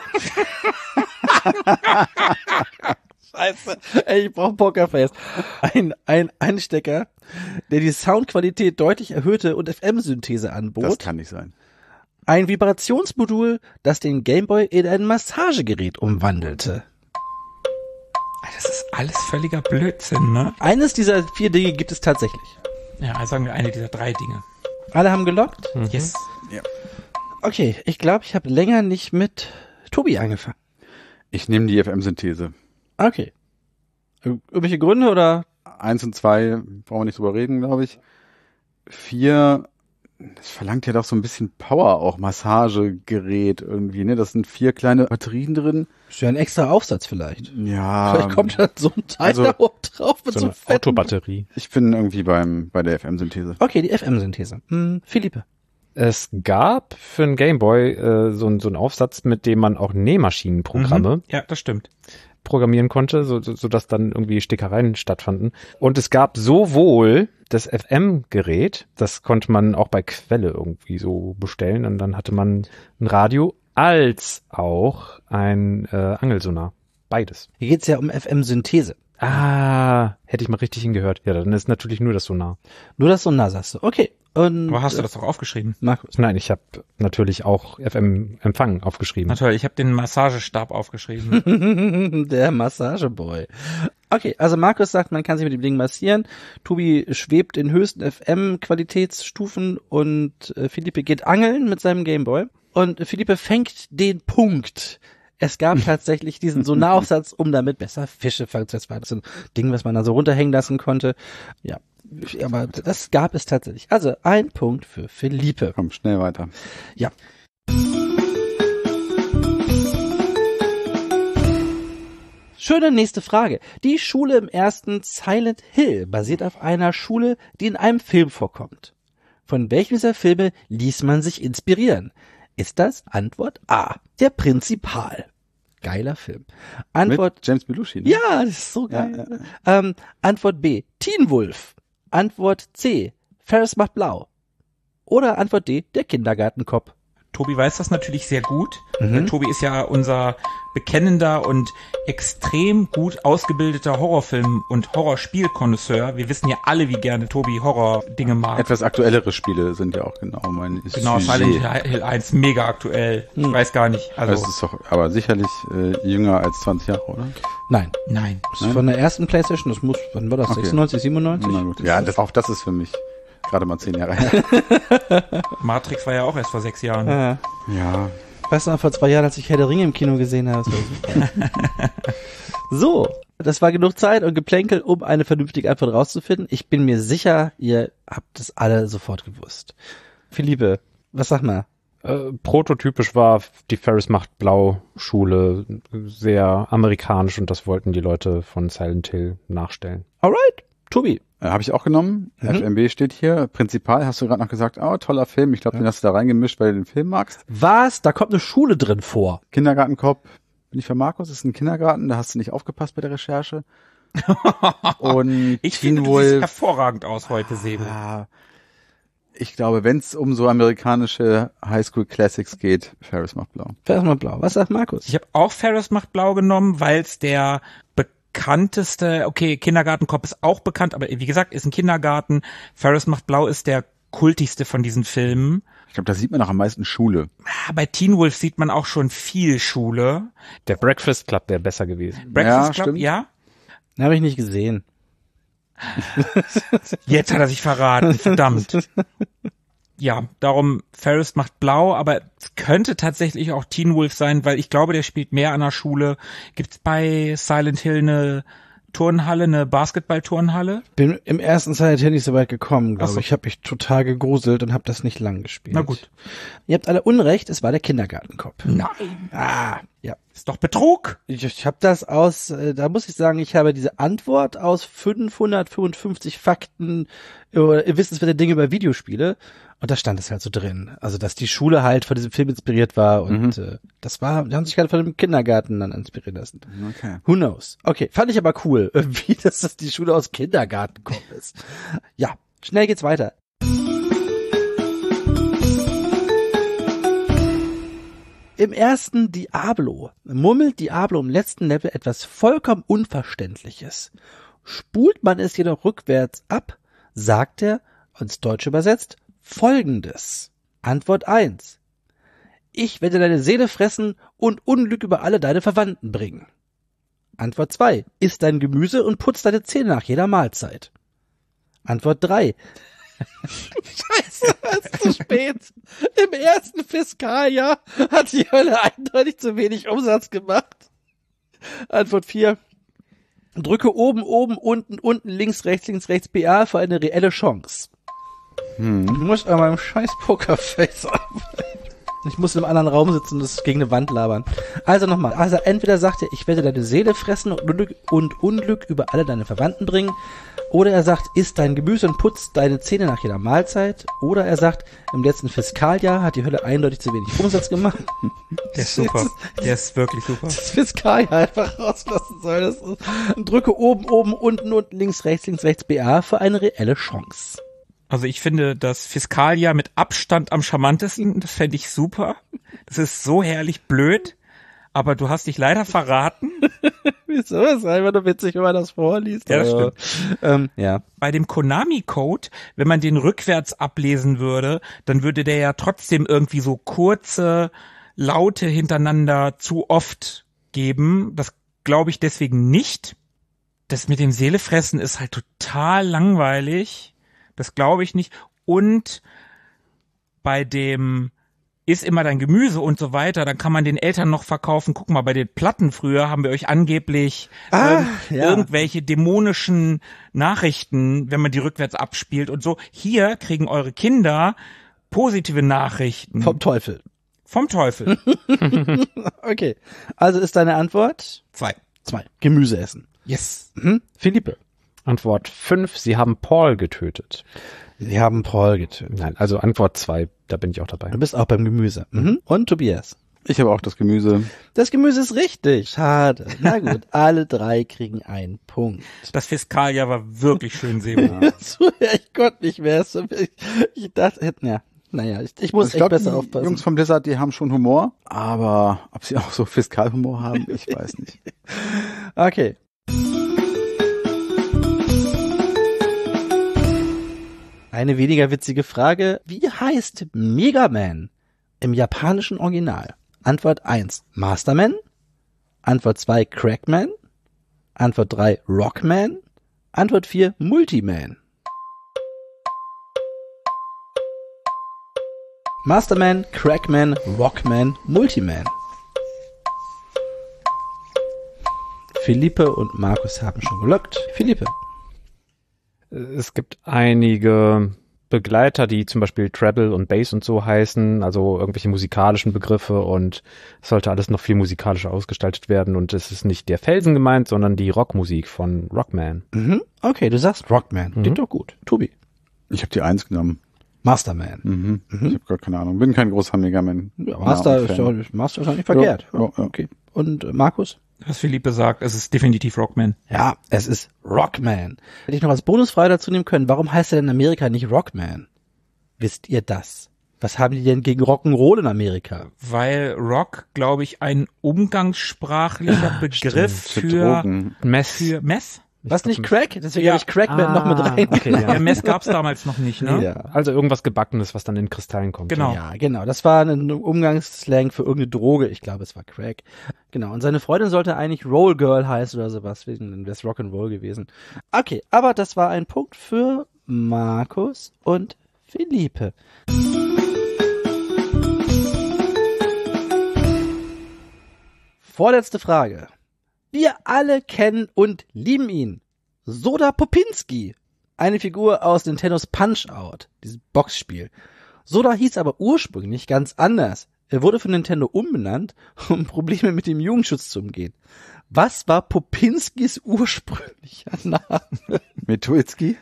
Scheiße. Ey, ich brauch Pokerface. Ein, ein Anstecker, der die Soundqualität deutlich erhöhte und F M-Synthese anbot. Das kann nicht sein. Ein Vibrationsmodul, das den Gameboy in ein Massagegerät umwandelte. Das ist alles völliger Blödsinn, ne? Eines dieser vier Dinge gibt es tatsächlich. Ja, also sagen wir eine dieser drei Dinge. Alle haben gelockt? Mhm. Yes. Ja. Okay, ich glaube, ich habe länger nicht mit Tobi angefangen. Ich nehme die F M-Synthese. Okay. Ir- Irgendwelche Gründe oder? Eins und zwei brauchen wir nicht drüber reden, glaube ich. Vier, das verlangt ja doch so ein bisschen Power auch, Massagegerät irgendwie, ne? Das sind vier kleine Batterien drin. Ist ja ein extra Aufsatz vielleicht. Ja. Vielleicht kommt da so ein Teil also- da oben drauf mit So so, eine fetten... Autobatterie. Ich bin irgendwie beim bei der F M-Synthese. Okay, die F M-Synthese. Hm, Philippe. Es gab für einen Gameboy äh, so, ein- so einen Aufsatz, mit dem man auch Nähmaschinenprogramme Mhm. Ja, das stimmt. programmieren konnte, so, so, so dass dann irgendwie Stickereien stattfanden. Und es gab sowohl das F M-Gerät, das konnte man auch bei Quelle irgendwie so bestellen, und dann hatte man ein Radio, als auch ein äh, Angelsonar. Beides. Hier geht's ja um F M-Synthese. Ah, hätte ich mal richtig hingehört. Ja, dann ist natürlich nur das Sonar. Nur das Sonar, sagst du. Okay. Und, Wo hast du äh, das doch aufgeschrieben? Markus. Nein, ich habe natürlich auch F M-Empfang aufgeschrieben. Natürlich, ich habe den Massagestab aufgeschrieben. Der Massageboy. Okay, also Markus sagt, man kann sich mit dem Ding massieren. Tobi schwebt in höchsten F M-Qualitätsstufen und äh, Philippe geht angeln mit seinem Gameboy. Und Philippe fängt den Punkt. Es gab tatsächlich diesen Sonaraufsatz, um damit besser Fische fangen. Das war so ein Ding, was man da so runterhängen lassen konnte. Ja, aber das gab es tatsächlich. Also ein Punkt für Philippe. Komm, schnell weiter. Ja. Schöne nächste Frage. Die Schule im ersten Silent Hill basiert auf einer Schule, die in einem Film vorkommt. Von welchem dieser Filme ließ man sich inspirieren? Ist das Antwort A, der Prinzipal? Geiler Film. Antwort, Mit James Belushi, ne? ja, das ist so geil. Ja, ja. Ähm, Antwort B, Teen Wolf. Antwort C, Ferris macht blau. Oder Antwort D, der Kindergartenkopf. Tobi weiß das natürlich sehr gut. Mhm. Weil Tobi ist ja unser bekennender und extrem gut ausgebildeter Horrorfilm- und Horrorspielkonnoisseur. Wir wissen ja alle, wie gerne Tobi Horror-Dinge mag. Etwas aktuellere Spiele sind ja auch genau mein Genau, Sujet. Silent Hill eins, mega aktuell. Ich weiß gar nicht. Also es Also, ist doch aber sicherlich äh, jünger als zwanzig Jahre, oder? Nein, nein. das ist von der ersten Playstation, das muss, wann war das, Okay. sechsundneunzig, siebenundneunzig? Na gut. Ja, das, auch das ist für mich gerade mal zehn Jahre her. Matrix war ja auch erst vor sechs Jahren. Ja. Ja, Weißt du noch, vor zwei Jahren, als ich Herr der Ringe im Kino gesehen habe, das war super. So, das war genug Zeit und Geplänkel, um eine vernünftige Antwort rauszufinden. Ich bin mir sicher, ihr habt es alle sofort gewusst. Philippe, was sag mal? Äh, prototypisch war die Ferris macht Blau Schule sehr amerikanisch und das wollten die Leute von Silent Hill nachstellen. Alright, Tobi. Äh, Habe ich auch genommen. Mhm. F M B steht hier. Prinzipal hast du gerade noch gesagt, oh, toller Film. Ich glaube, Ja. den hast du da reingemischt, weil du den Film magst. Was? Da kommt eine Schule drin vor. Kindergartenkopf. Bin ich für Markus? Das ist ein Kindergarten. Da hast du nicht aufgepasst bei der Recherche. Und Ich Teen finde, du siehst Wolf. hervorragend aus heute, Sebo. Ah, ich glaube, wenn es um so amerikanische Highschool Classics geht, Ferris macht blau. Erstmal blau. Was sagt Markus? Ich habe auch Ferris macht blau genommen, weil es der bekannteste, okay, Kindergartenkopf ist auch bekannt, aber wie gesagt, ist ein Kindergarten. Ferris macht blau ist der kultigste von diesen Filmen. Ich glaube, da sieht man auch am meisten Schule. Ah, bei Teen Wolf sieht man auch schon viel Schule. Der Breakfast Club wäre besser gewesen. Breakfast Ja, Club, stimmt. ja. Den habe ich nicht gesehen. Jetzt hat er sich verraten, verdammt. Ja, darum Ferris macht blau, aber es könnte tatsächlich auch Teen Wolf sein, weil ich glaube, der spielt mehr an der Schule. Gibt's bei Silent Hill eine Turnhalle, eine Basketball-Turnhalle? Bin im ersten Silent Hill nicht so weit gekommen, Ach glaube so. ich. Ich habe mich total gegruselt und habe das nicht lang gespielt. Na gut. Ihr habt alle Unrecht, es war der Kindergartenkopf. Nein, Ah, ja. ist doch Betrug. Ich, ich habe das aus, äh, da muss ich sagen, ich habe diese Antwort aus fünfhundertfünfundfünfzig Fakten oder wissenswerte Dinge über Videospiele und da stand es halt so drin. Also, dass die Schule halt von diesem Film inspiriert war und äh, das war, die haben sich halt von dem Kindergarten dann inspirieren lassen. Okay. Who knows? Okay, fand ich aber cool, irgendwie, dass das die Schule aus Kindergartenkopf ist. Ja, schnell geht's weiter. Im ersten Diablo murmelt Diablo im letzten Level etwas vollkommen Unverständliches. Spult man es jedoch rückwärts ab, sagt er, ins Deutsche übersetzt, Folgendes. Antwort eins. Ich werde deine Seele fressen und Unglück über alle deine Verwandten bringen. Antwort zwei. Iss dein Gemüse und putz deine Zähne nach jeder Mahlzeit. Antwort drei. Scheiße, es ist zu spät. Im ersten Fiskaljahr hat die Hölle eindeutig zu wenig Umsatz gemacht. Antwort vier. Drücke oben, oben, unten, unten, links, rechts, links, rechts, B A für eine reelle Chance. Hm. Ich muss an meinem scheiß Pokerface arbeiten. Ich muss in einem anderen Raum sitzen und das gegen eine Wand labern. Also nochmal. Also entweder sagt er, ich werde deine Seele fressen und Unglück, und Unglück über alle deine Verwandten bringen. Oder er sagt, iss dein Gemüse und putz deine Zähne nach jeder Mahlzeit. Oder er sagt, im letzten Fiskaljahr hat die Hölle eindeutig zu wenig Umsatz gemacht. Der ist super. Der ist wirklich super. Das Fiskaljahr einfach rauslassen soll. Das ist, und drücke oben, oben, unten, unten, links, rechts, links, rechts, B A für eine reelle Chance. Also ich finde das Fiskaljahr mit Abstand am charmantesten. Das fände ich super. Das ist so herrlich blöd. Aber du hast dich leider verraten. Wieso? Das ist einfach nur witzig, wenn man das vorliest. Ja, das Aber, ähm, ja. Bei dem Konami-Code, wenn man den rückwärts ablesen würde, dann würde der ja trotzdem irgendwie so kurze Laute hintereinander zu oft geben. Das glaube ich deswegen nicht. Das mit dem Seelefressen ist halt total langweilig. Das glaube ich nicht. Und bei dem ist immer dein Gemüse und so weiter, dann kann man den Eltern noch verkaufen. Guck mal, bei den Platten früher haben wir euch angeblich Ah, ähm, ja. irgendwelche dämonischen Nachrichten, wenn man die rückwärts abspielt und so. Hier kriegen eure Kinder positive Nachrichten. Vom Teufel. Vom Teufel. Okay. Also ist deine Antwort? Zwei. Zwei. Gemüse essen. Yes. Mhm. Philippe. Antwort fünf, sie haben Paul getötet. Sie haben Paul getötet. Nein, also Antwort zwei, da bin ich auch dabei. Du bist auch beim Gemüse. Mhm. Und Tobias. Ich habe auch das Gemüse. Das Gemüse ist richtig. Schade. Na gut, alle drei kriegen einen Punkt. Das Fiskaljahr war wirklich schön, Sebo. So, ja, ich konnte nicht mehr. So, Ich, ich dachte, ja, naja, ich, ich muss Ich echt glaube, besser die aufpassen. Jungs vom Blizzard, die haben schon Humor, aber ob sie auch so Fiskalhumor haben, ich weiß nicht. Okay. Eine weniger witzige Frage. Wie heißt Mega Man im japanischen Original? Antwort eins, Masterman. Antwort zwei, Crackman. Antwort drei, Rockman. Antwort vier, Multiman. Masterman, Crackman, Rockman, Multiman. Philippe und Markus haben schon gelockt. Philippe. Es gibt einige Begleiter, die zum Beispiel Treble und Bass und so heißen, also irgendwelche musikalischen Begriffe, und es sollte alles noch viel musikalischer ausgestaltet werden, und es ist nicht der Felsen gemeint, sondern die Rockmusik von Rockman. Mhm. Okay, du sagst Rockman. Mhm. Klingt doch gut. Tobi. Ich habe die eins genommen. Masterman. Mhm. Mhm. Ich habe gar keine Ahnung. Bin kein großer Mega Man. Ja, Master ist doch, Master ist doch nicht verkehrt. Ja, ja, ja. Okay. Und äh, Markus? Was Philippe sagt, es ist definitiv Rockman. Ja, es ist Rockman. Hätte ich noch als Bonusfrage dazu nehmen können, warum heißt er denn in Amerika nicht Rockman? Wisst ihr das? Was haben die denn gegen Rock'n'Roll in Amerika? Weil Rock, glaube ich, ein umgangssprachlicher Begriff Für für, Drogen. Mess. für Meth. Was nicht Crack? Deswegen Ja. habe ich Crackman noch mit rein. Okay, Ja, ja. Meth gab's damals noch nicht, ne? Ja. Also irgendwas Gebackenes, was dann in Kristallen kommt. Genau. Ja, genau. Das war ein Umgangsslang für irgendeine Droge. Ich glaube, es war Crack. Genau. Und seine Freundin sollte eigentlich Roll Girl heißen oder sowas. Dann wäre es Rock'n'Roll gewesen. Okay, aber das war ein Punkt für Markus und Philippe. Vorletzte Frage. Wir alle kennen und lieben ihn. Soda Popinski. Eine Figur aus Nintendos Punch-Out, dieses Boxspiel. Soda hieß aber ursprünglich ganz anders. Er wurde von Nintendo umbenannt, um Probleme mit dem Jugendschutz zu umgehen. Was war Popinskis ursprünglicher Name? Metulski?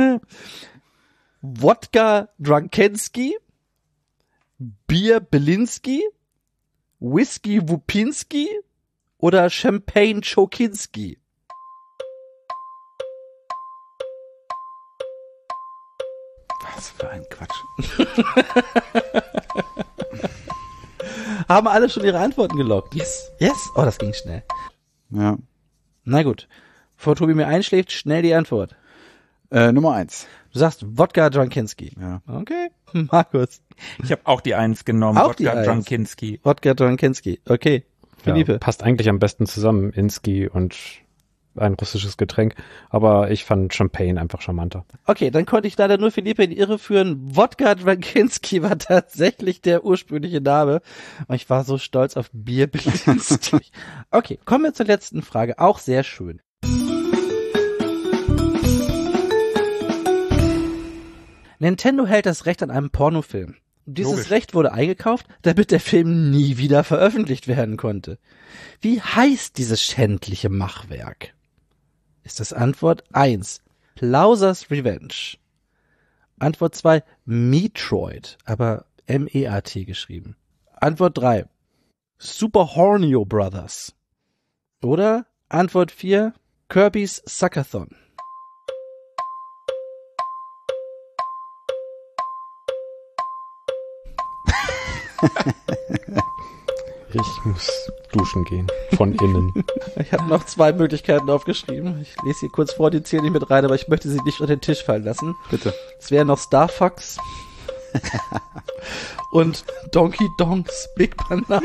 Wodka Drunkenski? Bier Belinski? Whisky Wupinski? Oder Champagne Chokinski? Was für ein Quatsch. Haben alle schon ihre Antworten gelockt? Yes. Yes? Oh, das ging schnell. Ja. Na gut. Bevor Tobi mir einschläft, schnell die Antwort. Äh, Nummer eins. Du sagst Wodka Drunkenski. Ja. Okay. Markus. Ich habe auch die Eins genommen. Auch die Wodka Eins. Drunkinski. Wodka Drunkenski. Okay. Ja, Philippe. passt eigentlich am besten zusammen, Inski und ein russisches Getränk, aber ich fand Champagne einfach charmanter. Okay, dann konnte ich leider nur Philippe in die Irre führen. Wodka Drunkenski war tatsächlich der ursprüngliche Name. Und ich war so stolz auf Bier Belinski. Okay, kommen wir zur letzten Frage. Auch sehr schön. Nintendo hält das Recht an einem Pornofilm. Dieses Logisch. Recht wurde eingekauft, damit der Film nie wieder veröffentlicht werden konnte. Wie heißt dieses schändliche Machwerk? Ist das Antwort eins, Plowser's Revenge. Antwort zwei, Metroid, aber M E A T geschrieben. Antwort drei, Super Hornio Brothers. Oder Antwort vier, Kirby's Suckathon. Ich muss duschen gehen, von innen. Ich habe noch zwei Möglichkeiten aufgeschrieben. Ich lese sie kurz vor, die zählen nicht mit rein, aber ich möchte sie nicht unter den Tisch fallen lassen. Bitte. Es wären noch Star Fox und Donkey Donks Big Banana.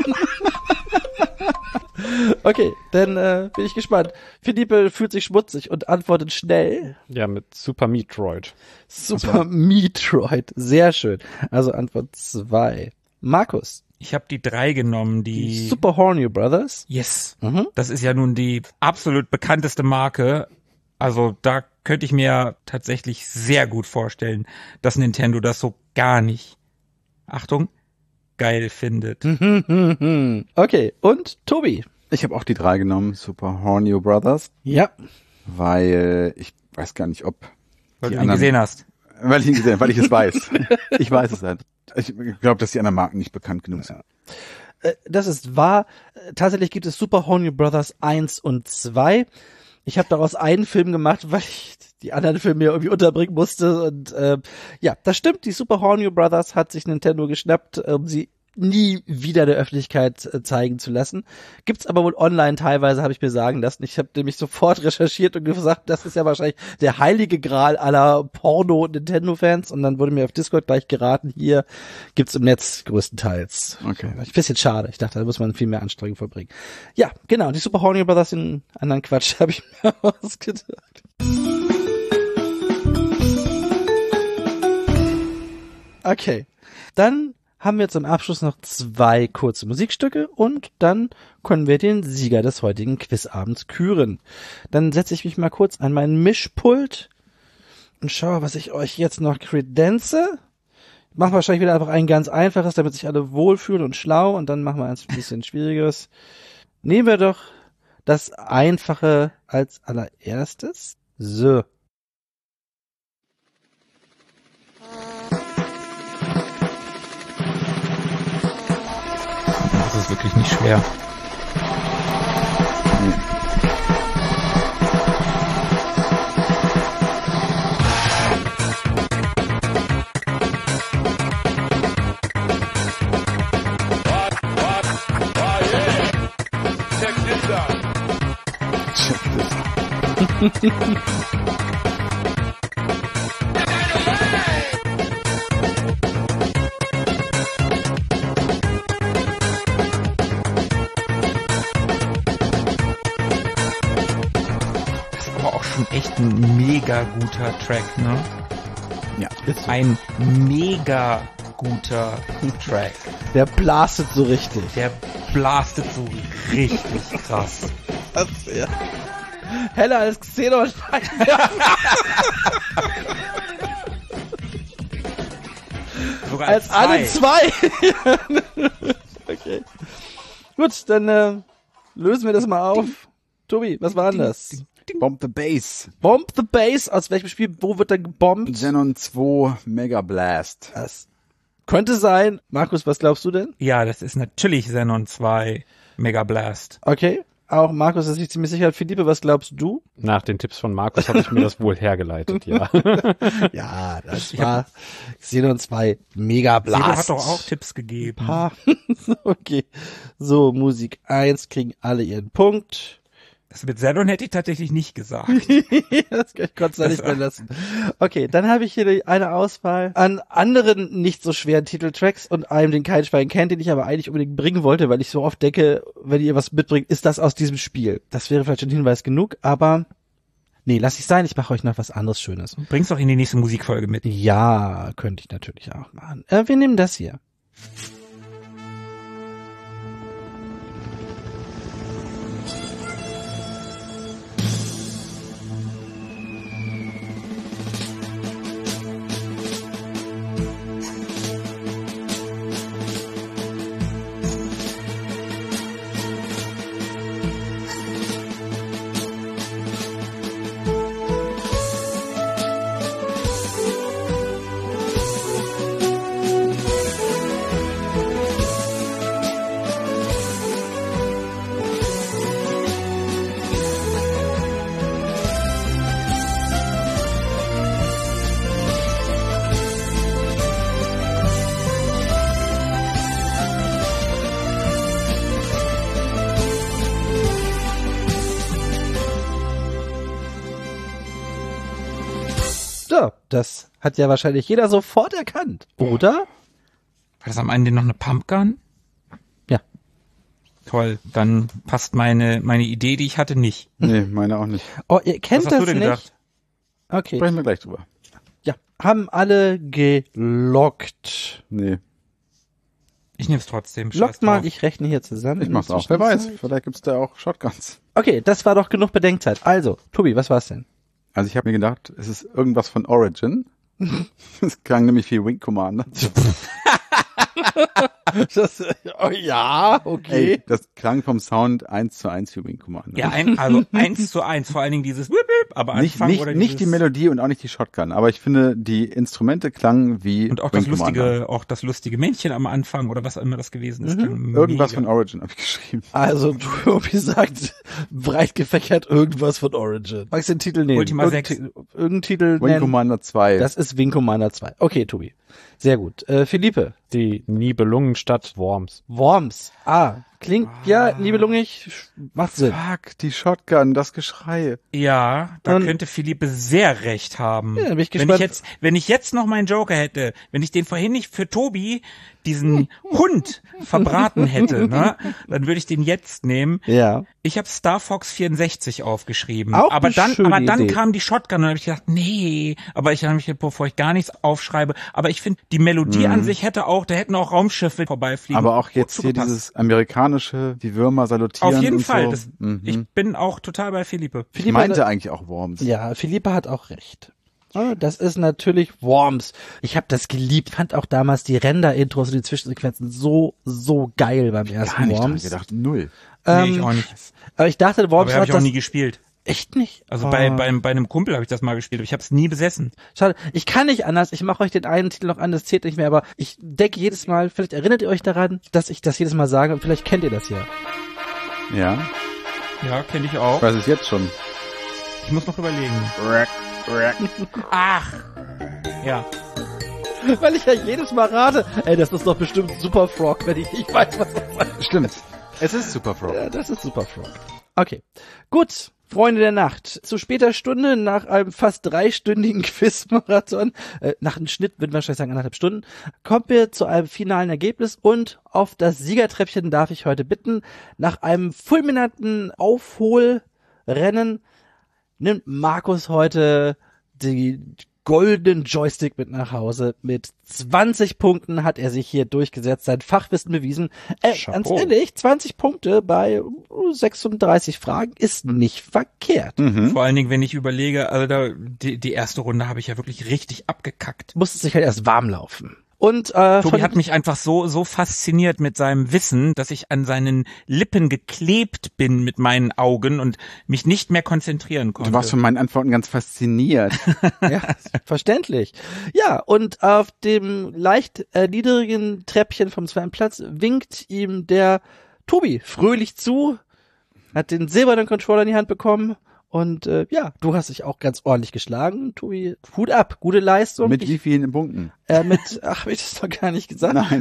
Okay, dann äh, bin ich gespannt. Philippe fühlt sich schmutzig und antwortet schnell. Ja, mit Super Metroid. Super Metroid, sehr schön. Also Antwort zwei. Markus, Ich habe die drei genommen, die die... Super Hornio Brothers. Yes. Mhm. Das ist ja nun die absolut bekannteste Marke. Also da könnte ich mir tatsächlich sehr gut vorstellen, dass Nintendo das so gar nicht, Achtung, geil findet. Okay, und Tobi. Ich habe auch die drei genommen, Super Hornio Brothers, Ja. weil ich weiß gar nicht, ob Weil die du ihn anderen- gesehen hast. Weil ich ihn gesehen, weil ich es weiß. Ich weiß es halt. Ich glaube, dass die anderen Marken nicht bekannt genug sind. Äh, Das ist wahr. Äh, Tatsächlich gibt es Super Hornio Brothers eins und zwei. Ich habe daraus einen Film gemacht, weil ich die anderen Filme mir irgendwie unterbringen musste. Und äh, ja, das stimmt. Die Super Hornio Brothers hat sich Nintendo geschnappt, um sie nie wieder der Öffentlichkeit äh, zeigen zu lassen. Gibt's aber wohl online teilweise, habe ich mir sagen lassen. Ich habe nämlich sofort recherchiert und gesagt, das ist ja wahrscheinlich der heilige Gral aller Porno-Nintendo-Fans. Und dann wurde mir auf Discord gleich geraten, hier gibt's im Netz größtenteils. Okay. Ein bisschen schade. Ich dachte, da muss man viel mehr Anstrengung verbringen. Ja, genau. Die Super Hornio Brothers, den anderen Quatsch habe ich mir ausgedacht. Okay. Dann haben wir zum Abschluss noch zwei kurze Musikstücke und dann können wir den Sieger des heutigen Quizabends küren. Dann setze ich mich mal kurz an mein Mischpult und schaue, was ich euch jetzt noch kredenze. Mach wahrscheinlich wieder einfach ein ganz einfaches, damit sich alle wohlfühlen und schlau, und dann machen wir eins ein bisschen schwieriges. Nehmen wir doch das Einfache als allererstes. So. Das ist wirklich nicht schwer. Echt ein mega guter Track, ne? Ja, ist so. Ein mega guter Track. Der blastet so richtig. Der blastet so richtig krass. Das, ja. Heller als Xenon. Sogar als, als alle zwei. Okay. Gut, dann äh, lösen wir das mal auf. Tobi, was war denn das? Bomb the Bass. Bomb the Bass? Aus welchem Spiel? Wo wird dann gebombt? Xenon zwei Mega Blast. Das könnte sein. Markus, was glaubst du denn? Ja, das ist natürlich Xenon zwei Mega Blast. Okay. Auch Markus ist sich ziemlich sicher. Philippe, was glaubst du? Nach den Tipps von Markus habe ich mir das wohl hergeleitet, ja. Ja, das war Xenon zwei Mega Blast. Xenon hat doch auch Tipps gegeben. Ah, okay. So, Musik eins kriegen alle ihren Punkt. Das mit Xenon hätte ich tatsächlich nicht gesagt. Das konnte ich nicht mehr lassen. Okay, dann habe ich hier eine Auswahl an anderen nicht so schweren Titeltracks und einem, den kein Schwein kennt, den ich aber eigentlich unbedingt bringen wollte, weil ich so oft denke, wenn ihr was mitbringt, ist das aus diesem Spiel. Das wäre vielleicht ein Hinweis genug, aber nee, lass ich sein, ich mache euch noch was anderes Schönes. Bring's doch in die nächste Musikfolge mit. Ja, könnte ich natürlich auch machen. Äh, wir nehmen das hier. So, das hat ja wahrscheinlich jeder sofort erkannt, oder? War das am Ende noch eine Pumpgun? Ja. Toll, dann passt meine meine Idee, die ich hatte, nicht. Nee, meine auch nicht. Oh, ihr kennt Was hast das du denn nicht? gedacht? Okay. Sprechen wir gleich drüber. Ja, haben alle gelockt. Nee, Ich nehme es trotzdem. scheiß Lockt mal, drauf. ich rechne hier zusammen. ich mach's auch. Wer weiß, vielleicht gibt's da auch Shotguns. Okay, das war doch genug Bedenkzeit. Also, Tobi, was war's denn? Also ich habe mir gedacht, es ist irgendwas von Origin. Es klang nämlich wie Wing Commander. Das, oh ja, okay. Ey, das klang vom Sound eins zu eins wie Wing Commander. Ja, ein, also eins zu eins, vor allen Dingen dieses Whip, Whip, aber nicht Anfang nicht, oder nicht dieses, die Melodie und auch nicht die Shotgun, aber ich finde, die Instrumente klangen wie und auch Wing das lustige, Commander. auch das lustige Männchen am Anfang oder was immer das gewesen ist. Mhm. Irgendwas mega. von Origin habe ich geschrieben. Also, Tobi sagt, breit gefächert irgendwas von Origin. Magst du den Titel nehmen? Ultima Irgend- sechs. Irgendeinen Titel Wing nennen? Commander zwei. Das ist Wing Commander zwei. Okay, Tobi. Sehr gut. Äh, Philippe. Die Nibelungenstadt Worms. Worms. Ah, klingt, ja, nibelungig, macht Sinn. Fuck, die Shotgun, das Geschrei. Ja, da Und- könnte Philippe sehr recht haben. Ja, da bin ich wenn gespannt. ich jetzt, wenn ich jetzt noch meinen Joker hätte, wenn ich den vorhin nicht für Tobi diesen Hund verbraten hätte, ne, dann würde ich den jetzt nehmen. Ja. Ich habe Star Fox vierundsechzig aufgeschrieben, Auch aber eine dann, schöne aber dann Idee. kam die Shotgun und dann habe ich gedacht, nee, aber ich habe mich, bevor ich gar nichts aufschreibe, aber ich finde, die Melodie an sich hätte auch, da hätten auch Raumschiffe vorbeifliegen. Aber auch jetzt Gut hier zugepasst. dieses amerikanische, die Würmer salutieren Auf jeden und Fall. so. Das, Mhm. Ich bin auch total bei Philippe. Ich meinte eigentlich auch Worms. Ja, Philippe hat auch recht. Das ist natürlich Worms. Ich habe das geliebt. Fand auch damals die Render-Intros und die Zwischensequenzen so, so geil beim ersten Gar nicht dran Worms. gedacht, null. Ähm, Nee, ich auch nicht. Aber ich dachte, Worms Aber habe hat ich auch das nie gespielt. echt nicht. Also Oh. bei, bei, bei einem Kumpel habe ich das mal gespielt, aber ich habe es nie besessen. Schade. Ich kann nicht anders. Ich mache euch den einen Titel noch an, das zählt nicht mehr, aber ich denke jedes Mal, vielleicht erinnert ihr euch daran, dass ich das jedes Mal sage und vielleicht kennt ihr das ja. Ja, Ja, kenne ich ich auch. weiß es jetzt schon. Ich muss noch überlegen. Ach. Ja. Weil ich ja jedes Mal rate, ey, das ist doch bestimmt Super Frog, wenn ich nicht weiß, was das ist. Stimmt. Es ist Super Frog. Ja, das ist Super Frog. Okay. Gut. Freunde der Nacht, zu später Stunde, nach einem fast dreistündigen Quizmarathon, äh, nach einem Schnitt, würden wir wahrscheinlich sagen, anderthalb Stunden, kommen wir zu einem finalen Ergebnis und auf das Siegertreppchen darf ich heute bitten. Nach einem fulminanten Aufholrennen nimmt Markus heute die goldenen Joystick mit nach Hause. Mit zwanzig Punkten hat er sich hier durchgesetzt, sein Fachwissen bewiesen. Äh, ganz ehrlich, zwanzig Punkte bei sechsunddreißig Fragen ist nicht verkehrt. Mhm. Vor allen Dingen, wenn ich überlege, also da, die, die erste Runde habe ich ja wirklich richtig abgekackt. Musste sich halt erst warm laufen. Und äh, Tobi von- hat mich einfach so so fasziniert mit seinem Wissen, dass ich an seinen Lippen geklebt bin mit meinen Augen und mich nicht mehr konzentrieren konnte. Du warst von meinen Antworten ganz fasziniert. ja, verständlich. Ja, und auf dem leicht äh, niedrigen Treppchen vom zweiten Platz winkt ihm der Tobi fröhlich zu, hat den silbernen Controller in die Hand bekommen und äh, ja, du hast dich auch ganz ordentlich geschlagen, Tobi. Hut ab, gute Leistung. Mit Ich, wie vielen Punkten? äh, mit, ach, hab ich das doch gar nicht gesagt? Nein.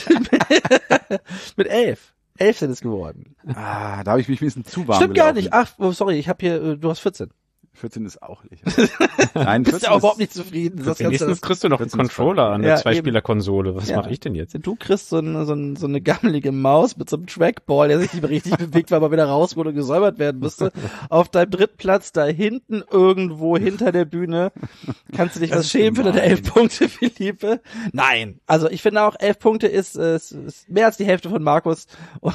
mit elf. Elf sind es geworden. Ah, da habe ich mich ein bisschen zu warm Stimmt gar gelaufen. nicht. Ach, oh, sorry, ich habe hier, äh, du hast vierzehn. vierzehn ist auch nicht. Nein, Bist vierzehn du auch ist- überhaupt nicht zufrieden? Das kannst du Wenigstens das, kriegst du noch einen vierzehn ist Controller an der Ja, Zweispieler-Konsole. Was Ja. mache ich denn jetzt? du kriegst so eine, so, eine, so eine gammelige Maus mit so einem Trackball, der sich nicht mehr richtig bewegt, weil man wieder rausgeholt und gesäubert werden müsste. Auf deinem dritten Platz da hinten irgendwo hinter der Bühne. Kannst du dich Das was ist schämen für deine gemein. elf Punkte, Philippe? Nein. Also ich finde auch, elf Punkte ist, äh, ist, ist mehr als die Hälfte von Markus.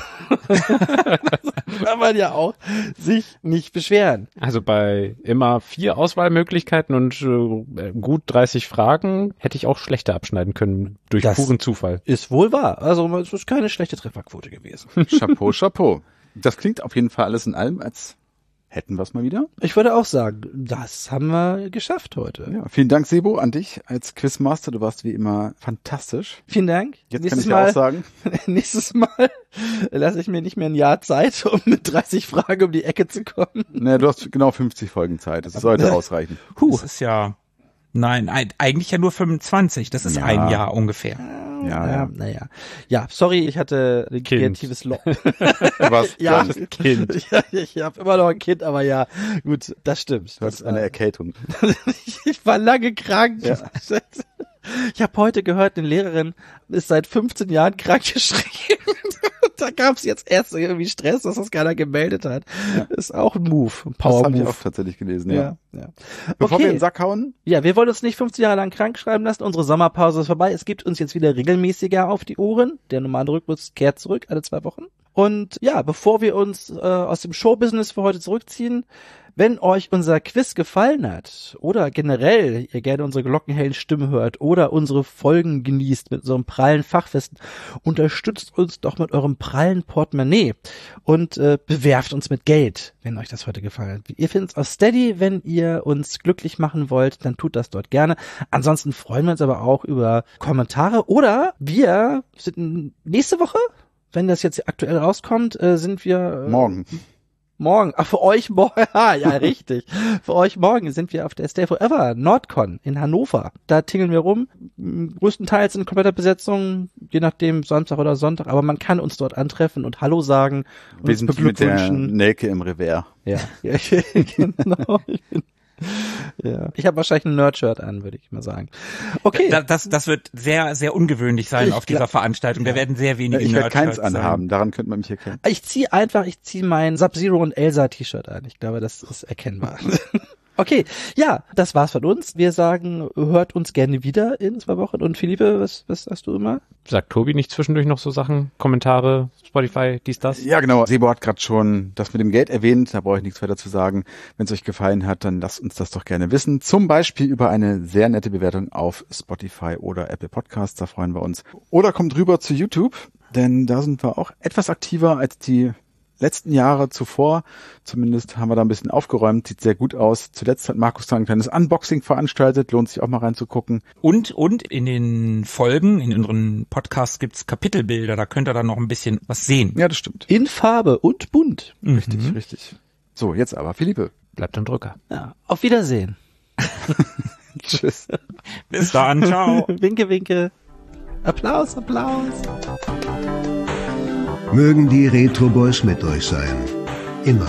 Kann man ja auch sich nicht beschweren. Also bei immer vier Auswahlmöglichkeiten und äh, gut dreißig Fragen hätte ich auch schlechter abschneiden können durch Das- puren Zufall. Ist wohl wahr. Also es ist keine schlechte Trefferquote gewesen. Chapeau, Chapeau. Das klingt auf jeden Fall alles in allem, als hätten wir es mal wieder. Ich würde auch sagen, das haben wir geschafft heute. Ja, vielen Dank, Sebo, an dich als Quizmaster. Du warst wie immer fantastisch. Vielen Dank. Jetzt nächstes kann ich ja Mal, auch sagen, nächstes Mal lasse ich mir nicht mehr ein Jahr Zeit, um mit dreißig Fragen um die Ecke zu kommen. naja, du hast genau fünfzig Folgen Zeit. Das sollte ausreichen. Huh. Das ist ja, nein, ein- eigentlich ja nur fünfundzwanzig. Das ist Ja. ein Jahr ungefähr. Ja, Ja, ja. naja. Ja, sorry, ich hatte ein Kind. kreatives Loch. Du warst Ja. krank. Kind. ja, ich habe immer noch ein Kind, aber ja, gut, das stimmt. Du hattest Das, eine äh, Erkältung. ich war lange krank. Ja. Ich habe heute gehört, eine Lehrerin ist seit fünfzehn Jahren krankgeschrieben. Da gab es jetzt erst irgendwie Stress, dass das keiner gemeldet hat. Ja. Ist auch ein Move, ein Das Power habe ich Move. auch tatsächlich gelesen, ja. Ja, ja. Bevor Okay. wir in den Sack hauen, Ja, wir wollen uns nicht fünfzehn Jahre lang krank schreiben lassen. Unsere Sommerpause ist vorbei. Es gibt uns jetzt wieder regelmäßiger auf die Ohren. Der normale Rhythmus kehrt zurück, alle zwei Wochen. Und ja, bevor wir uns äh, aus dem Showbusiness für heute zurückziehen, wenn euch unser Quiz gefallen hat oder generell ihr gerne unsere glockenhellen Stimme hört oder unsere Folgen genießt mit unserem prallen Fachwissen, unterstützt uns doch mit eurem prallen Portemonnaie und äh, bewerft uns mit Geld, wenn euch das heute gefallen hat. Ihr findet es auf Steady, wenn ihr uns glücklich machen wollt, dann tut das dort gerne. Ansonsten freuen wir uns aber auch über Kommentare oder wir sind nächste Woche, wenn das jetzt aktuell rauskommt, äh, sind wir äh, morgen. Morgen, ach, für euch morgen, ja, richtig. Für euch morgen sind wir auf der Stay Forever Nordcon in Hannover. Da tingeln wir rum, m, größtenteils in kompletter Besetzung, je nachdem Samstag oder Sonntag, aber man kann uns dort antreffen und Hallo sagen und Wir uns sind mit der beglückwünschen. Nelke im Revers. Ja, ja, genau. Ich bin, ja. Ich habe wahrscheinlich ein Nerd-Shirt an, würde ich mal sagen. Okay. Da, das, das wird sehr, sehr ungewöhnlich sein Ich auf dieser glaub- Veranstaltung. Da werden sehr wenige Ich werde keins Nerdshirts sein. anhaben, daran könnte man mich erkennen. Ich ziehe einfach, ich ziehe mein Sub-Zero und Elsa T-Shirt an. Ich glaube, das ist erkennbar. Okay, ja, das war's von uns. Wir sagen, hört uns gerne wieder in zwei Wochen. Und Philippe, was, was sagst du immer? Sagt Tobi nicht zwischendurch noch so Sachen? Kommentare, Spotify, dies, das? Ja, genau. Sebo hat gerade schon das mit dem Geld erwähnt. Da brauche ich nichts weiter zu sagen. Wenn es euch gefallen hat, dann lasst uns das doch gerne wissen. Zum Beispiel über eine sehr nette Bewertung auf Spotify oder Apple Podcasts. Da freuen wir uns. Oder kommt rüber zu YouTube, denn da sind wir auch etwas aktiver als die letzten Jahre zuvor. Zumindest haben wir da ein bisschen aufgeräumt. Sieht sehr gut aus. Zuletzt hat Markus da ein kleines Unboxing veranstaltet. Lohnt sich auch mal reinzugucken. Und, und in den Folgen, in unseren Podcasts gibt's Kapitelbilder. Da könnt ihr dann noch ein bisschen was sehen. Ja, das stimmt. In Farbe und bunt. Richtig, Mhm. richtig. So, jetzt aber, Philippe. Bleibt am Drücker. Ja, auf Wiedersehen. Tschüss. Bis dann, ciao. Winke, winke. Applaus, Applaus. Mögen die Retro Boys mit euch sein. Immer.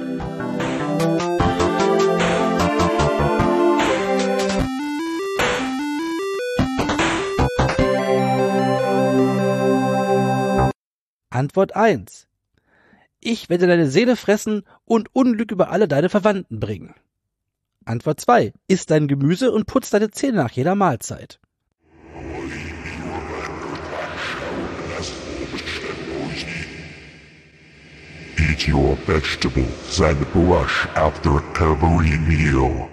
Antwort eins. Ich werde deine Seele fressen und Unglück über alle deine Verwandten bringen. Antwort zwei. Iss dein Gemüse und putz deine Zähne nach jeder Mahlzeit. Eat your vegetables and brush after every meal.